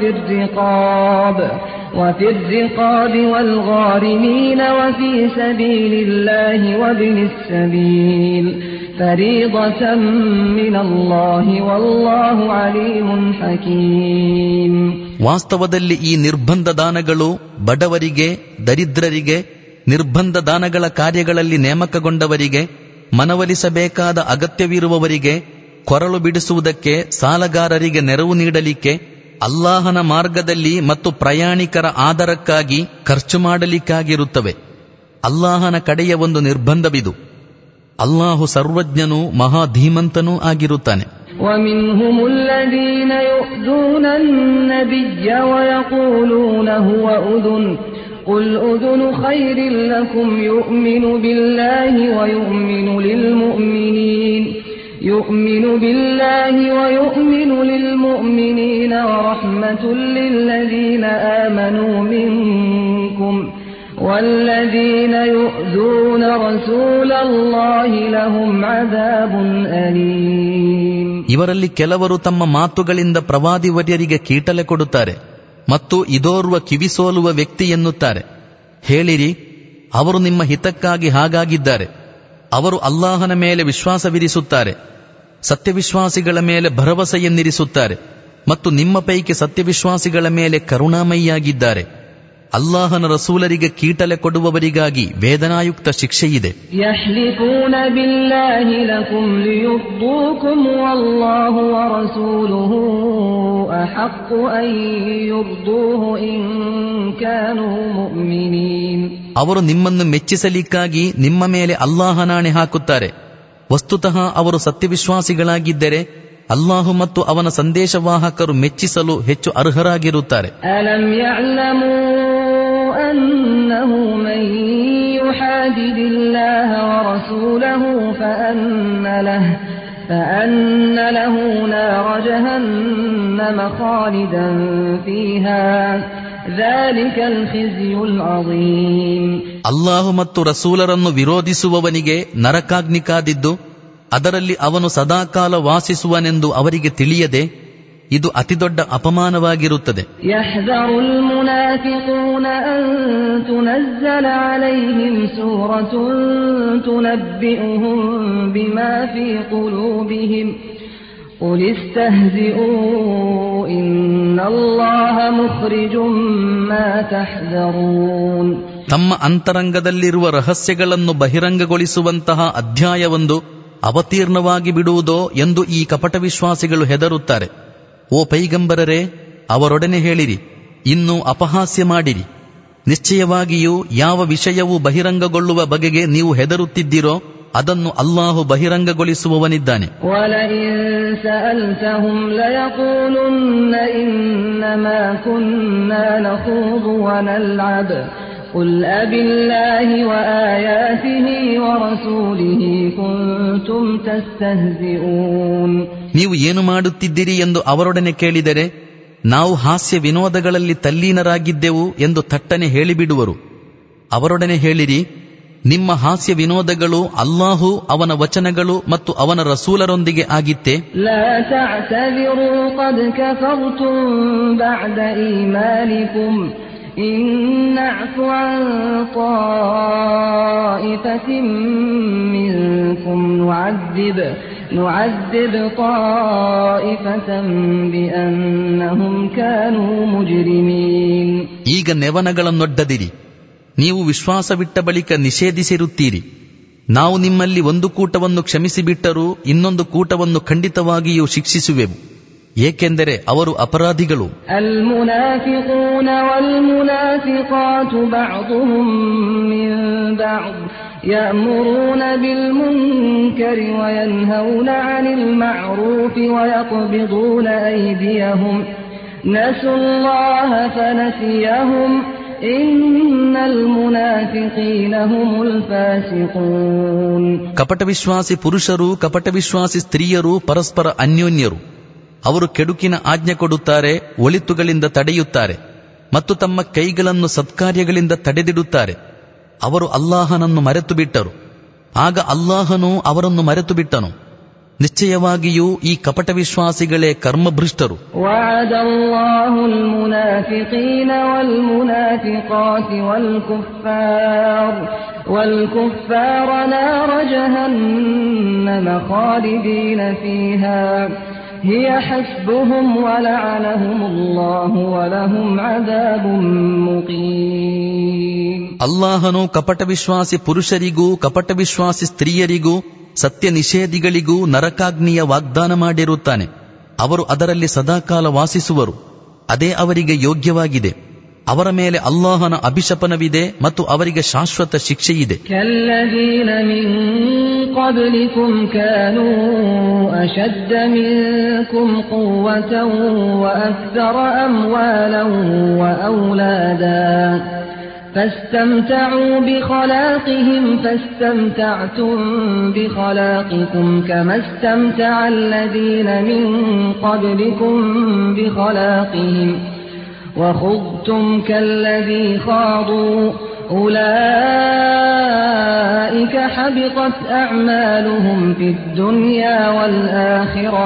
وفي الرقاب والغارمين وفي سبيل الله وابن السبيل فريضة من الله والله عليم حكيم. ವಾಸ್ತವದಲ್ಲಿ ಈ ನಿರ್ಬಂಧ ದಾನಗಳು ಬಡವರಿಗೆ, ದರಿದ್ರರಿಗೆ, ನಿರ್ಬಂಧ ದಾನಗಳ ಕಾರ್ಯಗಳಲ್ಲಿ ನೇಮಕಗೊಂಡವರಿಗೆ, ಮನವೊಲಿಸಬೇಕಾದ ಅಗತ್ಯವಿರುವವರಿಗೆ, ಕೊರಳು ಬಿಡಿಸುವುದಕ್ಕೆ, ಸಾಲಗಾರರಿಗೆ ನೆರವು ನೀಡಲಿಕ್ಕೆ, ಅಲ್ಲಾಹನ ಮಾರ್ಗದಲ್ಲಿ ಮತ್ತು ಪ್ರಯಾಣಿಕರ ಆದರಕ್ಕಾಗಿ ಖರ್ಚು ಮಾಡಲಿಕ್ಕಾಗಿರುತ್ತವೆ. ಅಲ್ಲಾಹನ ಕಡೆಯ ಒಂದು ನಿರ್ಬಂಧವಿದು. ಅಲ್ಲಾಹು ಸರ್ವಜ್ಞನೂ ಮಹಾಧೀಮಂತನೂ ಆಗಿರುತ್ತಾನೆ. وَمِنْهُمُ الَّذِينَ يُؤْذُونَ النَّبِيَّ وَيَقُولُونَ هُوَ أُذُنٌ قُلْ أُذُنُ خَيْرٍ لَكُمْ يُؤْمِنُ بِاللَّهِ وَيُؤْمِنُ لِلْمُؤْمِنِينَ وَرَحْمَةٌ لِلَّذِينَ آمَنُوا مِنكُمْ وَالَّذِينَ يُؤْذُونَ رَسُولَ اللَّهِ لَهُمْ عَذَابٌ أَلِيمٌ. ಇವರಲ್ಲಿ ಕೆಲವರು ತಮ್ಮ ಮಾತುಗಳಿಂದ ಪ್ರವಾದಿವರ್ಯರಿಗೆ ಕೀಟಲೆ ಕೊಡುತ್ತಾರೆ ಮತ್ತು ಇದೋರ್ವ ಕಿವಿಸೋಲುವ ವ್ಯಕ್ತಿ ಎನ್ನುತ್ತಾರೆ. ಹೇಳಿರಿ, ಅವರು ನಿಮ್ಮ ಹಿತಕ್ಕಾಗಿ ಹಾಗಾಗಿದ್ದಾರೆ. ಅವರು ಅಲ್ಲಾಹನ ಮೇಲೆ ವಿಶ್ವಾಸವಿರಿಸುತ್ತಾರೆ, ಸತ್ಯವಿಶ್ವಾಸಿಗಳ ಮೇಲೆ ಭರವಸೆಯನ್ನಿರಿಸುತ್ತಾರೆ ಮತ್ತು ನಿಮ್ಮ ಪೈಕಿ ಸತ್ಯವಿಶ್ವಾಸಿಗಳ ಮೇಲೆ ಕರುಣಾಮಯಿಯಾಗಿದ್ದಾರೆ. ಅಲ್ಲಾಹನ ರಸೂಲರಿಗೆ ಕೀಟಲೆ ಕೊಡುವವರಿಗಾಗಿ ವೇದನಾಯುಕ್ತ ಶಿಕ್ಷೆಯಿದೆ. ಯಹ್ಲಿಫೂನ ಬಿಲ್ಲಾಹಿ ಲಕುಂ ಲಿಯುರ್ದೂಕುಂ ವಲ್ಲಾಹು ವರಸೂಲುಹು ಅಹqqu ಅನ್ ಯುರ್ದೂಹು ಇನ್ ಕಾನೂ ಮುಅ್ಮಿನೀನ್. ಅವರು ನಿಮ್ಮನ್ನು ಮೆಚ್ಚಿಸಲಿಕ್ಕಾಗಿ ನಿಮ್ಮ ಮೇಲೆ ಅಲ್ಲಾಹನಾಣೆ ಹಾಕುತ್ತಾರೆ. ವಸ್ತುತಃ ಅವರು ಸತ್ಯವಿಶ್ವಾಸಿಗಳಾಗಿದ್ದರೆ ಅಲ್ಲಾಹು ಮತ್ತು ಅವನ ಸಂದೇಶವಾಹಕರು ಮೆಚ್ಚಿಸಲು ಹೆಚ್ಚು ಅರ್ಹರಾಗಿರುತ್ತಾರೆ. ಅಲಂ ಯಅಲಮೂ ಅನ್ನಹು ಮನ್ ಯುಹಾದಿದಿಲ್ಲಾಹ ವರಸೂಲಹು ಫಅನ್ನ ಲಹು ನಾರ ಜಹನ್ನಮ ಖಾಲಿದನ್ ಫೀಹಾ ذلكಲ್ ಖಿಜ್ಯುಲ್ ಅಜೀಮ್. ಅಲ್ಲಾಹು ಮತ್ತು ರಸೂಲರನ್ನು ವಿರೋಧಿಸುವವನಿಗೆ ನರಕಾಗ್ನಿ ಕಾದಿದ್ದು ಅದರಲ್ಲಿ ಅವನು ಸದಾಕಾಲ ವಾಸಿಸುವನೆಂದು ಅವರಿಗೆ ತಿಳಿಯದೆ ಇದು ಅತಿದೊಡ್ಡ ಅಪಮಾನವಾಗಿರುತ್ತದೆ. ಯಹ್ದರುಲ್ ಮುನಾಫಿಕೂನ ಅನ್ ತುನzzಲ ಅಲೈಹಿಂ ಸೂರತುನ್ ತುನಬ್ಬಿಉಹುಂ ಬಿಮಾ ಫೀ ಕುಲೂಬಿಹಿಂ ಖುಲ್ ಇಸ್ತಹ್ಜಿಊ ಇನ್ನಲ್ಲಾಹ ಮುಖ್ರಿಜುಂ ಮಾ ತಹ್ದರೂನ್. ತಮ್ಮ ಅಂತರಂಗದಲ್ಲಿರುವ ರಹಸ್ಯಗಳನ್ನು ಬಹಿರಂಗಗೊಳಿಸುವಂತಹ ಅಧ್ಯಾಯವೊಂದು ಅವತೀರ್ಣವಾಗಿ ಬಿಡುವುದೋ ಎಂದು ಈ ಕಪಟ ವಿಶ್ವಾಸಿಗಳು ಹೆದರುತ್ತಾರೆ. ಓ ಪೈಗಂಬರರೇ, ಅವರೊಡನೆ ಹೇಳಿರಿ, ಇನ್ನೂ ಅಪಹಾಸ್ಯ ಮಾಡಿರಿ. ನಿಶ್ಚಯವಾಗಿಯೂ ಯಾವ ವಿಷಯವೂ ಬಹಿರಂಗಗೊಳ್ಳುವ ಬಗೆಗೆ ನೀವು ಹೆದರುತ್ತಿದ್ದೀರೋ ಅದನ್ನು ಅಲ್ಲಾಹು ಬಹಿರಂಗಗೊಳಿಸುವವನಿದ್ದಾನೆ. ವಲಇನ್ ಸಅಲ್ತಹುಂ ಲಯಕೂಲುನ್ನ ಇನ್ನಮಾ ಕುನ್ನಾ ನಖೂದು ವನಲ್ಅಬ್ ಕುಲ್ ಅಬಿಲ್ಲಾಹಿ ವಆಯಾತಿಹಿ ವರಸೂಲಿಹಿ ಕುಂತುಂ ತಸ್ತಹ್ಜಿಊನ್. ನೀವು ಏನು ಮಾಡುತ್ತಿದ್ದೀರಿ ಎಂದು ಅವರೊಡನೆ ಕೇಳಿದರೆ ನಾವು ಹಾಸ್ಯ ವಿನೋದಗಳಲ್ಲಿ ತಲ್ಲೀನರಾಗಿದ್ದೆವು ಎಂದು ತಟ್ಟನೆ ಹೇಳಿಬಿಡುವರು. ಅವರೊಡನೆ ಹೇಳಿರಿ, ನಿಮ್ಮ ಹಾಸ್ಯ ವಿನೋದಗಳು ಅಲ್ಲಾಹು, ಅವನ ವಚನಗಳು ಮತ್ತು ಅವನ ರಸೂಲರೊಂದಿಗೆ ಆಗಿತ್ತೆ. ಲಾ ತಅತದಿರು ಖದ್ ಕಫರ್ತುಂ ಬಅದ ಈಮಾನಿಕುಂ ಇನ್ ನಅಫು ಅನ್ ತಾಯಿಫತಿನ್ ಮಿನ್ಕುಂ ನುಅದ್ದಿಬ್ ತಾಯಿಫತನ್ ಬಿಅನ್ನಹುಂ ಕಾನೂ ಮುಜ್ರಿಮೀನ್. ಈಗ ನೆವನಗಳನ್ನೊಡ್ಡದಿರಿ. ನೀವು ವಿಶ್ವಾಸವಿಟ್ಟ ಬಳಿಕ ನಿಷೇಧಿಸಿರುತ್ತೀರಿ. ನಾವು ನಿಮ್ಮಲ್ಲಿ ಒಂದು ಕೂಟವನ್ನು ಕ್ಷಮಿಸಿಬಿಟ್ಟರೂ ಇನ್ನೊಂದು ಕೂಟವನ್ನು ಖಂಡಿತವಾಗಿಯೂ ಶಿಕ್ಷಿಸುವೆವು, ಏಕೆಂದರೆ ಅವರು ಅಪರಾಧಿಗಳು. المنافقون والمنافقات بعضهم من بعض يأمرون بالمنكر وينهون عن المعروف ويقبضون أيديهم نسوا الله فنسيهم إن المنافقين هم الفاسقون. ಕಪಟವಿಶ್ವಾಸಿ ಪುರುಷರು ಕಪಟವಿಶ್ವಾಸಿ ಸ್ತ್ರೀಯರು ಪರಸ್ಪರ ಅನ್ಯೋನ್ಯರು. ಅವರು ಕೆಡುಕಿನ ಆಜ್ಞೆ ಕೊಡುತ್ತಾರೆ, ಒಳಿತುಗಳಿಂದ ತಡೆಯುತ್ತಾರೆ ಮತ್ತು ತಮ್ಮ ಕೈಗಳನ್ನು ಸತ್ಕಾರ್ಯಗಳಿಂದ ತಡೆದಿಡುತ್ತಾರೆ. ಅವರು ಅಲ್ಲಾಹನನ್ನು ಮರೆತು ಬಿಟ್ಟರು, ಆಗ ಅಲ್ಲಾಹನು ಅವರನ್ನು ಮರೆತು ಬಿಟ್ಟನು. ನಿಶ್ಚಯವಾಗಿಯೂ ಈ ಕಪಟ ವಿಶ್ವಾಸಿಗಳೇ ಕರ್ಮಭ್ರಷ್ಟರು. وعد الله المنافقين والمنافقات والكفار نار جهنم خالدين فيها هي حسبهم ولعنهم الله ولهم عذاب مقيم. ಅಲ್ಲಾಹನು ಕಪಟ ವಿಶ್ವಾಸಿ ಪುರುಷರಿಗೂ ಕಪಟ ವಿಶ್ವಾಸಿ ಸ್ತ್ರೀಯರಿಗೂ ಸತ್ಯ ನಿಷೇಧಿಗಳಿಗೂ ನರಕಾಗ್ನಿಯ ವಾಗ್ದಾನ ಮಾಡಿರುತ್ತಾನೆ. ಅವರು ಅದರಲ್ಲಿ ಸದಾಕಾಲ ವಾಸಿಸುವರು, ಅದೇ ಅವರಿಗೆ ಯೋಗ್ಯವಾಗಿದೆ. ಅವರ ಮೇಲೆ ಅಲ್ಲಾಹನ ಅಭಿಶಪನವಿದೆ ಮತ್ತು ಅವರಿಗೆ ಶಾಶ್ವತ ಶಿಕ್ಷೆಯಿದೆ. كالذين من قبلكم كانوا أشد منكم قوة وأكثر أموالا وأولادا فاستمتعوا بخلاقهم فاستمتعتم بخلاقكم كما استمتع الذين من قبلكم بخلاقهم وخضتم كالذي خاضوا أولئك حبطت أعمالهم في الدنيا والآخرة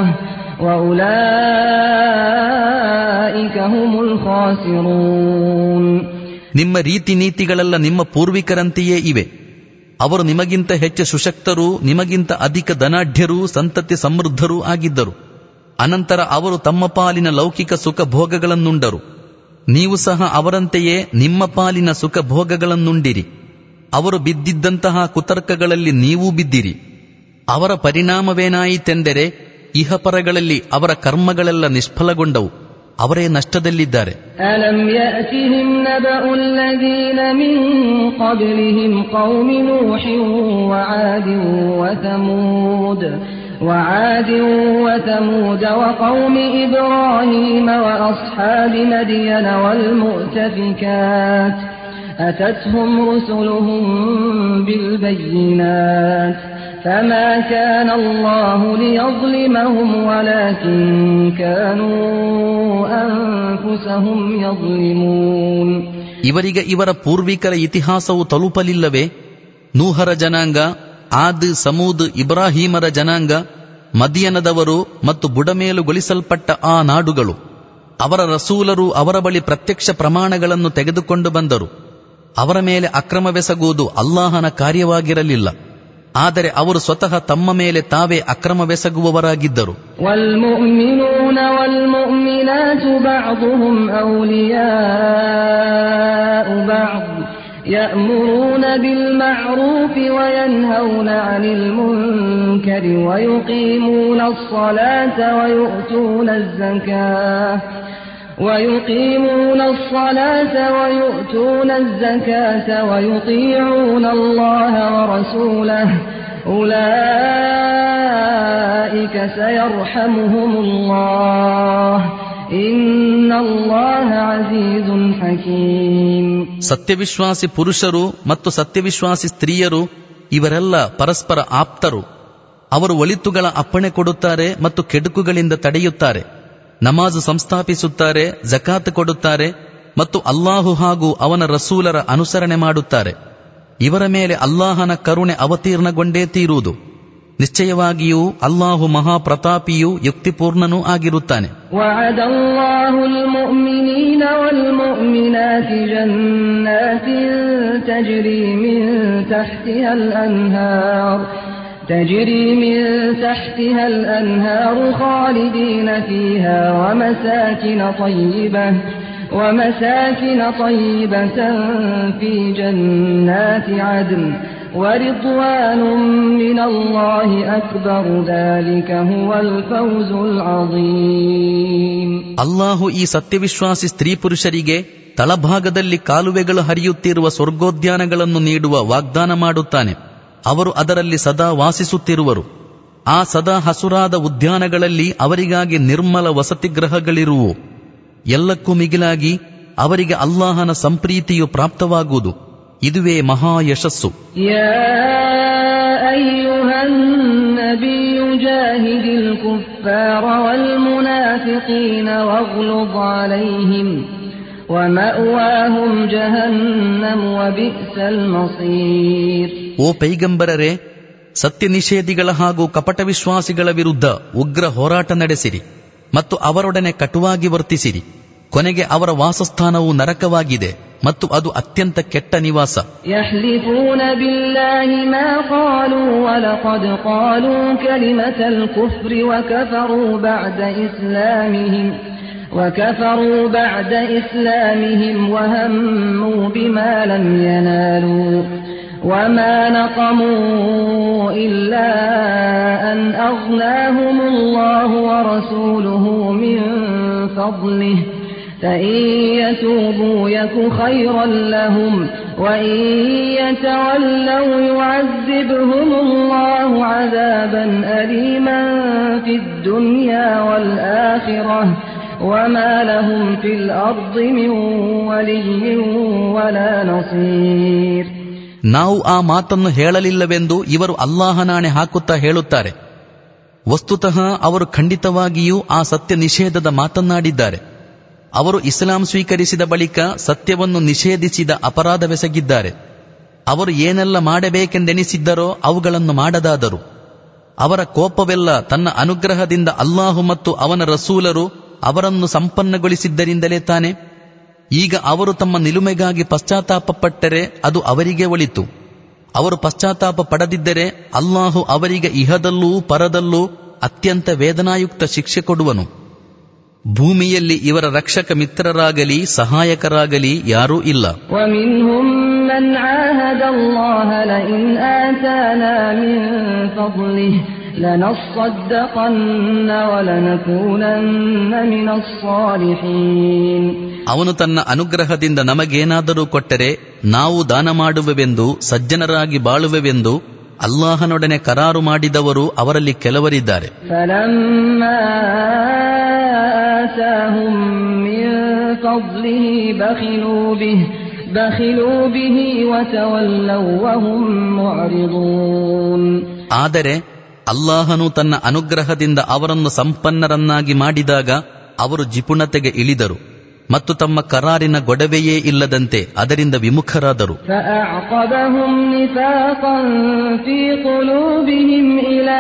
وأولئك هم الخاسرون. ನಿಮ್ಮ ರೀತಿ ನೀತಿಗಳೆಲ್ಲ ನಿಮ್ಮ ಪೂರ್ವಿಕರಂತೆಯೇ ಇವೆ. ಅವರು ನಿಮಗಿಂತ ಹೆಚ್ಚು ಸುಶಕ್ತರೂ ನಿಮಗಿಂತ ಅಧಿಕ ಧನಾಢ್ಯರೂ ಸಂತತಿ ಸಮೃದ್ಧರೂ ಆಗಿದ್ದರು. ಅನಂತರ ಅವರು ತಮ್ಮ ಪಾಲಿನ ಲೌಕಿಕ ಸುಖ ಭೋಗಗಳನ್ನುಂಡರು. ನೀವು ಸಹ ಅವರಂತೆಯೇ ನಿಮ್ಮ ಪಾಲಿನ ಸುಖ ಭೋಗಗಳನ್ನುಂಡಿರಿ. ಅವರು ಬಿದ್ದಿದ್ದಂತಹ ಕುತರ್ಕಗಳಲ್ಲಿ ನೀವೂ ಬಿದ್ದಿರಿ. ಅವರ ಪರಿಣಾಮವೇನಾಯಿತೆಂದರೆ ಇಹಪರಗಳಲ್ಲಿ ಅವರ ಕರ್ಮಗಳೆಲ್ಲ ನಿಷ್ಫಲಗೊಂಡವು, ಅವರೇ ನಷ್ಟದಲ್ಲಿದ್ದಾರೆ. ಅಲಂ ಯಅತಿಹಿಂ ನಬಅು ಅಲ್ಲದೀನ ಮಿನ್ क़ಬ್ಲಿಹಿಂ क़ೌಮಿ ನೂಹಿನ್ وعاد وثمود وقوم إبراهيم وأصحاب مدين والمؤتفكات أتتهم رسلهم بالبينات فما كان الله ليظلمهم ولكن كانوا أنفسهم يظلمون. ಇವರಿಗೆ ಇವರ ಪೂರ್ವಿಕರ ಇತಿಹಾಸವು ತಲುಪಲಿಲ್ಲವೇ? ನೂಹರ ಜನಾಂಗ, ಆದ್, ಸಮೂದ್, ಇಬ್ರಾಹೀಮರ ಜನಾಂಗ, ಮದಿಯನದವರು ಮತ್ತು ಬುಡಮೇಲುಗೊಳಿಸಲ್ಪಟ್ಟ ಆ ನಾಡುಗಳು. ಅವರ ರಸೂಲರು ಅವರ ಬಳಿ ಪ್ರತ್ಯಕ್ಷ ಪ್ರಮಾಣಗಳನ್ನು ತೆಗೆದುಕೊಂಡು ಬಂದರು. ಅವರ ಮೇಲೆ ಅಕ್ರಮವೆಸಗುವುದು ಅಲ್ಲಾಹನ ಕಾರ್ಯವಾಗಿರಲಿಲ್ಲ, ಆದರೆ ಅವರು ಸ್ವತಃ ತಮ್ಮ ಮೇಲೆ ತಾವೇ ಅಕ್ರಮವೆಸಗುವವರಾಗಿದ್ದರು. ವಲ್ಮುಮಿನೂನ ವಲ್ಮುಮಿನಾತು ಬಅದುಹುಂ ಔಲಿಯಾಉ ಬಅದ್ يأمرون بالمعروف وينهون عن المنكر ويقيمون الصلاة ويؤتون الزكاة ويطيعون الله ورسوله أولئك سيرحمهم الله إن الله عزيز حكيم. ಸತ್ಯವಿಶ್ವಾಸಿ ಪುರುಷರು ಮತ್ತು ಸತ್ಯವಿಶ್ವಾಸಿ ಸ್ತ್ರೀಯರು ಇವರೆಲ್ಲ ಪರಸ್ಪರ ಆಪ್ತರು. ಅವರು ಒಳಿತುಗಳ ಅಪ್ಪಣೆ ಕೊಡುತ್ತಾರೆ ಮತ್ತು ಕೆಡುಕುಗಳಿಂದ ತಡೆಯುತ್ತಾರೆ. ನಮಾಜ್ ಸಂಸ್ಥಾಪಿಸುತ್ತಾರೆ, ಜಕಾತ್ ಕೊಡುತ್ತಾರೆ ಮತ್ತು ಅಲ್ಲಾಹು ಹಾಗೂ ಅವನ ರಸೂಲರ ಅನುಸರಣೆ ಮಾಡುತ್ತಾರೆ. ಇವರ ಮೇಲೆ ಅಲ್ಲಾಹನ ಕರುಣೆ ಅವತೀರ್ಣಗೊಂಡೇ ತೀರುವುದು. ನಿಶ್ಚಯವಾಗಿಯೂ ಅಲ್ಲಾಹು ಮಹಾಪ್ರತಾಪಿಯೂ ಯುಕ್ತಿಪೂರ್ಣನೂ ಆಗಿರುತ್ತಾನೆ. وعد الله المؤمنين والمؤمنات جنات تجري من تحتها الأنهار خالدين فيها ومساكن طيبة في جنات عدن ورضوان من الله أكبر ذلك هو الفوز العظيم. ಅಲ್ಲಾಹು ಈ ಸತ್ಯವಿಶ್ವಾಸಿ ಸ್ತ್ರೀ ಪುರುಷರಿಗೆ ತಳಭಾಗದಲ್ಲಿ ಕಾಲುವೆಗಳು ಹರಿಯುತ್ತಿರುವ ಸ್ವರ್ಗೋದ್ಯಾನಗಳನ್ನು ನೀಡುವ ವಾಗ್ದಾನ ಮಾಡುತ್ತಾನೆ. ಅವರು ಅದರಲ್ಲಿ ಸದಾ ವಾಸಿಸುತ್ತಿರುವರು. ಆ ಸದಾ ಹಸುರಾದ ಉದ್ಯಾನಗಳಲ್ಲಿ ಅವರಿಗಾಗಿ ನಿರ್ಮಲ ವಸತಿಗೃಹಗಳಿರುವು. ಎಲ್ಲಕ್ಕೂ ಮಿಗಿಲಾಗಿ ಅವರಿಗೆ ಅಲ್ಲಾಹನ ಸಂಪ್ರೀತಿಯು ಪ್ರಾಪ್ತವಾಗುವುದು. ಇದುವೇ ಮಹಾ ಯಶಸ್ಸು. ಯಾ ಅಯ್ಯುಹನ್ ನಬಿಯು ಜಾಹಿದಿಲ್ ಕುಫಾರ ವಲ್ ಮುನಾಫಿಕೀನ ವಗ್ಲುದ್ ಅಲೈಹಿಂ ವಮಅವಾಹುಂ ಜಹನ್ನಮ್ ವಬಿಸಲ್ ಮಸೀರ್. ಓ ಪೈಗಂಬರರೇ, ಸತ್ಯ ನಿಷೇಧಿಗಳ ಹಾಗೂ ಕಪಟ ವಿಶ್ವಾಸಿಗಳ ವಿರುದ್ಧ ಉಗ್ರ ಹೋರಾಟ ನಡೆಸಿರಿ ಮತ್ತು ಅವರೊಡನೆ ಕಟುವಾಗಿ ವರ್ತಿಸಿರಿ. ಕೊನೆಗೆ ಅವರ ವಾಸಸ್ಥಾನವು ನರಕವಾಗಿದೆ ಮತ್ತು ಅದು ಅತ್ಯಂತ ಕೆಟ್ಟ ನಿವಾಸ. ಯಹ್ಲಿಫೂನ ಬಿಲ್ಲಾಹಿ ಮಾ ಖಾಲೂ ವಲಖದ್ ಖಾಲೂ ಕಲಿಮತಲ್ ಕುಫ್ರಿ وكفروا بعد إسلامهم وهموا بما لم ينالوا وما نقموا إلا أن أغناهم الله ورسوله من فضله فإن يتوبوا يك خيرا لهم وإن يتولوا يعذبهم الله عذابا أليما في الدنيا والآخرة وما لهم في الأرض من ولي ولا نصير. ನಾವು ಆ ಮಾತನ್ನು ಹೇಳಲಿಲ್ಲವೆಂದು ಇವರು ಅಲ್ಲಾಹನಾಣೆ ಹಾಕುತ್ತಾ ಹೇಳುತ್ತಾರೆ. ವಸ್ತುತಃ ಅವರು ಖಂಡಿತವಾಗಿಯೂ ಆ ಸತ್ಯ ನಿಷೇಧದ ಮಾತನ್ನಾಡಿದ್ದಾರೆ. ಅವರು ಇಸ್ಲಾಂ ಸ್ವೀಕರಿಸಿದ ಬಳಿಕ ಸತ್ಯವನ್ನು ನಿಷೇಧಿಸಿದ ಅಪರಾಧವೆಸಗಿದ್ದಾರೆ. ಅವರು ಏನೆಲ್ಲ ಮಾಡಬೇಕೆಂದೆನಿಸಿದ್ದರೋ ಅವುಗಳನ್ನು ಮಾಡದಾದರು. ಅವರ ಕೋಪವೆಲ್ಲ ತನ್ನ ಅನುಗ್ರಹದಿಂದ ಅಲ್ಲಾಹು ಮತ್ತು ಅವನ ರಸೂಲರು ಅವರನ್ನು ಸಂಪನ್ನಗೊಳಿಸಿದ್ದರಿಂದಲೇ ತಾನೆ. ಈಗ ಅವರು ತಮ್ಮ ನಿಲುಮೆಗಾಗಿ ಪಶ್ಚಾತ್ತಾಪಪಟ್ಟರೆ ಅದು ಅವರಿಗೆ ಒಳಿತು. ಅವರು ಪಶ್ಚಾತ್ತಾಪ ಪಡದಿದ್ದರೆ ಅಲ್ಲಾಹು ಅವರಿಗೆ ಇಹದಲ್ಲೂ ಪರದಲ್ಲೂ ಅತ್ಯಂತ ವೇದನಾಯುಕ್ತ ಶಿಕ್ಷೆ ಕೊಡುವನು. ಭೂಮಿಯಲ್ಲಿ ಇವರ ರಕ್ಷಕ ಮಿತ್ರರಾಗಲಿ ಸಹಾಯಕರಾಗಲಿ ಯಾರೂ ಇಲ್ಲ. ومنهم من عاهد الله لئن آتانا من فضله لنصدقن ولنكونن من الصالحين. ಅವನು ತನ್ನ ಅನುಗ್ರಹದಿಂದ ನಮಗೇನಾದರೂ ಕೊಟ್ಟರೆ ನಾವು ದಾನ ಮಾಡುವೆವೆಂದು ಸಜ್ಜನರಾಗಿ ಬಾಳುವೆವೆಂದು ಅಲ್ಲಾಹನೊಡನೆ ಕರಾರು ಮಾಡಿದವರು ಅವರಲ್ಲಿ ಕೆಲವರಿದ್ದಾರೆ. فلما آتاهم من فضله بخلوا به وتولوا وهم معرضون. ಆದರೆ ಅಲ್ಲಾಹನು ತನ್ನ ಅನುಗ್ರಹದಿಂದ ಅವರನ್ನು ಸಂಪನ್ನರನ್ನಾಗಿ ಮಾಡಿದಾಗ ಅವರು ಜಿಪುಣತೆಗೆ ಇಳಿದರು ಮತ್ತು ತಮ್ಮ ಕರಾರಿನ ಗೊಡವೆಯೇ ಇಲ್ಲದಂತೆ ಅದರಿಂದ ವಿಮುಖರಾದರು. فأعقبهم نفاقا في قلوبهم إلى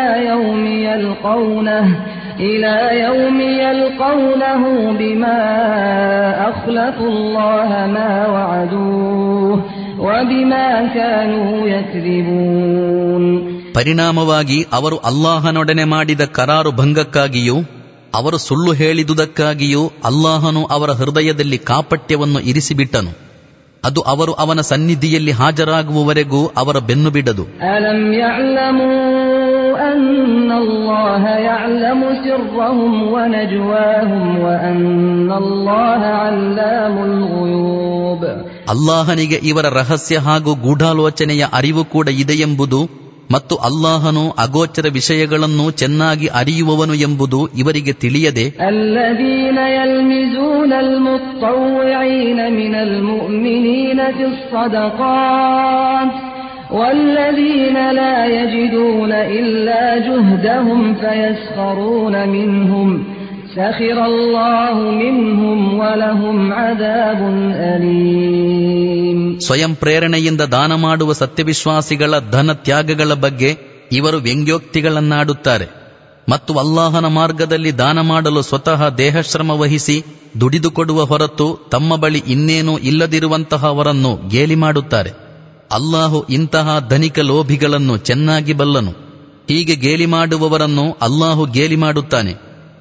يوم يلقونه بما أخلفوا الله ما وعدوه وبما كانوا يكذبون. ಪರಿಣಾಮವಾಗಿ ಅವರು ಅಲ್ಲಾಹನೊಡನೆ ಮಾಡಿದ ಕರಾರು ಭಂಗಕ್ಕಾಗಿಯೂ ಅವರು ಸುಳ್ಳು ಹೇಳಿದುದಕ್ಕಾಗಿಯೂ ಅಲ್ಲಾಹನು ಅವರ ಹೃದಯದಲ್ಲಿ ಕಾಪಟ್ಯವನ್ನು ಇರಿಸಿಬಿಟ್ಟನು. ಅದು ಅವರು ಅವನ ಸನ್ನಿಧಿಯಲ್ಲಿ ಹಾಜರಾಗುವವರೆಗೂ ಅವರ ಬೆನ್ನು ಬಿಡದು. ಅಲಂ ಯಅಲಮೂ ಅನ್ನಲ್ಲಾಹ ಯಅಲಮು ಸಿರ್ರಹುಂ ವನಜ್ವಾಹುಂ ವಅನ್ನಲ್ಲಾಹ ಅಲ್ಲಾಮುಲ್ ಗುಯೂಬ್. ಅಲ್ಲಾಹನಿಗೆ ಇವರ ರಹಸ್ಯ ಹಾಗೂ ಗೂಢಾಲೋಚನೆಯ ಅರಿವು ಕೂಡ ಇದೆಯೆಂಬುದು ಮತ್ತು ಅಲ್ಲಾಹನು ಅಗೋಚರ ವಿಷಯಗಳನ್ನು ಚೆನ್ನಾಗಿ ಅರಿಯುವವನು ಎಂಬುದು ಇವರಿಗೆ ತಿಳಿಯದೆ ಅಲ್ಲದೀನ ಯಲ್ಮಿಜೂನಲ್ ಮುತ್ತವ್ವಿঈನ ಮಿನಲ್ ಮುಅ್ಮಿನೀನ ಫಿಸ್ ಸದಕಾತ್ ವಲ್ಲದೀನ ಲಾ ಯಜಿದೂನ ಇಲ್ಲಾ ಜುಹ್ದಹುಂ ಫಯಸ್ಖರೂನ ಮಿನ್ಹುಂ ಸಖಿರ ಅಲ್ಲಾಹು ಮಿನ್ಹುಂ ವಲಹುಂ ಅದಾಬುನ್ ಅಲೀಮ್. ಸ್ವಯಂ ಪ್ರೇರಣೆಯಿಂದ ದಾನ ಮಾಡುವ ಸತ್ಯವಿಶ್ವಾಸಿಗಳ ಧನ ತ್ಯಾಗಗಳ ಬಗ್ಗೆ ಇವರು ವ್ಯಂಗ್ಯೋಕ್ತಿಗಳನ್ನಾಡುತ್ತಾರೆ ಮತ್ತು ಅಲ್ಲಾಹನ ಮಾರ್ಗದಲ್ಲಿ ದಾನ ಮಾಡಲು ಸ್ವತಃ ದೇಹಶ್ರಮ ವಹಿಸಿ ದುಡಿದುಕೊಡುವ ಹೊರತು ತಮ್ಮ ಬಳಿ ಇನ್ನೇನೂ ಇಲ್ಲದಿರುವಂತಹವರನ್ನು ಗೇಲಿ ಮಾಡುತ್ತಾರೆ. ಅಲ್ಲಾಹು ಇಂತಹ ಧನಿಕ ಲೋಭಿಗಳನ್ನು ಚೆನ್ನಾಗಿ ಬಲ್ಲನು. ಹೀಗೆ ಗೇಲಿ ಮಾಡುವವರನ್ನು ಅಲ್ಲಾಹು ಗೇಲಿ ಮಾಡುತ್ತಾನೆ.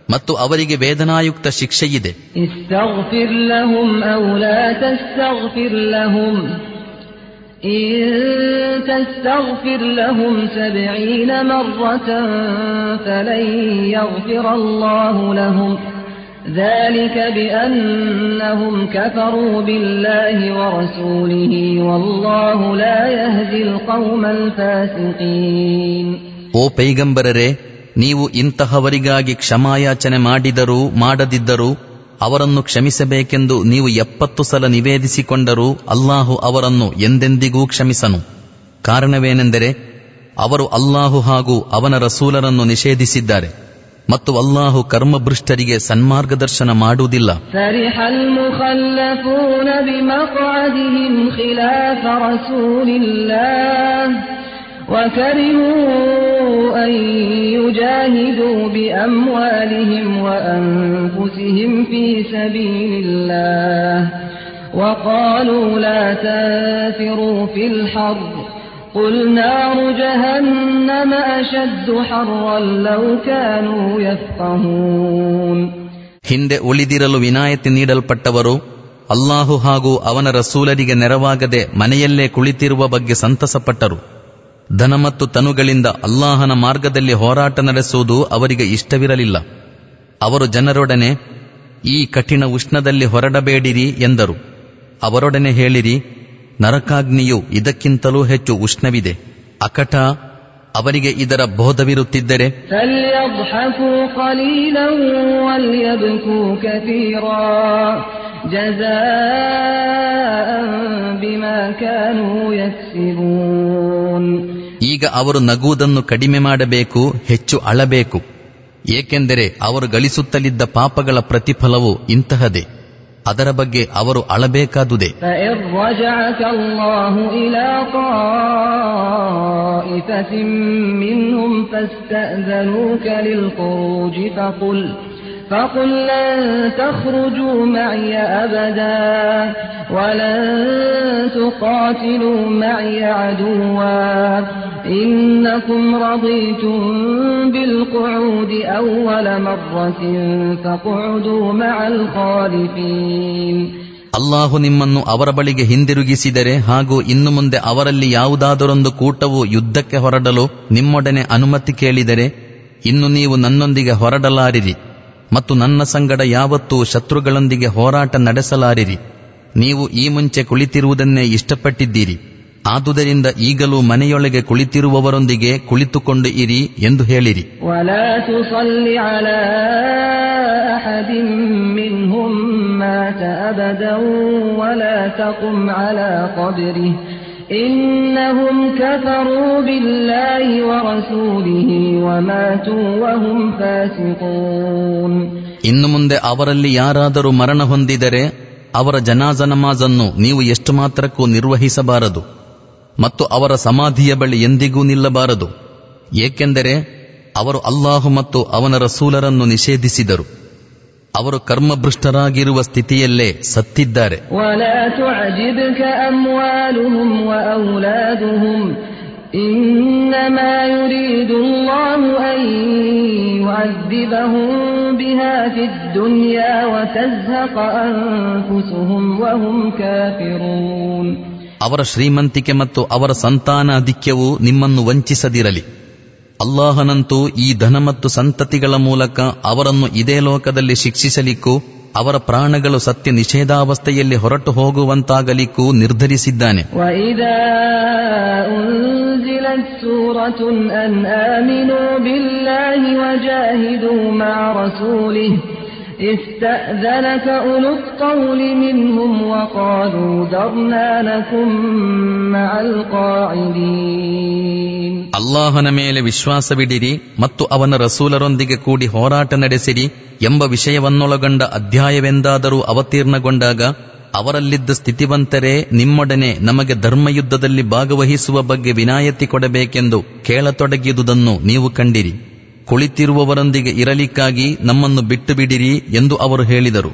ಮತ್ತು ಅವರಿಗೆ ವೇದನಾಯುಕ್ತ ಶಿಕ್ಷೆಯಿದೆ. ಇಸ್ತಗ್ಫಿರ್ ಲಹುಂ ಔ ಲಾ ತಸ್ತಗ್ಫಿರ್ ಲಹುಂ ಇನ್ ತಸ್ತಗ್ಫಿರ್ ಲಹುಂ 70 ಮರ್ರತನ್ ಫಲನ್ ಯಗ್ಫಿರಲ್ಲಾಹು ಲಹುಂ ذلك بأنهم كفروا بالله ورسوله والله لا يهدي القوم الفاسقين. ಓ ಪೈಗಂಬರರೇ, ನೀವು ಇಂತಹವರಿಗಾಗಿ ಕ್ಷಮಾಯಾಚನೆ ಮಾಡಿದರೂ ಮಾಡದಿದ್ದರೂ ಅವರನ್ನು ಕ್ಷಮಿಸಬೇಕೆಂದು ನೀವು 70 ಸಲ ನಿವೇದಿಸಿಕೊಂಡರೂ ಅಲ್ಲಾಹು ಅವರನ್ನು ಎಂದೆಂದಿಗೂ ಕ್ಷಮಿಸನು. ಕಾರಣವೇನೆಂದರೆ ಅವರು ಅಲ್ಲಾಹು ಹಾಗೂ ಅವನ ರಸೂಲರನ್ನು ನಿಷೇಧಿಸಿದ್ದಾರೆ ಮತ್ತು ಅಲ್ಲಾಹು ಕರ್ಮಭ್ರಷ್ಟರಿಗೆ ಸನ್ಮಾರ್ಗದರ್ಶನ ಮಾಡುವುದಿಲ್ಲ. ಫರಿಹಲ್ ಮುಖಲ್ಲಫೂನ ಬಿಮಕ್ಅದಿಹಿಂ ಖಿಲಾಫ ರಸೂಲಿಲ್ಲಾಹ್ ವಕರಿಹೂ ಅನ್ ಯುಜಾಹಿದೂ ಬಿಅಮ್ವಾಲಿಹಿಂ ವಅನ್ಫುಸಿಹಿಂ ಫೀ ಸಬೀಲಿಲ್ಲಾಹ್ ವಖಾಲೂ ಲಾ ತನ್ಫಿರೂ ಫಿಲ್ ಹರ್ರ್ قل نار جهنم أشد حرا لو كانوا يفقهون. ಹಿಂದೆ ಉಳಿದಿರಲು ವಿನಾಯಿತಿ ನೀಡಲ್ಪಟ್ಟವರು ಅಲ್ಲಾಹು ಹಾಗೂ ಅವನ ರಸೂಲರಿಗೆ ನೆರವಾಗದೆ ಮನೆಯಲ್ಲೇ ಕುಳಿತಿರುವ ಬಗ್ಗೆ ಸಂತಸಪಟ್ಟರು. ಧನ ಮತ್ತು ತನುಗಳಿಂದ ಅಲ್ಲಾಹನ ಮಾರ್ಗದಲ್ಲಿ ಹೋರಾಟ ನಡೆಸುವುದು ಅವರಿಗೆ ಇಷ್ಟವಿರಲಿಲ್ಲ. ಅವರು ಜನರೊಡನೆ ಈ ಕಠಿಣ ಉಷ್ಣದಲ್ಲಿ ಹೊರಡಬೇಡಿರಿ ಎಂದರು. ಅವರೊಡನೆ ಹೇಳಿರಿ, ನರಕಾಗ್ನಿಯು ಇದಕ್ಕಿಂತಲೂ ಹೆಚ್ಚು ಉಷ್ಣವಿದೆ. ಅಕಟ ಅವರಿಗೆ ಇದರ ಬೋಧವಿರುತ್ತಿದ್ದರೆ ಈಗ ಅವರು ನಗುವುದನ್ನು ಕಡಿಮೆ ಮಾಡಬೇಕು, ಹೆಚ್ಚು ಅಳಬೇಕು. ಏಕೆಂದರೆ ಅವರು ಗಳಿಸುತ್ತಲಿದ್ದ ಪಾಪಗಳ ಪ್ರತಿಫಲವು ಇಂತಹದೇ. ಅದರ ಬಗ್ಗೆ ಅವರು ಅಳಬೇಕಾದುದೇ. فقل لن تخرجوا معي أبدا ولن تقاتلوا معي عدوا إنكم رضيتم بالقعود أول مرة فاقعدوا مع الخالفين. ಅಲ್ಲಾಹು ನಿಮ್ಮನ್ನು ಅವರ ಬಳಿಗೆ ಹಿಂದಿರುಗಿಸಿದರೆ ಹಾಗೂ ಇನ್ನು ಮುಂದೆ ಅವರಲ್ಲಿ ಯಾವುದಾದರೊಂದು ಕೂಟವು ಯುದ್ಧಕ್ಕೆ ಹೊರಡಲು ನಿಮ್ಮೊಡನೆ ಅನುಮತಿ ಕೇಳಿದರೆ ಇನ್ನು ನೀವು ನನ್ನೊಂದಿಗೆ ಹೊರಡಲಾರಿರಿ ಮತ್ತು ನನ್ನ ಸಂಗಡ ಯಾವತ್ತೂ ಶತ್ರುಗಳೊಂದಿಗೆ ಹೋರಾಟ ನಡೆಸಲಾರಿರಿ. ನೀವು ಈ ಮುಂಚೆ ಕುಳಿತಿರುವುದನ್ನೇ ಇಷ್ಟಪಟ್ಟಿದ್ದೀರಿ. ಆದುದರಿಂದ ಈಗಲೂ ಮನೆಯೊಳಗೆ ಕುಳಿತಿರುವವರೊಂದಿಗೆ ಕುಳಿತುಕೊಂಡು ಇರಿ ಎಂದು ಹೇಳಿರಿ. ವಲಾ ತುಸಲ್ಲಿ ಅಲಾ ಅಹದಿನ್ ಮಿನ್ಹುಂ ಮಾತ ಅಬದನ್ ವಲಾ ತಕುಂ ಅಲಾ ഖബ്ರಿಹಿ ಇನ್ನಹುಂ ಕಫರೂ ಬಿಲ್ಲಾಹಿ ವರಸೂಲಿಹಿ ವಮಾತು ವಹುಂ ಫಾಸಿಕೂನ್. ಇನ್ನು ಮುಂದೆ ಅವರಲ್ಲಿ ಯಾರಾದರೂ ಮರಣ ಹೊಂದಿದರೆ ಅವರ ಜನಾಜ ನಮಾಜನ್ನು ನೀವು ಎಷ್ಟು ಮಾತ್ರಕ್ಕೂ ನಿರ್ವಹಿಸಬಾರದು ಮತ್ತು ಅವರ ಸಮಾಧಿಯ ಬಳಿ ಎಂದಿಗೂ ನಿಲ್ಲಬಾರದು. ಏಕೆಂದರೆ ಅವರು ಅಲ್ಲಾಹು ಮತ್ತು ಅವನ ರಸೂಲರನ್ನು ನಿಷೇಧಿಸಿದರು. ಅವರು ಕರ್ಮಭ್ರಷ್ಟರಾಗಿರುವ ಸ್ಥಿತಿಯಲ್ಲೇ ಸತ್ತಿದ್ದಾರೆ. ವಲಾ ತುಅಜಿಬ್ಕ ಅಮ್ವಾಲುಹುಂ ವಔಲಾದುಹುಂ ಇನ್ನಮಾ ಯುರೀದು ಅಲ್ಲಾಹು ಅನ್ ಯುಅದ್ದಿಬಹುಂ ಬಿಹಾ ಫಿದ್ ದುನ್ಯಾ ವತಜ್ಹಕ ಅನ್ಫುಸುಹುಂ ವಹುಂ ಕಾಫಿರೂನ್. ಅವರ ಶ್ರೀಮಂತಿಕೆ ಮತ್ತು ಅವರ ಸಂತಾನಾಧಿಕ್ಯವು ನಿಮ್ಮನ್ನು ವಂಚಿಸದಿರಲಿ. ಅಲ್ಲಾಹನಂತೂ ಈ ಧನ ಮತ್ತು ಸಂತತಿಗಳ ಮೂಲಕ ಅವರನ್ನು ಇದೇ ಲೋಕದಲ್ಲಿ ಶಿಕ್ಷಿಸಲಿಕ್ಕೂ ಅವರ ಪ್ರಾಣಗಳು ಸತ್ಯ ನಿಷೇಧಾವಸ್ಥೆಯಲ್ಲಿ ಹೊರಟು ಹೋಗುವಂತಾಗಲಿಕ್ಕೂ ನಿರ್ಧರಿಸಿದ್ದಾನೆ. ವಇದಾ ಉನ್ಜಿಲತ್ ಸೂರತುನ್ ಅನ್ ಆಮಿನೂ ಬಿಲ್ಲಾಹಿ ವಜಾಹಿದೂ ಮಾ ರಸೂಲಿಹಿ استأذنك أولو الطول منهم وقالوا ذرنا لكم مع القاعدين. ಅಲ್ಲಾಹನ ಮೇಲೆ ವಿಶ್ವಾಸವಿಡಿರಿ ಮತ್ತು ಅವನ ರಸೂಲರೊಂದಿಗೆ ಕೂಡಿ ಹೋರಾಟ ನಡೆಸಿರಿ ಎಂಬ ವಿಷಯವನ್ನೊಳಗೊಂಡ ಅಧ್ಯಾಯವೆಂದಾದರೂ ಅವತೀರ್ಣಗೊಂಡಾಗ ಅವರಲ್ಲಿದ್ದ ಸ್ಥಿತಿವಂತರೇ ನಿಮ್ಮೊಡನೆ ನಮಗೆ ಧರ್ಮಯುದ್ಧದಲ್ಲಿ ಭಾಗವಹಿಸುವ ಬಗ್ಗೆ ವಿನಾಯಿತಿ ಕೊಡಬೇಕೆಂದು ಕೇಳತೊಡಗಿದುದನ್ನು ನೀವು ಕಂಡಿರಿ. ಕುಳಿತಿರುವವರೊಂದಿಗೆ ಇರಲಿಕ್ಕಾಗಿ ನಮ್ಮನ್ನು ಬಿಟ್ಟು ಬಿಡಿರಿ ಎಂದು ಅವರು ಹೇಳಿದರು.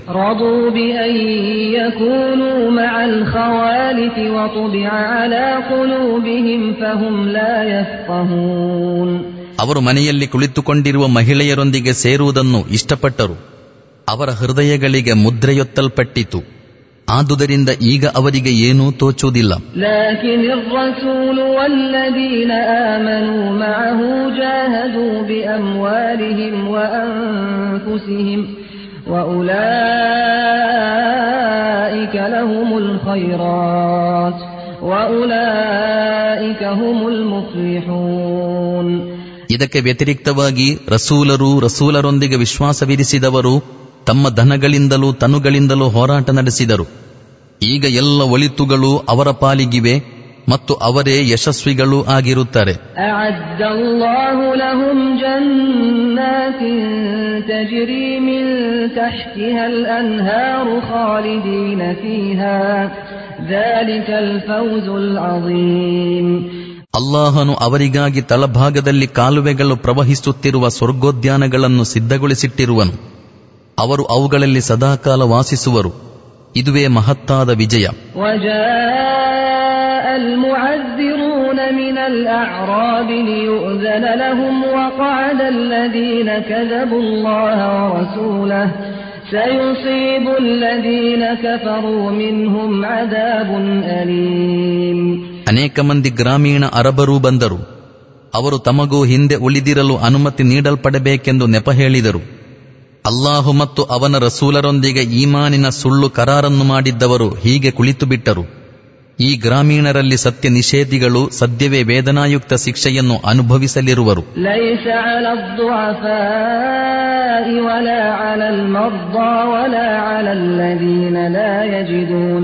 ಅವರು ಮನೆಯಲ್ಲಿ ಕುಳಿತುಕೊಂಡಿರುವ ಮಹಿಳೆಯರೊಂದಿಗೆ ಸೇರುವುದನ್ನು ಇಷ್ಟಪಟ್ಟರು. ಅವರ ಹೃದಯಗಳಿಗೆ ಮುದ್ರೆಯೊತ್ತಲ್ಪಟ್ಟಿತು. ಆದುದರಿಂದ ಈಗ ಅವರಿಗೆ ಏನೂ ತೋಚುವುದಿಲ್ಲ. ಲಾಕಿನ್ الرسول والذين آمنوا معه جاهدوا بأموالهم وأنفسهم وأولئك لهم الخيرات وأولئك هم المفلحون. ಇದಕ್ಕೆ ವ್ಯತಿರಿಕ್ತವಾಗಿ ರಸೂಲರೊಂದಿಗೆ ವಿಶ್ವಾಸವಿರಿಸಿದವರು ತಮ್ಮ ಧನಗಳಿಂದಲೂ ತನುಗಳಿಂದಲೂ ಹೋರಾಟ ನಡೆಸಿದರು. ಈಗ ಎಲ್ಲ ಒಳಿತುಗಳು ಅವರ ಪಾಲಿಗಿವೆ ಮತ್ತು ಅವರೇ ಯಶಸ್ವಿಗಳೂ ಆಗಿರುತ್ತಾರೆ. ಅಅದ್ದಲ್ಲಾಹು ಲಹುಂ ಜನ್ನಾತಿನ್ ತಜ್ರಿ ಮಿನ್ ತಹ್ತಿಹಲ್ ಅನ್ಹಾರು ಖಾಲಿದೀನ ಫೀಹಾ ذلكಲ್ ಫೌಜುಲ್ ಅಜೀಮ್. ಅಲ್ಲಾಹನು ಅವರಿಗಾಗಿ ತಳಭಾಗದಲ್ಲಿ ಕಾಲುವೆಗಳು ಪ್ರವಹಿಸುತ್ತಿರುವ ಸ್ವರ್ಗೋದ್ಯಾನಗಳನ್ನು ಸಿದ್ಧಗೊಳಿಸಿಟ್ಟಿರುವನು. ಅವರು ಅವುಗಳಲ್ಲಿ ಸದಾಕಾಲ ವಾಸಿಸುವರು. ಇದುವೇ ಮಹತ್ತಾದ ವಿಜಯ. ವಜಾಅಲ್ ಮುಅಜ್ಜಿರೂನ ಮಿನಲ್ ಅಅರಾಬಿ ಲಿಯುಅ್ಜನ ಲಹುಂ ವಖಅದಲ್ ಲದೀನ ಕಜಬುಲ್ಲಾಹ ವರಸೂಲಹು ಸಯುಸೀಬುಲ್ ಲದೀನ ಕಫರೂ ಮಿನ್ಹುಂ ಅದಾಬುನ್ ಅಲೀಮ್. ಅನೇಕ ಮಂದಿ ಗ್ರಾಮೀಣ ಅರಬರೂ ಬಂದರು. ಅವರು ತಮಗೂ ಹಿಂದೆ ಉಳಿದಿರಲು ಅನುಮತಿ ನೀಡಲ್ಪಡಬೇಕೆಂದು ನೆಪ ಹೇಳಿದರು. ಅಲ್ಲಾಹು ಮತ್ತು ಅವನ ರಸೂಲರೊಂದಿಗೆ ಈಮಾನಿನ ಸುಳ್ಳು ಕರಾರನ್ನು ಮಾಡಿದ್ದವರು ಹೀಗೆ ಕುಳಿತು ಬಿಟ್ಟರು. ಈ ಗ್ರಾಮೀಣರಲ್ಲಿ ಸತ್ಯ ನಿಷೇಧಿಗಳು ಸದ್ಯವೇ ವೇದನಾಯುಕ್ತ ಶಿಕ್ಷೆಯನ್ನು ಅನುಭವಿಸಲಿರುವರು. ಲೈಸ ಅಲಲ್ ದುಅಫಾಇ ವಲಾ ಅಲಲ್ ಮರ್ದಾ ವಲಾ ಅಲಲ್ ಲದೀನ ಲಾ ಯಜಿದೂನ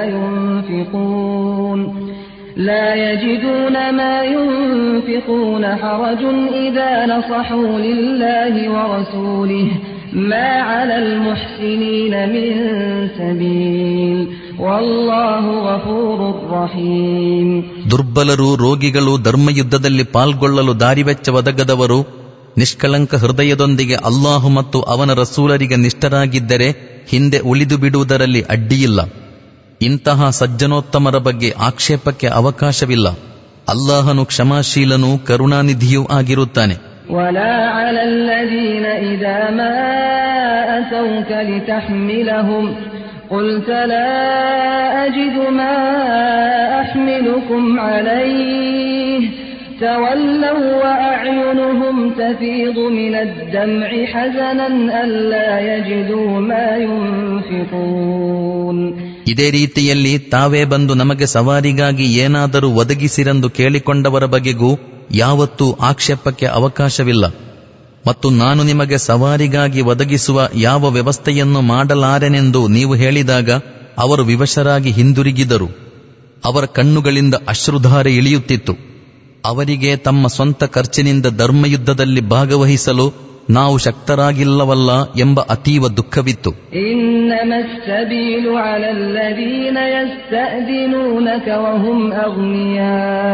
ಮಾ ಯುನ್ಫಿಕೂನ ಹರಜುನ್ ಇದಾ ನಸಹೂ ಲಿಲ್ಲಾಹಿ ವರಸೂಲಿಹಿ ಮಾ ಅಲಲ್ ಮುಹ್ಸಿನೀನ ಮಿನ್ ಸಬೀಲ್ ವಲ್ಲಾಹು ಗಫೂರುರ್ ರಹೀಮ್. ದುರ್ಬಲರು, ರೋಗಿಗಳು, ಧರ್ಮಯುದ್ಧದಲ್ಲಿ ಪಾಲ್ಗೊಳ್ಳಲು ದಾರಿವೆಚ್ಚ ಒದಗದವರು ನಿಷ್ಕಳಂಕ ಹೃದಯದೊಂದಿಗೆ ಅಲ್ಲಾಹು ಮತ್ತು ಅವನ ರಸೂಲರಿಗೆ ನಿಷ್ಠರಾಗಿದ್ದರೆ ಹಿಂದೆ ಉಳಿದು ಬಿಡುವುದರಲ್ಲಿ ಅಡ್ಡಿಯಿಲ್ಲ. ಇಂತಹ ಸಜ್ಜನೋತ್ತಮರ ಬಗ್ಗೆ ಆಕ್ಷೇಪಕ್ಕೆ ಅವಕಾಶವಿಲ್ಲ. ಅಲ್ಲಾಹನು ಕ್ಷಮಾಶೀಲನೂ ಕರುಣಾನಿಧಿಯೂ ಆಗಿರುತ್ತಾನೆ. ولا على الذين إذا ما أتوك لتحملهم قلت لا أجد ما أحملكم عليه تولوا وأعينهم تفيض من الدمع حزنا ألا يجدوا ما ينفقون. ಇದೇ ರೀತಿಯಲ್ಲಿ ತಾವೇ ಬಂದು ನಮಗೆ ಸವಾರಿಗಾಗಿ ಏನಾದರೂ ಒದಗಿಸಿರೆಂದು ಕೇಳಿಕೊಂಡವರ ಬಗೆಗೂ ಯಾವತ್ತೂ ಆಕ್ಷೇಪಕ್ಕೆ ಅವಕಾಶವಿಲ್ಲ. ಮತ್ತು ನಾನು ನಿಮಗೆ ಸವಾರಿಗಾಗಿ ಒದಗಿಸುವ ಯಾವ ವ್ಯವಸ್ಥೆಯನ್ನು ಮಾಡಲಾರೆನೆಂದು ನೀವು ಹೇಳಿದಾಗ ಅವರು ವಿವಶರಾಗಿ ಹಿಂದಿರುಗಿದರು. ಅವರ ಕಣ್ಣುಗಳಿಂದ ಅಶ್ರುಧಾರೆ ಇಳಿಯುತ್ತಿತ್ತು. ಅವರಿಗೆ ತಮ್ಮ ಸ್ವಂತ ಖರ್ಚಿನಿಂದ ಧರ್ಮಯುದ್ಧದಲ್ಲಿ ಭಾಗವಹಿಸಲು ನಾವು ಶಕ್ತರಾಗಿಲ್ಲವಲ್ಲ ಎಂಬ ಅತೀವ ದುಃಖವಿತ್ತು. ಇನ್ನಮಸ್ ಸಬೀಲು ಅಲಲ್ ಲದೀನ ಯಸ್ತಅದಿನೂನಕ ವಹುಂ ಅಗ್ನಿಯಾ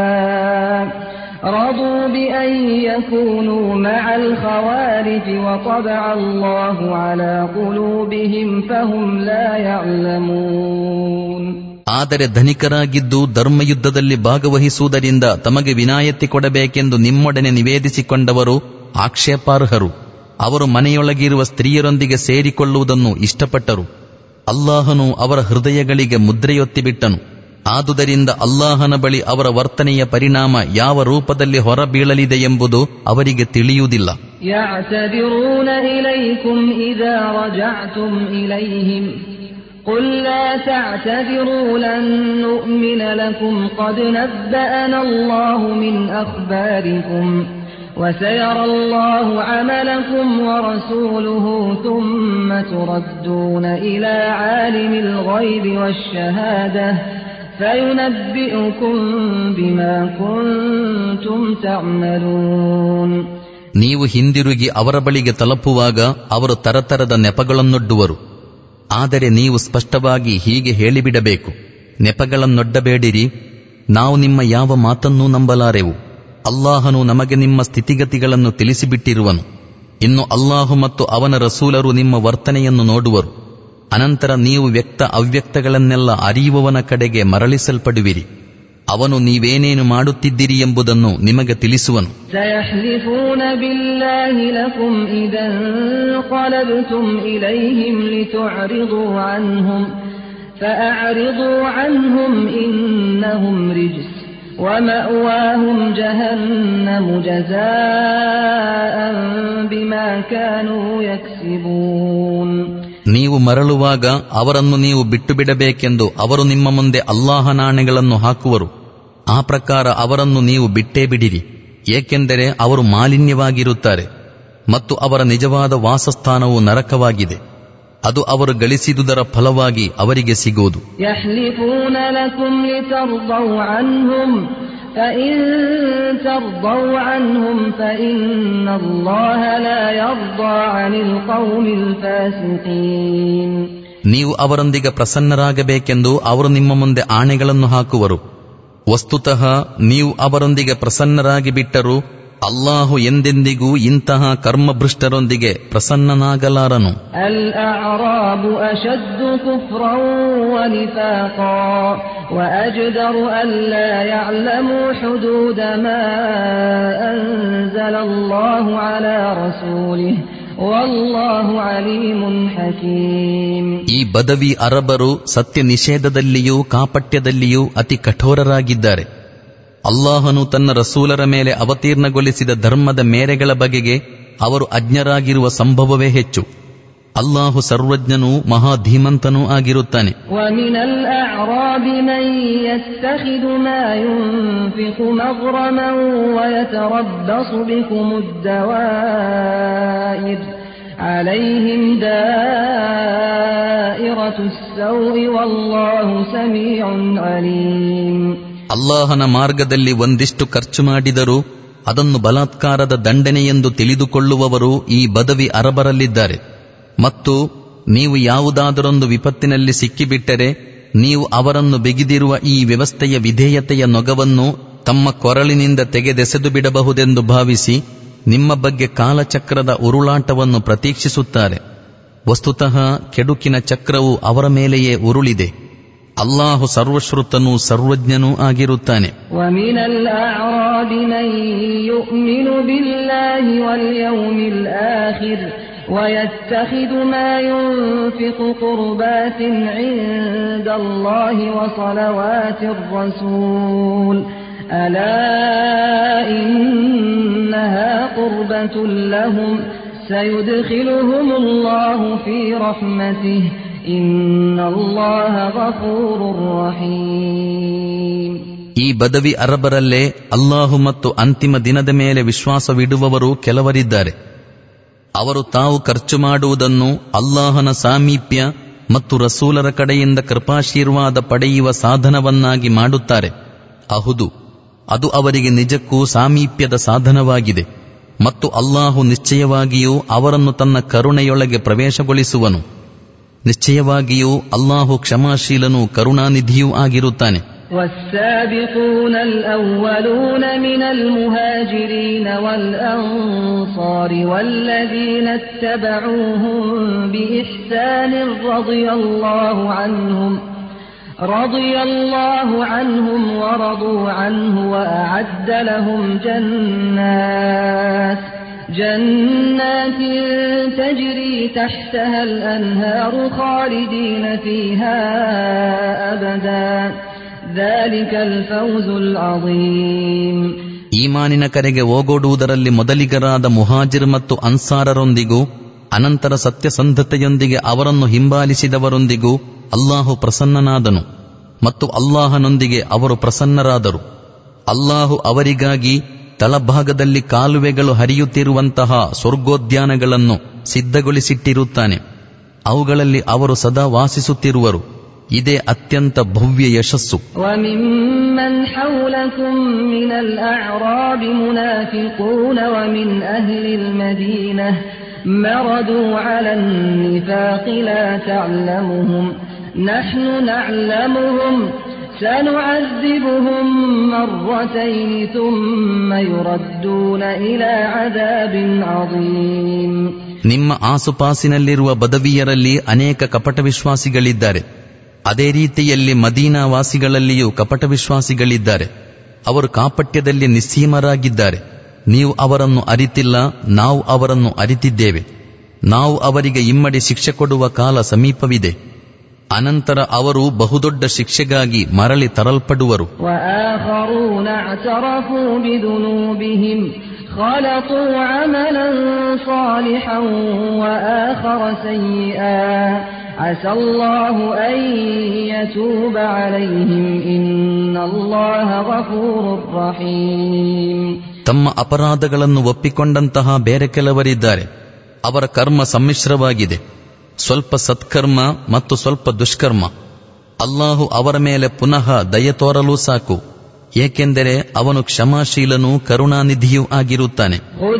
ರದೂ ಬಿಅನ್ ಯಕೂನೂ ಮಅಲ್ ಖವಾರಿಜ್ ವತಬಅ ಅಲ್ಲಾಹು ಅಲಾ ಕುಲೂಬಿಹಿಂ ಫಹುಂ ಲಾ ಯಅಲಮೂನ್. ಆದರೆ ಧನಿಕರಾಗಿದ್ದು ಧರ್ಮಯುದ್ಧದಲ್ಲಿ ಭಾಗವಹಿಸುವುದರಿಂದ ತಮಗೆ ವಿನಾಯಿತಿ ಕೊಡಬೇಕೆಂದು ನಿಮ್ಮೊಡನೆ ನಿವೇದಿಸಿಕೊಂಡವರು ಆಕ್ಷೇಪಾರ್ಹರು. ಅವರು ಮನೆಯೊಳಗಿರುವ ಸ್ತ್ರೀಯರೊಂದಿಗೆ ಸೇರಿಕೊಳ್ಳುವುದನ್ನು ಇಷ್ಟಪಟ್ಟರು. ಅಲ್ಲಾಹನು ಅವರ ಹೃದಯಗಳಿಗೆ ಮುದ್ರೆಯೊತ್ತಿಬಿಟ್ಟನು. ಆದುದರಿಂದ ಅಲ್ಲಾಹನ ಬಳಿ ಅವರ ವರ್ತನೆಯ ಪರಿಣಾಮ ಯಾವ ರೂಪದಲ್ಲಿ ಹೊರಬೀಳಲಿದೆ ಎಂಬುದು ಅವರಿಗೆ ತಿಳಿಯುವುದಿಲ್ಲ. ಯಅತದಿರೂನ ಇಲೈಕುಂ ಇದಾ ರಜಅತುಂ ಇಲೈಹಿಂ ಕುಲ್ ಲಾ ತಅತದಿರೂ ಲನ್ ನು'ಮಿನ ಲಕುಂ क़ದ್ ನಬ್ಬಅನಾ ಅಲ್ಲಾಹು ಮಿನ್ ಅಖ್ಬಾರಿಕುಂ وسيرى الله عملكم ورسوله ثم تردون إلى عالم الغيب والشهادة فينبئكم بما كنتم تعملون. ನೀವು ಹಿಂದಿರುಗಿ ಅವರ ಬಳಿಗೆ ತಲುಪುವಾಗ ಅವರು ತರತರದ ನೆಪಗಳನ್ನೊಡ್ಡುವರು. ಆದರೆ ನೀವು ಸ್ಪಷ್ಟವಾಗಿ ಹೀಗೆ ಹೇಳಿಬಿಡಬೇಕು, ನೆಪಗಳನ್ನೊಡ್ಡಬೇಡಿರಿ, ನಾವು ನಿಮ್ಮ ಯಾವ ಮಾತನ್ನೂ ನಂಬಲಾರೆವು. ಅಲ್ಲಾಹನು ನಮಗೆ ನಿಮ್ಮ ಸ್ಥಿತಿಗತಿಗಳನ್ನು ತಿಳಿಸಿಬಿಟ್ಟಿರುವನು. ಇನ್ನು ಅಲ್ಲಾಹು ಮತ್ತು ಅವನ ರಸೂಲರು ನಿಮ್ಮ ವರ್ತನೆಯನ್ನು ನೋಡುವರು. ಅನಂತರ ನೀವು ವ್ಯಕ್ತ ಅವ್ಯಕ್ತಗಳನ್ನೆಲ್ಲ ಅರಿಯುವವನ ಕಡೆಗೆ ಮರಳಿಸಲ್ಪಡುವಿರಿ. ಅವನು ನೀವೇನೇನು ಮಾಡುತ್ತಿದ್ದೀರಿ ಎಂಬುದನ್ನು ನಿಮಗೆ ತಿಳಿಸುವನು. سيحلفون بالله لكم إذا انقلبتم إليهم لتعرضوا عنهم فأعرضوا عنهم إنهم رجس ومأواهم جهنم جزاء بما كانوا يكسبون. ನೀವು ಮರಳುವಾಗ ಅವರನ್ನು ನೀವು ಬಿಟ್ಟು ಬಿಡಬೇಕೆಂದು ಅವರು ನಿಮ್ಮ ಮುಂದೆ ಅಲ್ಲಾಹನಾಣೆಗಳನ್ನು ಹಾಕುವರು. ಆ ಪ್ರಕಾರ ಅವರನ್ನು ನೀವು ಬಿಟ್ಟೇ ಬಿಡಿರಿ, ಏಕೆಂದರೆ ಅವರು ಮಾಲಿನ್ಯವಾಗಿರುತ್ತಾರೆ ಮತ್ತು ಅವರ ನಿಜವಾದ ವಾಸಸ್ಥಾನವು ನರಕವಾಗಿದೆ. ಅದು ಅವರು ಗಳಿಸಿದುದರ ಫಲವಾಗಿ ಅವರಿಗೆ ಸಿಗುವುದು. ಯಹ್ಲಿಫೂನ ಲಕುಂ ಲಿತರ್ದೌ ಅನ್ಹುಂ ಫಇನ್ ತರ್ದೌ ಅನ್ಹುಂ ಫಇನ್ನಲ್ಲಾಹ ಲಾ ಯರ್ದಾ ಅನಿಲ್ ಕೌಮಿಲ್ ಫಾಸಿಕೀನ್. ನೀವು ಅವರೊಂದಿಗೆ ಪ್ರಸನ್ನರಾಗಬೇಕೆಂದು ಅವರು ನಿಮ್ಮ ಮುಂದೆ ಆಣೆಗಳನ್ನು ಹಾಕುವರು. ವಸ್ತುತಃ ನೀವು ಅವರೊಂದಿಗೆ ಪ್ರಸನ್ನರಾಗಿ ಬಿಟ್ಟರೂ ಅಲ್ಲಾಹು ಎಂದೆಂದಿಗೂ ಇಂತಹ ಕರ್ಮಭ್ರಷ್ಟರೊಂದಿಗೆ ಪ್ರಸನ್ನನಾಗಲಾರನು. ಅಲ್ ಅಅರಾಬು ಅಶದ್ದು ಕುಫ್ರನ್ ವ ನಿಫಾಕನ್ ವ ಅಜ್ದರು ಅಲ್ಲಾ ಯಅಲಮು ಹುದೂದ ಮಾ ಅನ್ಜಲಲ್ಲಾಹು ಅಲಾ ರಸೂಲಿಹಿ ವಲ್ಲಾಹು ಅಲೀಮುನ್ ಹಕೀಮ್. ಈ ಬದವಿ ಅರಬರು ಸತ್ಯ ನಿಷೇಧದಲ್ಲಿಯೂ ಕಾಪಟ್ಯದಲ್ಲಿಯೂ ಅತಿ ಕಠೋರರಾಗಿದ್ದಾರೆ. ಅಲ್ಲಾಹನು ತನ್ನ ರಸೂಲರ ಮೇಲೆ ಅವತೀರ್ಣಗೊಳಿಸಿದ ಧರ್ಮದ ಮೇರೆಗಳ ಬಗೆಗೆ ಅವರು ಅಜ್ಞರಾಗಿರುವ ಸಂಭವವೇ ಹೆಚ್ಚು. ಅಲ್ಲಾಹು ಸರ್ವಜ್ಞನೂ ಮಹಾಧೀಮಂತನೂ ಆಗಿರುತ್ತಾನೆ. ವಮಿನಲ್ ಅಅರಾಬಿ ಮನ್ ಯತ್ತಖಿದು ಮಾ ಯುನ್ಫಿಕು ಮಗ್ರಮನ್ ವಯತರಬ್ಬಸು ಬಿಕುಮುದ್ ದವಾಯಿರ್ ಅಲೈಹಿಂ ದಾಯಿರತುಸ್ ಸೌಇ ವಲ್ಲಾಹು ಸಮೀಉನ್ ಅಲೀಮ್. ಅಲ್ಲಾಹನ ಮಾರ್ಗದಲ್ಲಿ ಒಂದಿಷ್ಟು ಖರ್ಚು ಮಾಡಿದರೂ ಅದನ್ನು ಬಲಾತ್ಕಾರದ ದಂಡನೆಯೆಂದು ತಿಳಿದುಕೊಳ್ಳುವವರು ಈ ಬದವಿ ಅರಬರಲ್ಲಿದ್ದಾರೆ. ಮತ್ತು ನೀವು ಯಾವುದಾದರೊಂದು ವಿಪತ್ತಿನಲ್ಲಿ ಸಿಕ್ಕಿಬಿಟ್ಟರೆ ನೀವು ಅವರನ್ನು ಬಿಗಿದಿರುವ ಈ ವ್ಯವಸ್ಥೆಯ ವಿಧೇಯತೆಯ ನೊಗವನ್ನು ತಮ್ಮ ಕೊರಳಿನಿಂದ ತೆಗೆದೆಸೆದು ಬಿಡಬಹುದೆಂದು ಭಾವಿಸಿ ನಿಮ್ಮ ಬಗ್ಗೆ ಕಾಲಚಕ್ರದ ಉರುಳಾಟವನ್ನು ಪ್ರತೀಕ್ಷಿಸುತ್ತಾರೆ. ವಸ್ತುತಃ ಕೆಡುಕಿನ ಚಕ್ರವು ಅವರ ಮೇಲೆಯೇ ಉರುಳಿದೆ. ಅಲ್ಲಾಹು ಸರ್ವಶ್ರುತನೂ ಸರ್ವಜ್ಞನೂ ಆಗಿರುತ್ತಾನೆ. ವಮಿನಲ್ ಅಅರಾಬಿ ಮನ್ ಯುಮಿನು ಬಿಲ್ಲಾಹಿ ವಲ್ ಯೌಮಿಲ್ ಆಖಿರ್ ವಯತ್ತಖಿದು ಮಾ ಯುನ್ಫಿಕು ಕುರ್ಬಾತಿನ್ ಇಂದಲ್ಲಾಹಿ ವ ಸಲಾವಾತಿರ್ ರಸೂಲ್ ಅಲಾ ಇನ್ನಹಾ ಕುರ್ಬತುನ್ ಲಹುಂ ಸಯುದ್ಖಿಲುಹುಮುಲ್ಲಾಹು ಫೀ ರಹ್ಮತಿಹಿ ಇನ್ನಲ್ಲಾಹ ಗಫೂರುರ್ ರಹೀಮ್. ಈ ಬದವಿ ಅರಬರಲ್ಲೇ ಅಲ್ಲಾಹು ಮತ್ತು ಅಂತಿಮ ದಿನದ ಮೇಲೆ ವಿಶ್ವಾಸವಿಡುವವರು ಕೆಲವರಿದ್ದಾರೆ. ಅವರು ತಾವು ಖರ್ಚು ಮಾಡುವುದನ್ನು ಅಲ್ಲಾಹನ ಸಾಮೀಪ್ಯ ಮತ್ತು ರಸೂಲರ ಕಡೆಯಿಂದ ಕೃಪಾಶೀರ್ವಾದ ಪಡೆಯುವ ಸಾಧನವನ್ನಾಗಿ ಮಾಡುತ್ತಾರೆ. ಅಹುದು, ಅದು ಅವರಿಗೆ ನಿಜಕ್ಕೂ ಸಾಮೀಪ್ಯದ ಸಾಧನವಾಗಿದೆ. ಮತ್ತು ಅಲ್ಲಾಹು ನಿಶ್ಚಯವಾಗಿಯೂ ಅವರನ್ನು ತನ್ನ ಕರುಣೆಯೊಳಗೆ ಪ್ರವೇಶಗೊಳಿಸುವನು. ನಿಶ್ಚಯವಾಗಿಯೂ ಅಲ್ಲಾಹು ಕ್ಷಮಾಶೀಲನೂ ಕರುಣಾನಿಧಿಯೂ ಆಗಿರುತ್ತಾನೆ. والسابقون الأولون من المهاجرين والأنصار والذين اتبعوهم بإحسان رضي الله عنهم ورضوا عنه وأعد لهم جنات تجري تحتها الأنهار خالدين فيها أبدا ذلك الفوز العظيم. ಈಮಾನಿನ ಕರೆಗೆ ಓಗೊಡುವುದರಲ್ಲಿ ಮೊದಲಿಗರಾದ ಮುಹಾಜಿರ್ ಮತ್ತು ಅನ್ಸಾರರೊಂದಿಗೂ ಅನಂತರ ಸತ್ಯಸಂಧತೆಯೊಂದಿಗೆ ಅವರನ್ನು ಹಿಂಬಾಲಿಸಿದವರೊಂದಿಗೂ ಅಲ್ಲಾಹು ಪ್ರಸನ್ನನಾದನು ಮತ್ತು ಅಲ್ಲಾಹನೊಂದಿಗೆ ಅವರು ಪ್ರಸನ್ನರಾದರು. ಅಲ್ಲಾಹು ಅವರಿಗಾಗಿ ತಳಭಾಗದಲ್ಲಿ ಕಾಲುವೆಗಳು ಹರಿಯುತ್ತಿರುವಂತಹ ಸ್ವರ್ಗೋದ್ಯಾನಗಳನ್ನು ಸಿದ್ಧಗೊಳಿಸಿಟ್ಟಿರುತ್ತಾನೆ. ಅವುಗಳಲ್ಲಿ ಅವರು ಸದಾ ವಾಸಿಸುತ್ತಿರುವರು. ಇದೇ ಅತ್ಯಂತ ಭವ್ಯ ಯಶಸ್ಸು. وَمِمَّنْ حَوْلَكُمْ مِنَ الْأَعْرَابِ مُنَافِقُونَ وَمِنْ أَهْلِ الْمَدِينَةِ مَرَدُوا عَلَى النِّفَاقِ لَا تَعْلَمُهُمْ نَحْنُ نَعْلَمُهُمْ سَنُعَذِّبُهُمْ مَرَّتَيْنِ ثُمَّ يُرَدُّونَ إِلَى عَذَابٍ عَظِيمٍ. ನಿಮ್ಮ ಆಸುಪಾಸಿನಲ್ಲಿರುವ ಬದವಿಯರಲ್ಲಿ ಅನೇಕ ಕಪಟ ವಿಶ್ವಾಸಿಗಳಿದ್ದಾರೆ. ಅದೇ ರೀತಿಯಲ್ಲಿ ಮದೀನಾ ವಾಸಿಗಳಲ್ಲಿಯೂ ಕಪಟ ವಿಶ್ವಾಸಿಗಳಿದ್ದಾರೆ. ಅವರು ಕಾಪಟ್ಯದಲ್ಲಿ ನಿಸ್ಸೀಮರಾಗಿದ್ದಾರೆ. ನೀವು ಅವರನ್ನು ಅರಿತಿಲ್ಲ, ನಾವು ಅವರನ್ನು ಅರಿತಿದ್ದೇವೆ. ನಾವು ಅವರಿಗೆ ಇಮ್ಮಡಿ ಶಿಕ್ಷೆ ಕೊಡುವ ಕಾಲ ಸಮೀಪವಿದೆ. ಅನಂತರ ಅವರು ಬಹುದೊಡ್ಡ ಶಿಕ್ಷೆಗಾಗಿ ಮರಳಿ ತರಲ್ಪಡುವರು. ತಮ್ಮ ಅಪರಾಧಗಳನ್ನು ಒಪ್ಪಿಕೊಂಡಂತಹ ಬೇರೆ ಕೆಲವರಿದ್ದಾರೆ. ಅವರ ಕರ್ಮ ಸಮ್ಮಿಶ್ರವಾಗಿದೆ. ಸ್ವಲ್ಪ ಸತ್ಕರ್ಮ ಮತ್ತು ಸ್ವಲ್ಪ ದುಷ್ಕರ್ಮ. ಅಲ್ಲಾಹು ಅವರ ಮೇಲೆ ಪುನಃ ದಯೆ ತೋರಲು ಸಾಕು, ಏಕೆಂದರೆ ಅವನು ಕ್ಷಮಾಶೀಲನೂ ಕರುಣಾನಿಧಿಯೂ ಆಗಿರುತ್ತಾನೆ.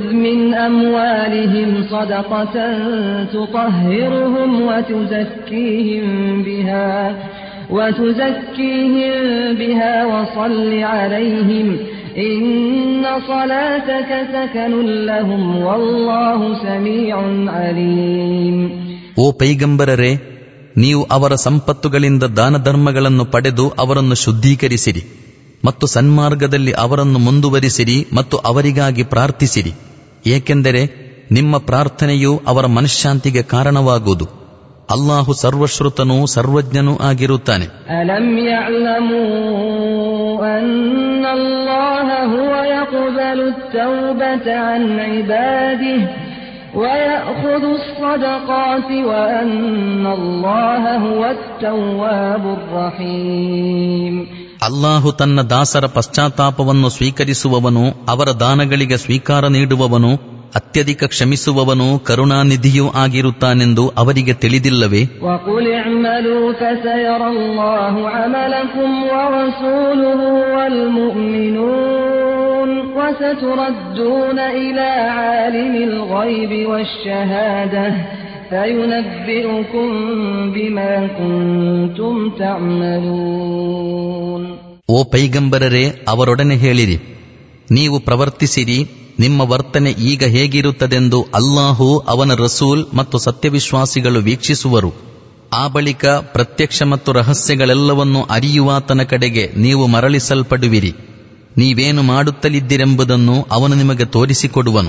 ಓ ಪೈಗಂಬರರೇ, ನೀವು ಅವರ ಸಂಪತ್ತುಗಳಿಂದ ದಾನ ಧರ್ಮಗಳನ್ನು ಪಡೆದು ಅವರನ್ನು ಶುದ್ಧೀಕರಿಸಿರಿ ಮತ್ತು ಸನ್ಮಾರ್ಗದಲ್ಲಿ ಅವರನ್ನು ಮುಂದುವರಿಸಿರಿ ಮತ್ತು ಅವರಿಗಾಗಿ ಪ್ರಾರ್ಥಿಸಿರಿ, ಏಕೆಂದರೆ ನಿಮ್ಮ ಪ್ರಾರ್ಥನೆಯು ಅವರ ಮನಃಶಾಂತಿಗೆ ಕಾರಣವಾಗುವುದು. ಅಲ್ಲಾಹು ಸರ್ವಶ್ರುತನೂ ಸರ್ವಜ್ಞನೂ ಆಗಿರುತ್ತಾನೆ. ಅಲಂ ಯಅಲಮೂ ಅನ್ನಲ್ಲಾಹ ಹುವ ಯಖ್ಬಲು ತೌಬತ ಅನ್ ಇಬಾದಿಹಿ ವಯಅಖುದು ಸ್ಸದಕಾತಿ ವಅನ್ನಲ್ಲಾಹ ಹುವತ್ ತವ್ವಾಬುರ್ ರಹೀಮ್. ಅಲ್ಲಾಹು ತನ್ನ ದಾಸರ ಪಶ್ಚಾತ್ತಾಪವನ್ನು ಸ್ವೀಕರಿಸುವವನು, ಅವರ ದಾನಗಳಿಗೆ ಸ್ವೀಕಾರ ನೀಡುವವನು, ಅತ್ಯಧಿಕ ಕ್ಷಮಿಸುವವನು, ಕರುಣಾನಿಧಿಯೂ ಆಗಿರುತ್ತಾನೆಂದು ಅವರಿಗೆ ತಿಳಿದಿಲ್ಲವೇ? ವಕುಲ್ ಇಅಮಲು ಫಸಯರಲ್ಲಾಹು ಅಮಲಕುಂ ವರಸೂಲುಹು ವಲ್ ಮುಅ್ಮಿನೂನ್ ವಸತುರದ್ದೂನ ಇಲಾ ಆಲಿಮಿಲ್ ಗೈಬಿ ವಶ್ಶಹಾದಹ ಫಯುನಬ್ಬಿಉಕುಂ ಬಿಮಾ ಕುಂತುಂ ತಅಮಲೂನ್. ಓ ಪೈಗಂಬರರೇ, ಅವರೊಡನೆ ಹೇಳಿರಿ, ನೀವು ಪ್ರವರ್ತಿಸಿರಿ, ನಿಮ್ಮ ವರ್ತನೆ ಈಗ ಹೇಗಿರುತ್ತದೆಂದು ಅಲ್ಲಾಹು, ಅವನ ರಸೂಲ್ ಮತ್ತು ಸತ್ಯವಿಶ್ವಾಸಿಗಳು ವೀಕ್ಷಿಸುವರು. ಆ ಬಳಿಕ ಪ್ರತ್ಯಕ್ಷ ಮತ್ತು ರಹಸ್ಯಗಳೆಲ್ಲವನ್ನೂ ಅರಿಯುವಾತನ ಕಡೆಗೆ ನೀವು ಮರಳಿಸಲ್ಪಡುವಿರಿ. ನೀವೇನು ಮಾಡುತ್ತಲಿದ್ದಿರೆಂಬುದನ್ನು ಅವನು ನಿಮಗೆ ತೋರಿಸಿಕೊಡುವನು.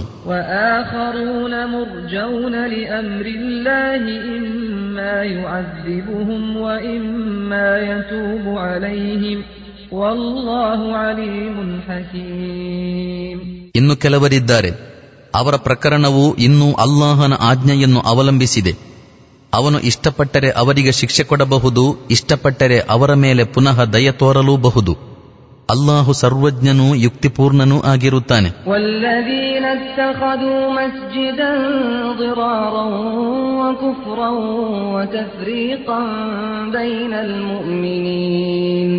ಇನ್ನು ಕೆಲವರಿದ್ದಾರೆ, ಅವರ ಪ್ರಕರಣವು ಇನ್ನೂ ಅಲ್ಲಾಹನ ಆಜ್ಞೆಯನ್ನು ಅವಲಂಬಿಸಿದೆ. ಅವನು ಇಷ್ಟಪಟ್ಟರೆ ಅವರಿಗೆ ಶಿಕ್ಷೆ ಕೊಡಬಹುದು, ಇಷ್ಟಪಟ್ಟರೆ ಅವರ ಮೇಲೆ ಪುನಃ ದಯ ತೋರಲೂಬಹುದು. ಅಲ್ಲಾಹು ಸರ್ವಜ್ಞನೂ ಯುಕ್ತಿಪೂರ್ಣನೂ ಆಗಿರುತ್ತಾನೆ. ವಲ್ಲದೀನ ಇತ್ತಖದೂ ಮಸ್ಜಿದನ್ ದಿರಾರನ್ ವಕುಫ್ರನ್ ವತಫ್ರೀಕನ್ ಬೈನಲ್ ಮುಅ್ಮಿನೀನ್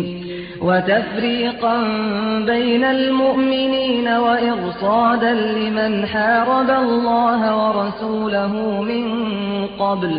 بين المؤمنين وإرصادا لمن حارب الله ورسوله من قبل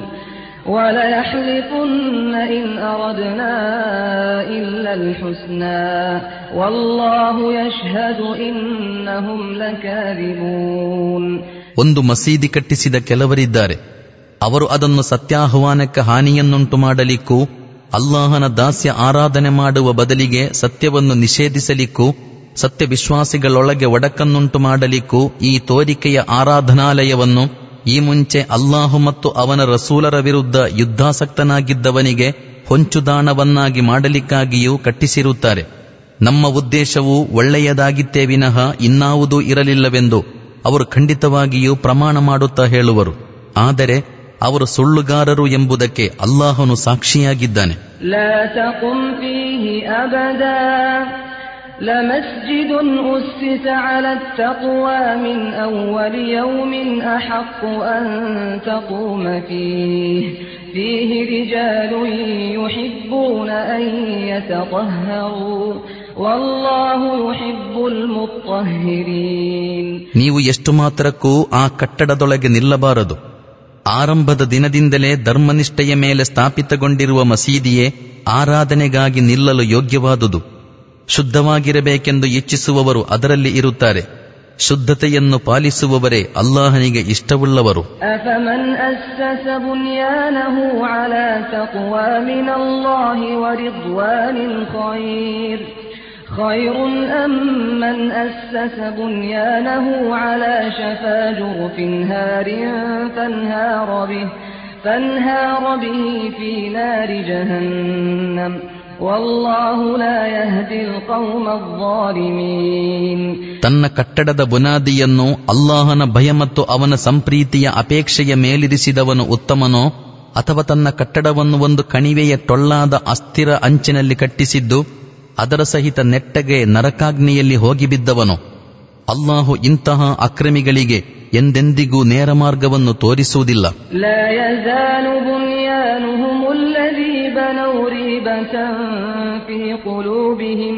وليحلفن إن أردنا إلا الحسنى والله يشهد إنهم لكاذبون. ಒಂದು ಮಸೀದಿ ಕಟ್ಟಿಸಿದ ಕೆಲವರಿದ್ದಾರೆ. ಅವರು ಅದನ್ನು ಸತ್ಯಾಹ್ವಾನಕ್ಕೆ ಹಾನಿಯನ್ನುಂಟು ಮಾಡಲಿಕ್ಕೂ, ಅಲ್ಲಾಹನ ದಾಸ್ಯ ಆರಾಧನೆ ಮಾಡುವ ಬದಲಿಗೆ ಸತ್ಯವನ್ನು ನಿಷೇಧಿಸಲಿಕ್ಕೂ, ಸತ್ಯವಿಶ್ವಾಸಿಗಳೊಳಗೆ ಒಡಕನ್ನುಂಟು ಮಾಡಲಿಕ್ಕೂ ಈ ತೋರಿಕೆಯ ಆರಾಧನಾಲಯವನ್ನು ಈ ಮುಂಚೆ ಅಲ್ಲಾಹು ಮತ್ತು ಅವನ ರಸೂಲರ ವಿರುದ್ಧ ಯುದ್ಧಾಸಕ್ತನಾಗಿದ್ದವನಿಗೆ ಹೊಂಚುದಾಣವನ್ನಾಗಿ ಮಾಡಲಿಕ್ಕಾಗಿಯೂ ಕಟ್ಟಿಸಿರುತ್ತಾರೆ. ನಮ್ಮ ಉದ್ದೇಶವು ಒಳ್ಳೆಯದಾಗಿತ್ತೇ ವಿನಃ ಇನ್ನಾವುದೂ ಇರಲಿಲ್ಲವೆಂದು ಅವರು ಖಂಡಿತವಾಗಿಯೂ ಪ್ರಮಾಣ ಮಾಡುತ್ತಾ ಹೇಳುವರು. ಆದರೆ ಅವರು ಸುಳ್ಳುಗಾರರು ಎಂಬುದಕ್ಕೆ ಅಲ್ಲಾಹನು ಸಾಕ್ಷಿಯಾಗಿದ್ದಾನೆ. ಲಾ ತಕುಂ ಫೀಹಿ ಅಬದಾ ಲಮಸ್ಜಿದುನ್ ಉಸ್ಸಿಸ ಅಲಾ ತಕ್ವಾ ಮಿನ್ ಅವ್ವಲಿ ಯೌಮಿನ್ ಅಹqqu ಅನ್ ತಕೂಮ ಫೀಹಿ ರಿಜಾಲುನ್ ಯುಹಿಬ್ಬೂನ ಅನ್ ಯತطهರೂ ವಲ್ಲಾಹು ಯುಹಿಬ್ಬುಲ್ ಮುತ್ತಹಿರೀನ್. ನೀವು ಎಷ್ಟು ಮಾತ್ರಕ್ಕೂ ಆ ಕಟ್ಟಡದೊಳಗೆ ನಿಲ್ಲಬಾರದು. ಆರಂಭದ ದಿನದಿಂದಲೇ ಧರ್ಮನಿಷ್ಠೆಯ ಮೇಲೆ ಸ್ಥಾಪಿತಗೊಂಡಿರುವ ಮಸೀದಿಯೇ ಆರಾಧನೆಗಾಗಿ ನಿಲ್ಲಲು ಯೋಗ್ಯವಾದುದು. ಶುದ್ಧವಾಗಿರಬೇಕೆಂದು ಇಚ್ಛಿಸುವವರು ಅದರಲ್ಲಿ ಇರುತ್ತಾರೆ. ಶುದ್ಧತೆಯನ್ನು ಪಾಲಿಸುವವರೇ ಅಲ್ಲಾಹನಿಗೆ ಇಷ್ಟವುಳ್ಳವರು. ಅಫಮನ್ ಅಸ್ಸಸ ಬುನ್ಯಾನಹು ಅಲಾ تقوى من الله ورضوان خير أم من أسس بنيانه على شفا جرف هار فانهار به في نار جهنم والله لا يهدي القوم الظالمين. ತನ್ನ ಕಟ್ಟಡದ ಬುನಾದಿಯನ್ನು ಅಲ್ಲಾಹನ ಭಯ ಮತ್ತು ಅವನ ಸಂಪ್ರೀತಿಯ ಅಪೇಕ್ಷೆಯ ಮೇಲಿರಿಸಿದವನು ಉತ್ತಮನೋ, ಅಥವಾ ತನ್ನ ಕಟ್ಟಡವನ್ನು ಒಂದು ಕಣಿವೆಯ ಟೊಳ್ಳಾದ ಅಸ್ಥಿರ ಅಂಚಿನಲ್ಲಿ ಕಟ್ಟಿಸಿದ್ದು ಅದರ ಸಹಿತ ನೆಟ್ಟಗೆ ನರಕಾಗ್ನಿಯಲ್ಲಿ ಹೋಗಿಬಿದ್ದವನು? ಅಲ್ಲಾಹು ಇಂತಹ ಅಕ್ರಮಿಗಳಿಗೆ ಎಂದೆಂದಿಗೂ ನೇರ ಮಾರ್ಗವನ್ನು ತೋರಿಸುವುದಿಲ್ಲ. لا يزال بنيانهم الذي بنوا ريبة في قلوبهم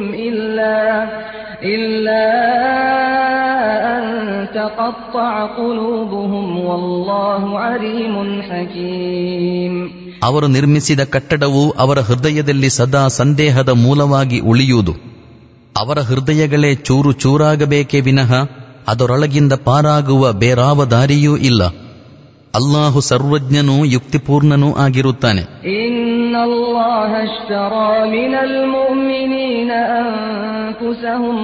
إلا أن تقطع قلوبهم والله عليم حكيم. ಅವರು ನಿರ್ಮಿಸಿದ ಕಟ್ಟಡವು ಅವರ ಹೃದಯದಲ್ಲಿ ಸದಾ ಸಂದೇಹದ ಮೂಲವಾಗಿ ಉಳಿಯುವುದು. ಅವರ ಹೃದಯಗಳೇ ಚೂರು ಚೂರಾಗಬೇಕೇ ವಿನಃ ಅದರೊಳಗಿಂದ ಪಾರಾಗುವ ಬೇರಾವ ದಾರಿಯೂ ಇಲ್ಲ. ಅಲ್ಲಾಹು ಸರ್ವಜ್ಞನೂ ಯುಕ್ತಿಪೂರ್ಣನೂ ಆಗಿರುತ್ತಾನೆ. ಇನ್ನಲ್ಲಾಹ ಅಶ್ತರಾ ಮಿನಲ್ ಮುಅ್ಮಿನೀನ ಅನ್ಫುಸಹುಂ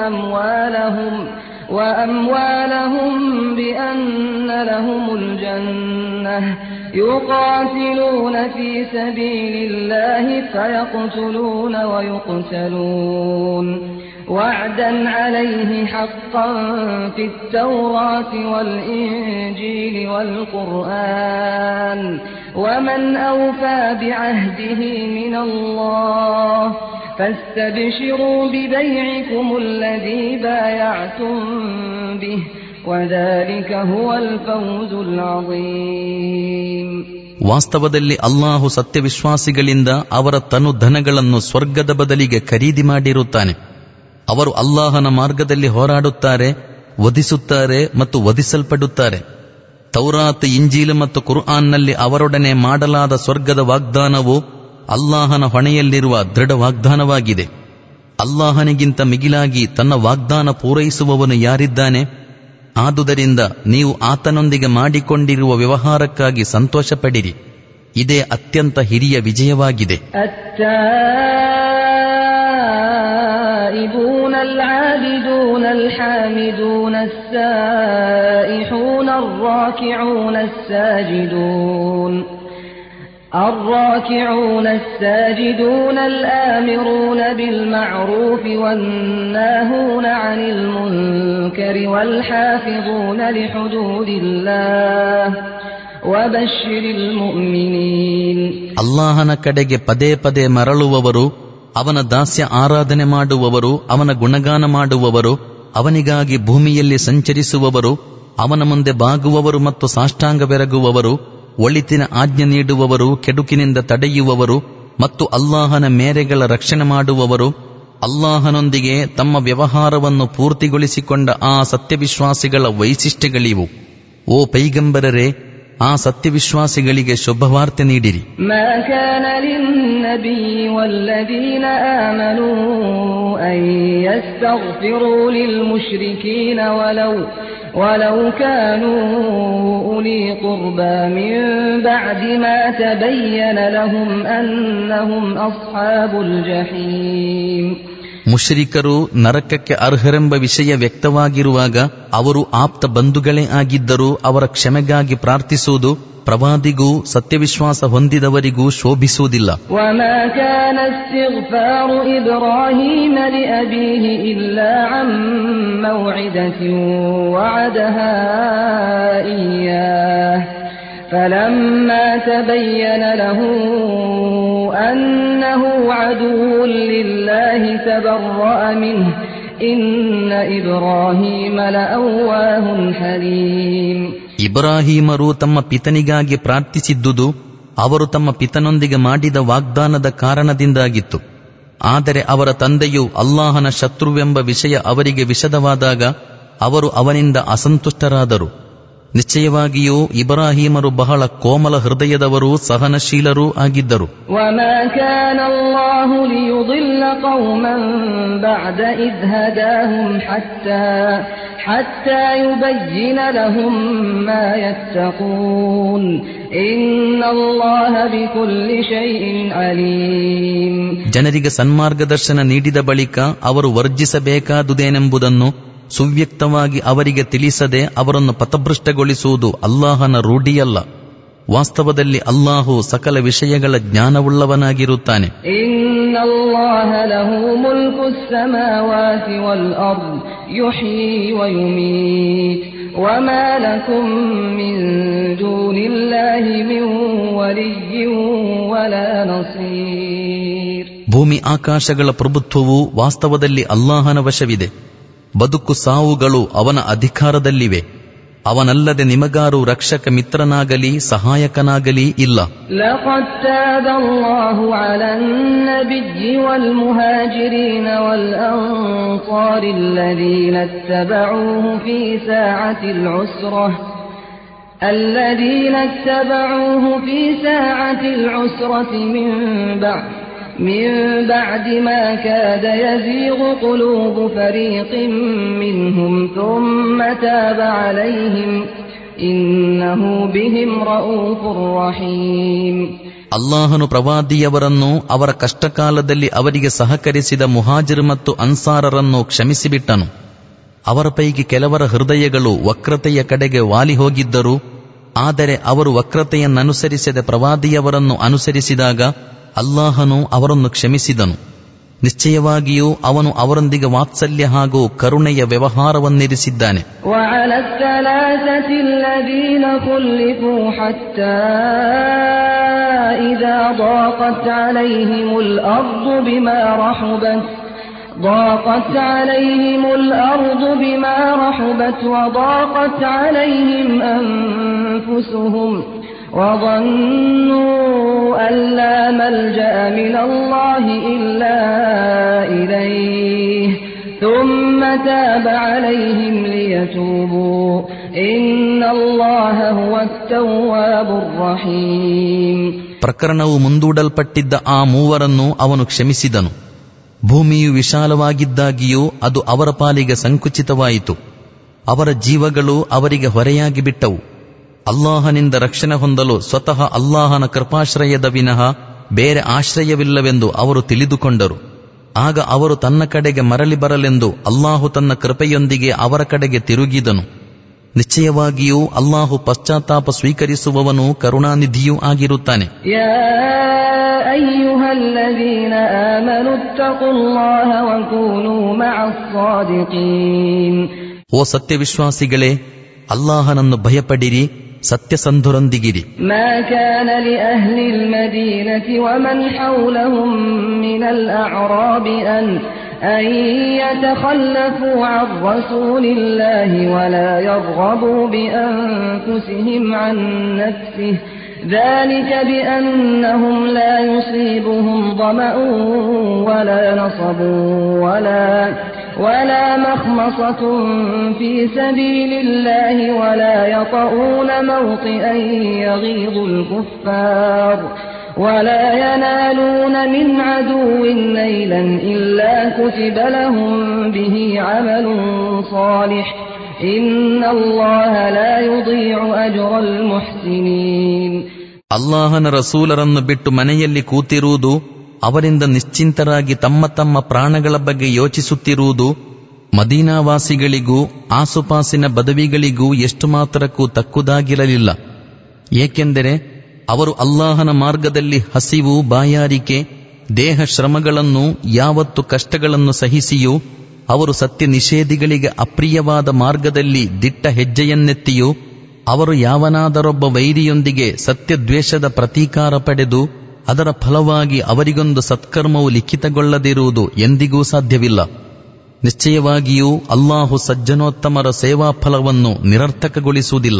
وأموالهم بأن لهم الجنة يقاتلون في سبيل الله فيقتلون ويقتلون وعدا عليه حقا في التوراة والإنجيل والقرآن ومن أوفى بعهده من الله فاستبشروا ببيعكم الذي بايعتم به وذلك هو الفوز العظيم. ವಾಸ್ತವದಲ್ಲಿ ಅಲ್ಲಾಹು ಸತ್ಯವಿಶ್ವಾಸಿಗಳಿಂದ ಅವರ ತನು ಧನಗಳನ್ನು ಸ್ವರ್ಗದ ಬದಲಿಗೆ ಖರೀದಿ ಮಾಡಿರುತ್ತಾನೆ. ಅವರು ಅಲ್ಲಾಹನ ಮಾರ್ಗದಲ್ಲಿ ಹೋರಾಡುತ್ತಾರೆ, ವಧಿಸುತ್ತಾರೆ ಮತ್ತು ವಧಿಸಲ್ಪಡುತ್ತಾರೆ. ತೌರಾತ್, ಇಂಜೀಲ್ ಮತ್ತು ಕುರ್ಆನ್ನಲ್ಲಿ ಅವರೊಡನೆ ಮಾಡಲಾದ ಸ್ವರ್ಗದ ವಾಗ್ದಾನವು ಅಲ್ಲಾಹನ ಹೊಣೆಯಲ್ಲಿರುವ ದೃಢ ವಾಗ್ದಾನವಾಗಿದೆ. ಅಲ್ಲಾಹನಿಗಿಂತ ಮಿಗಿಲಾಗಿ ತನ್ನ ವಾಗ್ದಾನ ಪೂರೈಸುವವನು ಯಾರಿದ್ದಾನೆ? ಆದುದರಿಂದ ನೀವು ಆತನೊಂದಿಗೆ ಮಾಡಿಕೊಂಡಿರುವ ವ್ಯವಹಾರಕ್ಕಾಗಿ ಸಂತೋಷ ಪಡಿರಿ. ಇದೇ ಅತ್ಯಂತ ಹಿರಿಯ ವಿಜಯವಾಗಿದೆ. التائبون العابدون الحامدون السائحون الراكعون الساجدون الآمرون بالمعروف والناهون عن المنكر والحافظون لحدود الله وبشر المؤمنين. ಅಲ್ಲಾಹನ ಕಡೆಗೆ ಪದೇ ಪದೇ ಮರಳುವವರು, ಅವನ ದಾಸ್ಯ ಆರಾಧನೆ ಮಾಡುವವರು, ಅವನ ಗುಣಗಾನ ಮಾಡುವವರು, ಅವನಿಗಾಗಿ ಭೂಮಿಯಲ್ಲಿ ಸಂಚರಿಸುವವರು, ಅವನ ಮುಂದೆ ಬಾಗುವವರು ಮತ್ತು ಸಾಷ್ಟಾಂಗವೆರಗುವವರು, ಒಳಿತಿನ ಆಜ್ಞೆ ನೀಡುವವರು, ಕೆಡುಕಿನಿಂದ ತಡೆಯುವವರು ಮತ್ತು ಅಲ್ಲಾಹನ ಮೇರೆಗಳ ರಕ್ಷಣೆ ಮಾಡುವವರು, ಅಲ್ಲಾಹನೊಂದಿಗೆ ತಮ್ಮ ವ್ಯವಹಾರವನ್ನು ಪೂರ್ತಿಗೊಳಿಸಿಕೊಂಡ ಆ ಸತ್ಯವಿಶ್ವಾಸಿಗಳ ವೈಶಿಷ್ಟ್ಯಗಳಿವು. ಓ ಪೈಗಂಬರರೇ, ಆ ಸತ್ಯವಿಶ್ವಾಸಿಗಳಿಗೆ ಶುಭವಾರ್ತೆ ನೀಡಿರಿ. ಮಾ ಕಾನ ಲಿನ್ನಬಿಯ್ಯಿ ವಲ್ಲದೀನ ಆಮನೂ ಅನ್ ಯಸ್ತಗ್ಫಿರೂ ಲಿಲ್ಮುಶ್ರಿಕೀನ ولو كانوا أولي قربى من بعد ما تبين لهم أنهم أصحاب الجحيم. ಮುಶ್ರಿಕರು ನರಕಕ್ಕೆ ಅರ್ಹರೆಂಬ ವಿಷಯ ವ್ಯಕ್ತವಾಗಿರುವಾಗ ಅವರು ಆಪ್ತ ಬಂಧುಗಳೇ ಆಗಿದ್ದರೂ ಅವರ ಕ್ಷಮೆಗಾಗಿ ಪ್ರಾರ್ಥಿಸುವುದು ಪ್ರವಾದಿಗೂ ಸತ್ಯವಿಶ್ವಾಸ ಹೊಂದಿದವರಿಗೂ ಶೋಭಿಸುವುದಿಲ್ಲ. وما كان استغفار إبراهيم لأبيه إلا عن موعدة وعدها إياه فلما تبين له أنه عدو لله تبرأ منه إن إبراهيم لأواه حليم. ಇಬ್ರಾಹೀಮರು ತಮ್ಮ ಪಿತನಿಗಾಗಿ ಪ್ರಾರ್ಥಿಸಿದ್ದುದು ಅವರು ತಮ್ಮ ಪಿತನೊಂದಿಗೆ ಮಾಡಿದ ವಾಗ್ದಾನದ ಕಾರಣದಿಂದಾಗಿತ್ತು. ಆದರೆ ಅವರ ತಂದೆಯು ಅಲ್ಲಾಹನ ಶತ್ರುವೆಂಬ ವಿಷಯ ಅವರಿಗೆ ವಿಷದವಾದಾಗ ಅವರು ಅವನಿಂದ ಅಸಂತುಷ್ಟರಾದರು. ನಿಶ್ಚಯವಾಗಿಯೂ ಇಬ್ರಾಹೀಮರು ಬಹಳ ಕೋಮಲ ಹೃದಯದವರೂ ಸಹನಶೀಲರೂ ಆಗಿದ್ದರು. وما كان الله ليضل قوما بعد إذ هداهم حتى يبين لهم ما يتقون إن الله بكل شيء عليم. ಜನರಿಗೆ ಸನ್ಮಾರ್ಗದರ್ಶನ ನೀಡಿದ ಬಳಿಕ ಅವರು ವರ್ಜಿಸಬೇಕಾದುದೇನೆಂಬುದನ್ನು ಸುವ್ಯಕ್ತವಾಗಿ ಅವರಿಗೆ ತಿಳಿಸದೆ ಅವರನ್ನು ಪಥಭ್ರಷ್ಟಗೊಳಿಸುವುದು ಅಲ್ಲಾಹನ ರೂಢಿಯಲ್ಲ. ವಾಸ್ತವದಲ್ಲಿ ಅಲ್ಲಾಹು ಸಕಲ ವಿಷಯಗಳ ಜ್ಞಾನವುಳ್ಳವನಾಗಿರುತ್ತಾನೆ. ಇನ್ನಲ್ಲಾಹ ಲಹು ಮುಲ್ಕು ಸ್ಸಮಾವಾತಿ ವಲ್ ಅರ್ದ್ ಯುಹ್ಯೀ ವ ಯುಮೀತ್ ವಮಾ ಲಕುಂ ಮಿನ್ ದೂನಿಲ್ಲಾಹಿ ಮಿನ್ ವಲಿಯ್ಯಿನ್ ವಲಾ ನಸೀರ್. ಭೂಮಿ ಆಕಾಶಗಳ ಪ್ರಭುತ್ವವು ವಾಸ್ತವದಲ್ಲಿ ಅಲ್ಲಾಹನ ವಶವಿದೆ. ಬದುಕು ಸಾವುಗಳು ಅವನ ಅಧಿಕಾರದಲ್ಲಿವೆ. ಅವನಲ್ಲದೆ ನಿಮಗಾರು ರಕ್ಷಕ ಮಿತ್ರನಾಗಲಿ ಸಹಾಯಕನಾಗಲಿ ಇಲ್ಲ. ಲಖದ್ ತಾಬಲ್ಲಾಹು ಅಲನ್ ನಬಿಯ್ಯಿ ವಲ್ ಮುಹಾಜಿರೀನ ವಲ್ ಅನ್ಸಾರಿ ಅಲ್ಲದೀನ ಇತ್ತಬಊಹು ಫೀ ಸಾಅತಿಲ್ ಉಸ್ರತಿ من بعد ما كاد يزيغ قلوب فريق منهم ثم تاب عليهم إنه بهم رؤوف رحيم. ಅಲ್ಲಾಹನು ಪ್ರವಾದಿಯವರನ್ನು ಅವರ ಕಷ್ಟಕಾಲದಲ್ಲಿ ಅವರಿಗೆ ಸಹಕರಿಸಿದ ಮುಹಾಜಿರ್ ಮತ್ತು ಅನ್ಸಾರರನ್ನು ಕ್ಷಮಿಸಿಬಿಟ್ಟನು. ಅವರ ಪೈಕಿ ಕೆಲವರ ಹೃದಯಗಳು ವಕ್ರತೆಯ ಕಡೆಗೆ ವಾಲಿ ಹೋಗಿದ್ದರು. ಆದರೆ ಅವರು ವಕ್ರತೆಯನ್ನನುಸರಿಸದೆ ಪ್ರವಾದಿಯವರನ್ನು ಅನುಸರಿಸಿದಾಗ ಅಲ್ಲಾಹನು ಅವರನ್ನು ಕ್ಷಮಿಸಿದನು. ನಿಶ್ಚಯವಾಗಿಯೂ ಅವನು ಅವರೊಂದಿಗೆ ವಾತ್ಸಲ್ಯ ಹಾಗೂ ಕರುಣೆಯ ವ್ಯವಹಾರವನ್ನಿರಿಸಿದ್ದಾನೆ. ضاقت عليهم الأرض بما رحبت وضاقت عليهم أنفسهم وظنوا أن لا ملجأ من الله إلا إليه ثم تاب عليهم ليتوبوا إن الله هو التواب الرحيم. ಪ್ರಕರಣವು ಮುಂದೂಡಲ್ಪಟ್ಟಿದ್ದ ಆ ಮೂವರನ್ನು ಅವನು ಕ್ಷಮಿಸಿದನು. ಭೂಮಿಯು ವಿಶಾಲವಾಗಿದ್ದಾಗಿಯೂ ಅದು ಅವರ ಪಾಲಿಗೆ ಸಂಕುಚಿತವಾಯಿತು. ಅವರ ಜೀವಗಳು ಅವರಿಗೆ ಹೊರೆಯಾಗಿ ಬಿಟ್ಟವು. ಅಲ್ಲಾಹನಿಂದ ರಕ್ಷಣೆ ಹೊಂದಲು ಸ್ವತಃ ಅಲ್ಲಾಹನ ಕೃಪಾಶ್ರಯದ ವಿನಃ ಬೇರೆ ಆಶ್ರಯವಿಲ್ಲವೆಂದು ಅವರು ತಿಳಿದುಕೊಂಡರು. ಆಗ ಅವರು ತನ್ನ ಕಡೆಗೆ ಮರಳಿ ಬರಲೆಂದು ಅಲ್ಲಾಹು ತನ್ನ ಕೃಪೆಯೊಂದಿಗೆ ಅವರ ಕಡೆಗೆ ತಿರುಗಿದನು. ನಿಶ್ಚಯವಾಗಿಯೂ ಅಲ್ಲಾಹು ಪಶ್ಚಾತ್ತಾಪ ಸ್ವೀಕರಿಸುವವನು ಕರುಣಾನಿಧಿಯೂ ಆಗಿರುತ್ತಾನೆ. ಓ ಸತ್ಯವಿಶ್ವಾಸಿಗಳೇ, ಅಲ್ಲಾಹನನ್ನು ಭಯಪಡಿರಿ, ಸತ್ಯಸಂಧರೊಂದಿಗಿರಿ. ಮಾ ಕಾನ ಲಿಅಹ್ಲಿಲ್ ಮದೀನತಿ ವಮನ್ ಹೌಲಹುಂ ಮಿನಲ್ ಅಅರಾಬಿ ಅನ್ ಯತಖಲ್ಲಫೂ ಅನ್ ರಸೂಲಿಲ್ಲಾಹಿ ವಲಾ ಯರ್ಗಬೂ ಬಿಅನ್ಫುಸಿಹಿಂ ಅನ್ ನಫ್ಸಿಹಿ ذلك بأنهم لا يصيبهم ظمأ ولا نصب ولا مخمصة في سبيل الله ولا يطؤون موطئا يغيظ الكفار ولا ينالون من عدو نيلا إلا كتب لهم به عمل صالح إن الله لا يضيع أجر المحسنين. ಅಲ್ಲಾಹನ ರಸೂಲರನ್ನು ಬಿಟ್ಟು ಮನೆಯಲ್ಲಿ ಕೂತಿರುವುದು, ಅವರಿಂದ ನಿಶ್ಚಿಂತರಾಗಿ ತಮ್ಮ ತಮ್ಮ ಪ್ರಾಣಗಳ ಬಗ್ಗೆ ಯೋಚಿಸುತ್ತಿರುವುದು ಮದೀನಾವಾಸಿಗಳಿಗೂ ಆಸುಪಾಸಿನ ಬದವಿಗಳಿಗೂ ಎಷ್ಟು ಮಾತ್ರಕ್ಕೂ ತಕ್ಕುದಾಗಿರಲಿಲ್ಲ. ಏಕೆಂದರೆ ಅವರು ಅಲ್ಲಾಹನ ಮಾರ್ಗದಲ್ಲಿ ಹಸಿವು, ಬಾಯಾರಿಕೆ, ದೇಹ ಶ್ರಮಗಳನ್ನು, ಯಾವತ್ತು ಕಷ್ಟಗಳನ್ನು ಸಹಿಸಿಯೂ ಅವರು ಸತ್ಯ ನಿಷೇಧಿಗಳಿಗೆ ಅಪ್ರಿಯವಾದ ಮಾರ್ಗದಲ್ಲಿ ದಿಟ್ಟ ಹೆಜ್ಜೆಯನ್ನೆತ್ತಿಯೂ ಅವರು ಯಾವನಾದರೊಬ್ಬ ವೈರಿಯೊಂದಿಗೆ ಸತ್ಯದ್ವೇಷದ ಪ್ರತೀಕಾರ ಪಡೆದು ಅದರ ಫಲವಾಗಿ ಅವರಿಗೊಂದು ಸತ್ಕರ್ಮವು ಲಿಖಿತಗೊಳ್ಳದಿರುವುದು ಎಂದಿಗೂ ಸಾಧ್ಯವಿಲ್ಲ. ನಿಶ್ಚಯವಾಗಿಯೂ ಅಲ್ಲಾಹು ಸಜ್ಜನೋತ್ತಮರ ಸೇವಾ ಫಲವನ್ನು ನಿರರ್ಥಕಗೊಳಿಸುವುದಿಲ್ಲ.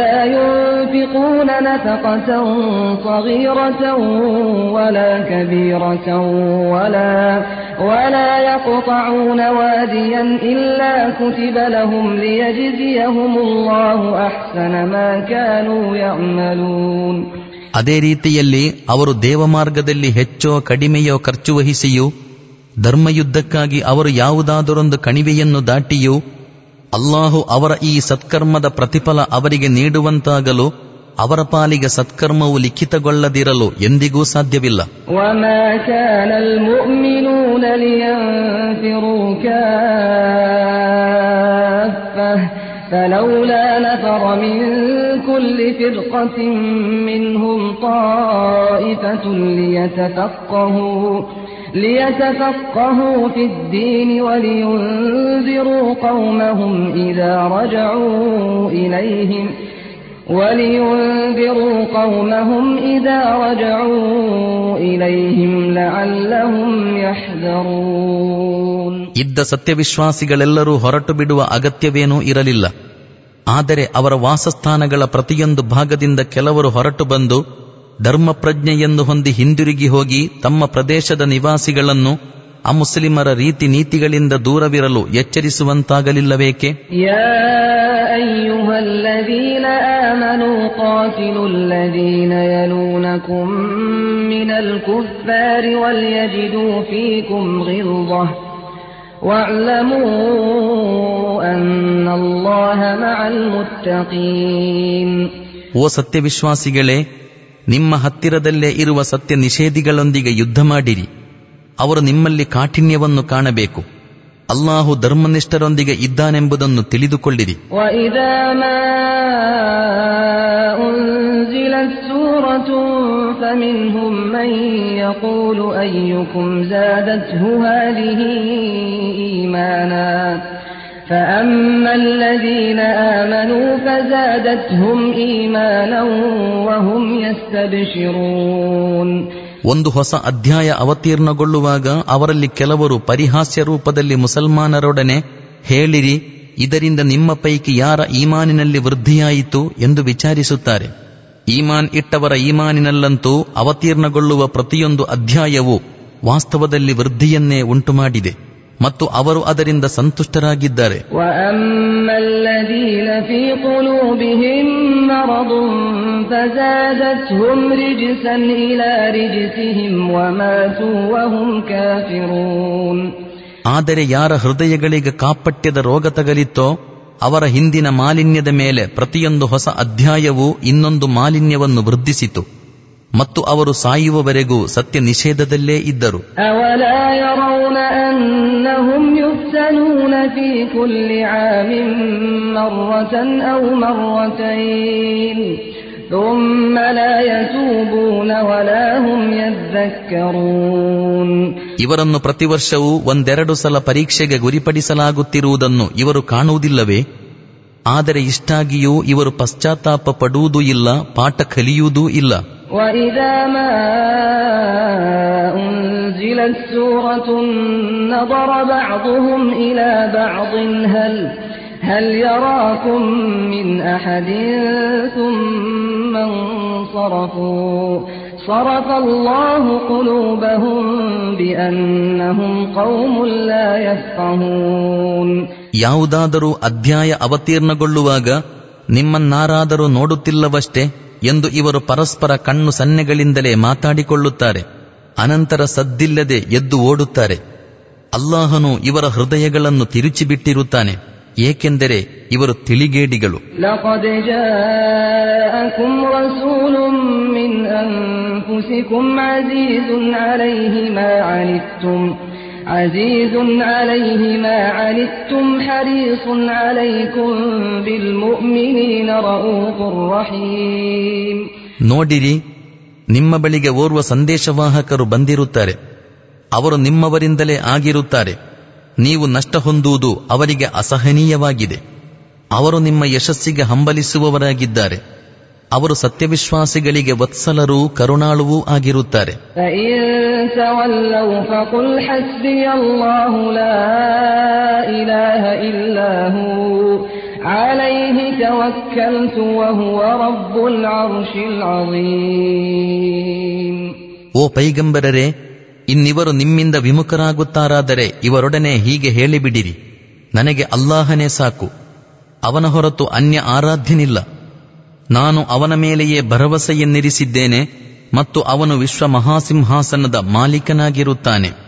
ولا يقطعون واديا إلا كتب لهم ليجزيهم الله أحسن ما كانوا يعملون. ಅದೇ ರೀತಿಯಲ್ಲಿ ಅವರು ದೇವಮಾರ್ಗದಲ್ಲಿ ಹೆಚ್ಚೋ ಕಡಿಮೆಯೋ ಖರ್ಚು ವಹಿಸಿಯೂ, ಧರ್ಮಯುದ್ಧಕ್ಕಾಗಿ ಅವರು ಯಾವುದಾದರೊಂದು ಕಣಿವೆಯನ್ನು ದಾಟಿಯೂ, ಅಲ್ಲಾಹು ಅವರ ಈ ಸತ್ಕರ್ಮದ ಪ್ರತಿಫಲ ಅವರಿಗೆ ನೀಡುವಂತಾಗಲು ಅವರ ಪಾಲಿಗೆ ಸತ್ಕರ್ಮವು ಲಿಖಿತಗೊಳ್ಳದಿರಲು ಎಂದಿಗೂ ಸಾಧ್ಯವಿಲ್ಲ. وَمَا كَانَ الْمُؤْمِنُونَ لِيَنفِرُوا كَافَّةً فَلَوْلَا نَفَرَ مِن كُلِّ فِرْقَةٍ مِّنْهُمْ طَائِفَةٌ لِيَتَفَقَّهُوا فِي الدِّينِ وَلِيُنذِرُوا قَوْمَهُمْ إِذَا رَجَعُوا إِلَيْهِمْ لَعَلَّهُمْ يَحْذَرُونَ. ಇದ್ದ ಸತ್ಯವಿಶ್ವಾಸಿಗಳೆಲ್ಲರೂ ಹೊರಟು ಬಿಡುವ ಅಗತ್ಯವೇನೂ ಇರಲಿಲ್ಲ. ಆದರೆ ಅವರ ವಾಸಸ್ಥಾನಗಳ ಪ್ರತಿಯೊಂದು ಭಾಗದಿಂದ ಕೆಲವರು ಹೊರಟು ಬಂದು ಧರ್ಮಪ್ರಜ್ಞೆಯನ್ನು ಹೊಂದಿ ಹಿಂದಿರುಗಿ ಹೋಗಿ ತಮ್ಮ ಪ್ರದೇಶದ ನಿವಾಸಿಗಳನ್ನು ಅಮುಸ್ಲಿಮರ ರೀತಿ ನೀತಿಗಳಿಂದ ದೂರವಿರಲು ಎಚ್ಚರಿಸುವಂತಾಗಲಿಲ್ಲವೇಕೆ? ಯಾ ಅಯ್ಯುಹಲ್ಲದೀನ ಆಮನೂ ಕಾತಿಲುಲ್ಲದೀನ ಯಲೂನಕುಂ ಮಿನಲ್ ಕುಫ್ಫಾರಿ ವಲ್ಯಜಿದೂ ಫೀಕುಂ ಗಿಲ್ದಹ ವಅಲಮೂ ಅನ್ನಲ್ಲಾಹ ಮಅಲ್ ಮುತ್ತಕೀನ್. ಓ ಸತ್ಯವಿಶ್ವಾಸಿಗಳೇ, ನಿಮ್ಮ ಹತ್ತಿರದಲ್ಲೇ ಇರುವ ಸತ್ಯ ನಿಷೇಧಿಗಳೊಂದಿಗೆ ಯುದ್ಧ ಮಾಡಿರಿ. ಅವರು ನಿಮ್ಮಲ್ಲಿ ಕಾಠಿಣ್ಯವನ್ನು ಕಾಣಬೇಕು. ಅಲ್ಲಾಹು ಧರ್ಮನಿಷ್ಠರೊಂದಿಗೆ ಇದ್ದಾನೆಂಬುದನ್ನು ತಿಳಿದುಕೊಳ್ಳಿರಿ. وَإِذَا مَا أُنْزِلَتْ سُورَةٌ فَمِنْهُمْ مَنْ يَقُولُ أَيُّكُمْ زَادَتْهُ هَذِهِ إِيمَانًا فَأَمَّا الَّذِينَ آمَنُوا فَزَادَتْهُمْ إِيمَانًا وَهُمْ يَسْتَبْشِرُونَ. ಒಂದು ಹೊಸ ಅಧ್ಯಾಯ ಅವತೀರ್ಣಗೊಳ್ಳುವಾಗ ಅವರಲ್ಲಿ ಕೆಲವರು ಪರಿಹಾಸ್ಯ ರೂಪದಲ್ಲಿ ಮುಸಲ್ಮಾನರೊಡನೆ ಹೇಳಿರಿ, ಇದರಿಂದ ನಿಮ್ಮ ಪೈಕಿ ಯಾರ ಈಮಾನಿನಲ್ಲಿ ವೃದ್ಧಿಯಾಯಿತು ಎಂದು ವಿಚಾರಿಸುತ್ತಾರೆ. ಈಮಾನ್ ಇಟ್ಟವರ ಈಮಾನಿನಲ್ಲಂತೂ ಅವತೀರ್ಣಗೊಳ್ಳುವ ಪ್ರತಿಯೊಂದು ಅಧ್ಯಾಯವೂ ವಾಸ್ತವದಲ್ಲಿ ವೃದ್ಧಿಯನ್ನೇ ಉಂಟುಮಾಡಿದೆ ಮತ್ತು ಅವರು ಅದರಿಂದ ಸಂತುಷ್ಟರಾಗಿದ್ದಾರೆ. ಆದರೆ ಯಾರ ಹೃದಯಗಳಿಗೆ ಕಾಪಟ್ಯದ ರೋಗ ತಗಲಿತ್ತೋ ಅವರ ಹಿಂದಿನ ಮಾಲಿನ್ಯದ ಮೇಲೆ ಪ್ರತಿಯೊಂದು ಹೊಸ ಅಧ್ಯಾಯವೂ ಇನ್ನೊಂದು ಮಾಲಿನ್ಯವನ್ನು ವೃದ್ಧಿಸಿತು ಮತ್ತು ಅವರು ಸಾಯುವವರೆಗೂ ಸತ್ಯ ನಿಷೇಧದಲ್ಲೇ ಇದ್ದರು. ಅವಲಾ ಯರೌನ ಅನ್ನಹುಂ ಯುಫ್ತನೂನ ಫೀ ಕುಲ್ಲಿ ಆಮಿನ್ ಮರ್ರತನ್ ಔ ಮರ್ರತೈನ್ ಥುಮ್ಮ ಲಾ ಯತೂಬೂನ ವಲಾ ಹುಂ ಯذكرون. ಇವರನ್ನು ಪ್ರತಿವರ್ಷವೂ ಒಂದೆರಡು ಸಲ ಪರೀಕ್ಷೆಗೆ ಗುರಿಪಡಿಸಲಾಗುತ್ತಿರುವುದನ್ನು ಇವರು ಕಾಣುವುದಿಲ್ಲವೇ? ಆದರೆ ಇಷ್ಟಾಗಿಯೂ ಇವರು ಪಶ್ಚಾತ್ತಾಪ ಪಡುವುದೂ ಇಲ್ಲ, ಪಾಠ ಕಲಿಯುವುದೂ ಇಲ್ಲ. وَإِذَا مَا أُنْزِلَتْ سُورَةٌ نَظَرَ بَعْضُهُمْ إِلَى بَعْضٍ هَلْ يَرَاكُمْ مِنْ أَحَدٍ ثُمَّ انصَرَفُوا صَرَفَ اللَّهُ قُلُوبَهُمْ بِأَنَّهُمْ قَوْمٌ لَا يَفْقَهُونَ. ಯಾವುದಾದರೂ ಅಧ್ಯಾಯ ಅವತೀರ್ಣಗೊಳ್ಳುವಾಗ ನಿಮ್ಮನ್ನಾರಾದರೂ ನೋಡುತ್ತಿಲ್ಲವಷ್ಟೇ ಎಂದು ಇವರು ಪರಸ್ಪರ ಕಣ್ಣು ಸನ್ನೆಗಳಿಂದಲೇ ಮಾತಾಡಿಕೊಳ್ಳುತ್ತಾರೆ. ಅನಂತರ ಸದ್ದಿಲ್ಲದೆ ಎದ್ದು ಓಡುತ್ತಾರೆ. ಅಲ್ಲಾಹನು ಇವರ ಹೃದಯಗಳನ್ನು ತಿರುಚಿಬಿಟ್ಟಿರುತ್ತಾನೆ, ಏಕೆಂದರೆ ಇವರು ತಿಳಿಗೇಡಿಗಳು. ಲಕದ್ ಜಾಅಕುಂ ರಸೂಲುಂ ಮಿನ್ ಅನ್ಫುಸಿಕುಂ ಅಜೀಜುನ್ ಅಲೈಹಿ ಮಾ ಅನಿತ್ತುಂ ಹರೀಸುನ್ ಅಲೈಕುಂ ಬಿಲ್ ಮುಅ್ಮಿನೀನ ರഊಫುರ್ ರಹೀಮ್. ನೋಡಿರಿ, ನಿಮ್ಮ ಬಳಿಗೆ ಓರ್ವ ಸಂದೇಶವಾಹಕರು ಬಂದಿರುತ್ತಾರೆ. ಅವರು ನಿಮ್ಮವರಿಂದಲೇ ಆಗಿರುತ್ತಾರೆ. ನೀವು ನಷ್ಟ ಹೊಂದುವುದು ಅವರಿಗೆ ಅಸಹನೀಯವಾಗಿದೆ. ಅವರು ನಿಮ್ಮ ಯಶಸ್ಸಿಗೆ ಹಂಬಲಿಸುವವರಾಗಿದ್ದಾರೆ. ಅವರು ಸತ್ಯವಿಶ್ವಾಸಿಗಳಿಗೆ ವತ್ಸಲರೂ ಕರುಣಾಳುವೂ ಆಗಿರುತ್ತಾರೆ. ಓ ಪೈಗಂಬರರೇ, ಇನ್ನಿವರು ನಿಮ್ಮಿಂದ ವಿಮುಖರಾಗುತ್ತಾರಾದರೆ ಇವರೊಡನೆ ಹೀಗೆ ಹೇಳಿಬಿಡಿರಿ, ನನಗೆ ಅಲ್ಲಾಹನೇ ಸಾಕು, ಅವನ ಹೊರತು ಅನ್ಯ ಆರಾಧ್ಯನಿಲ್ಲ. ನಾನು ಅವನ ಮೇಲೆಯೇ ಭರವಸೆಯನ್ನಿರಿಸಿದ್ದೇನೆ ಮತ್ತು ಅವನು ವಿಶ್ವ ಮಹಾಸಿಂಹಾಸನದ ಮಾಲೀಕನಾಗಿರುತ್ತಾನೆ.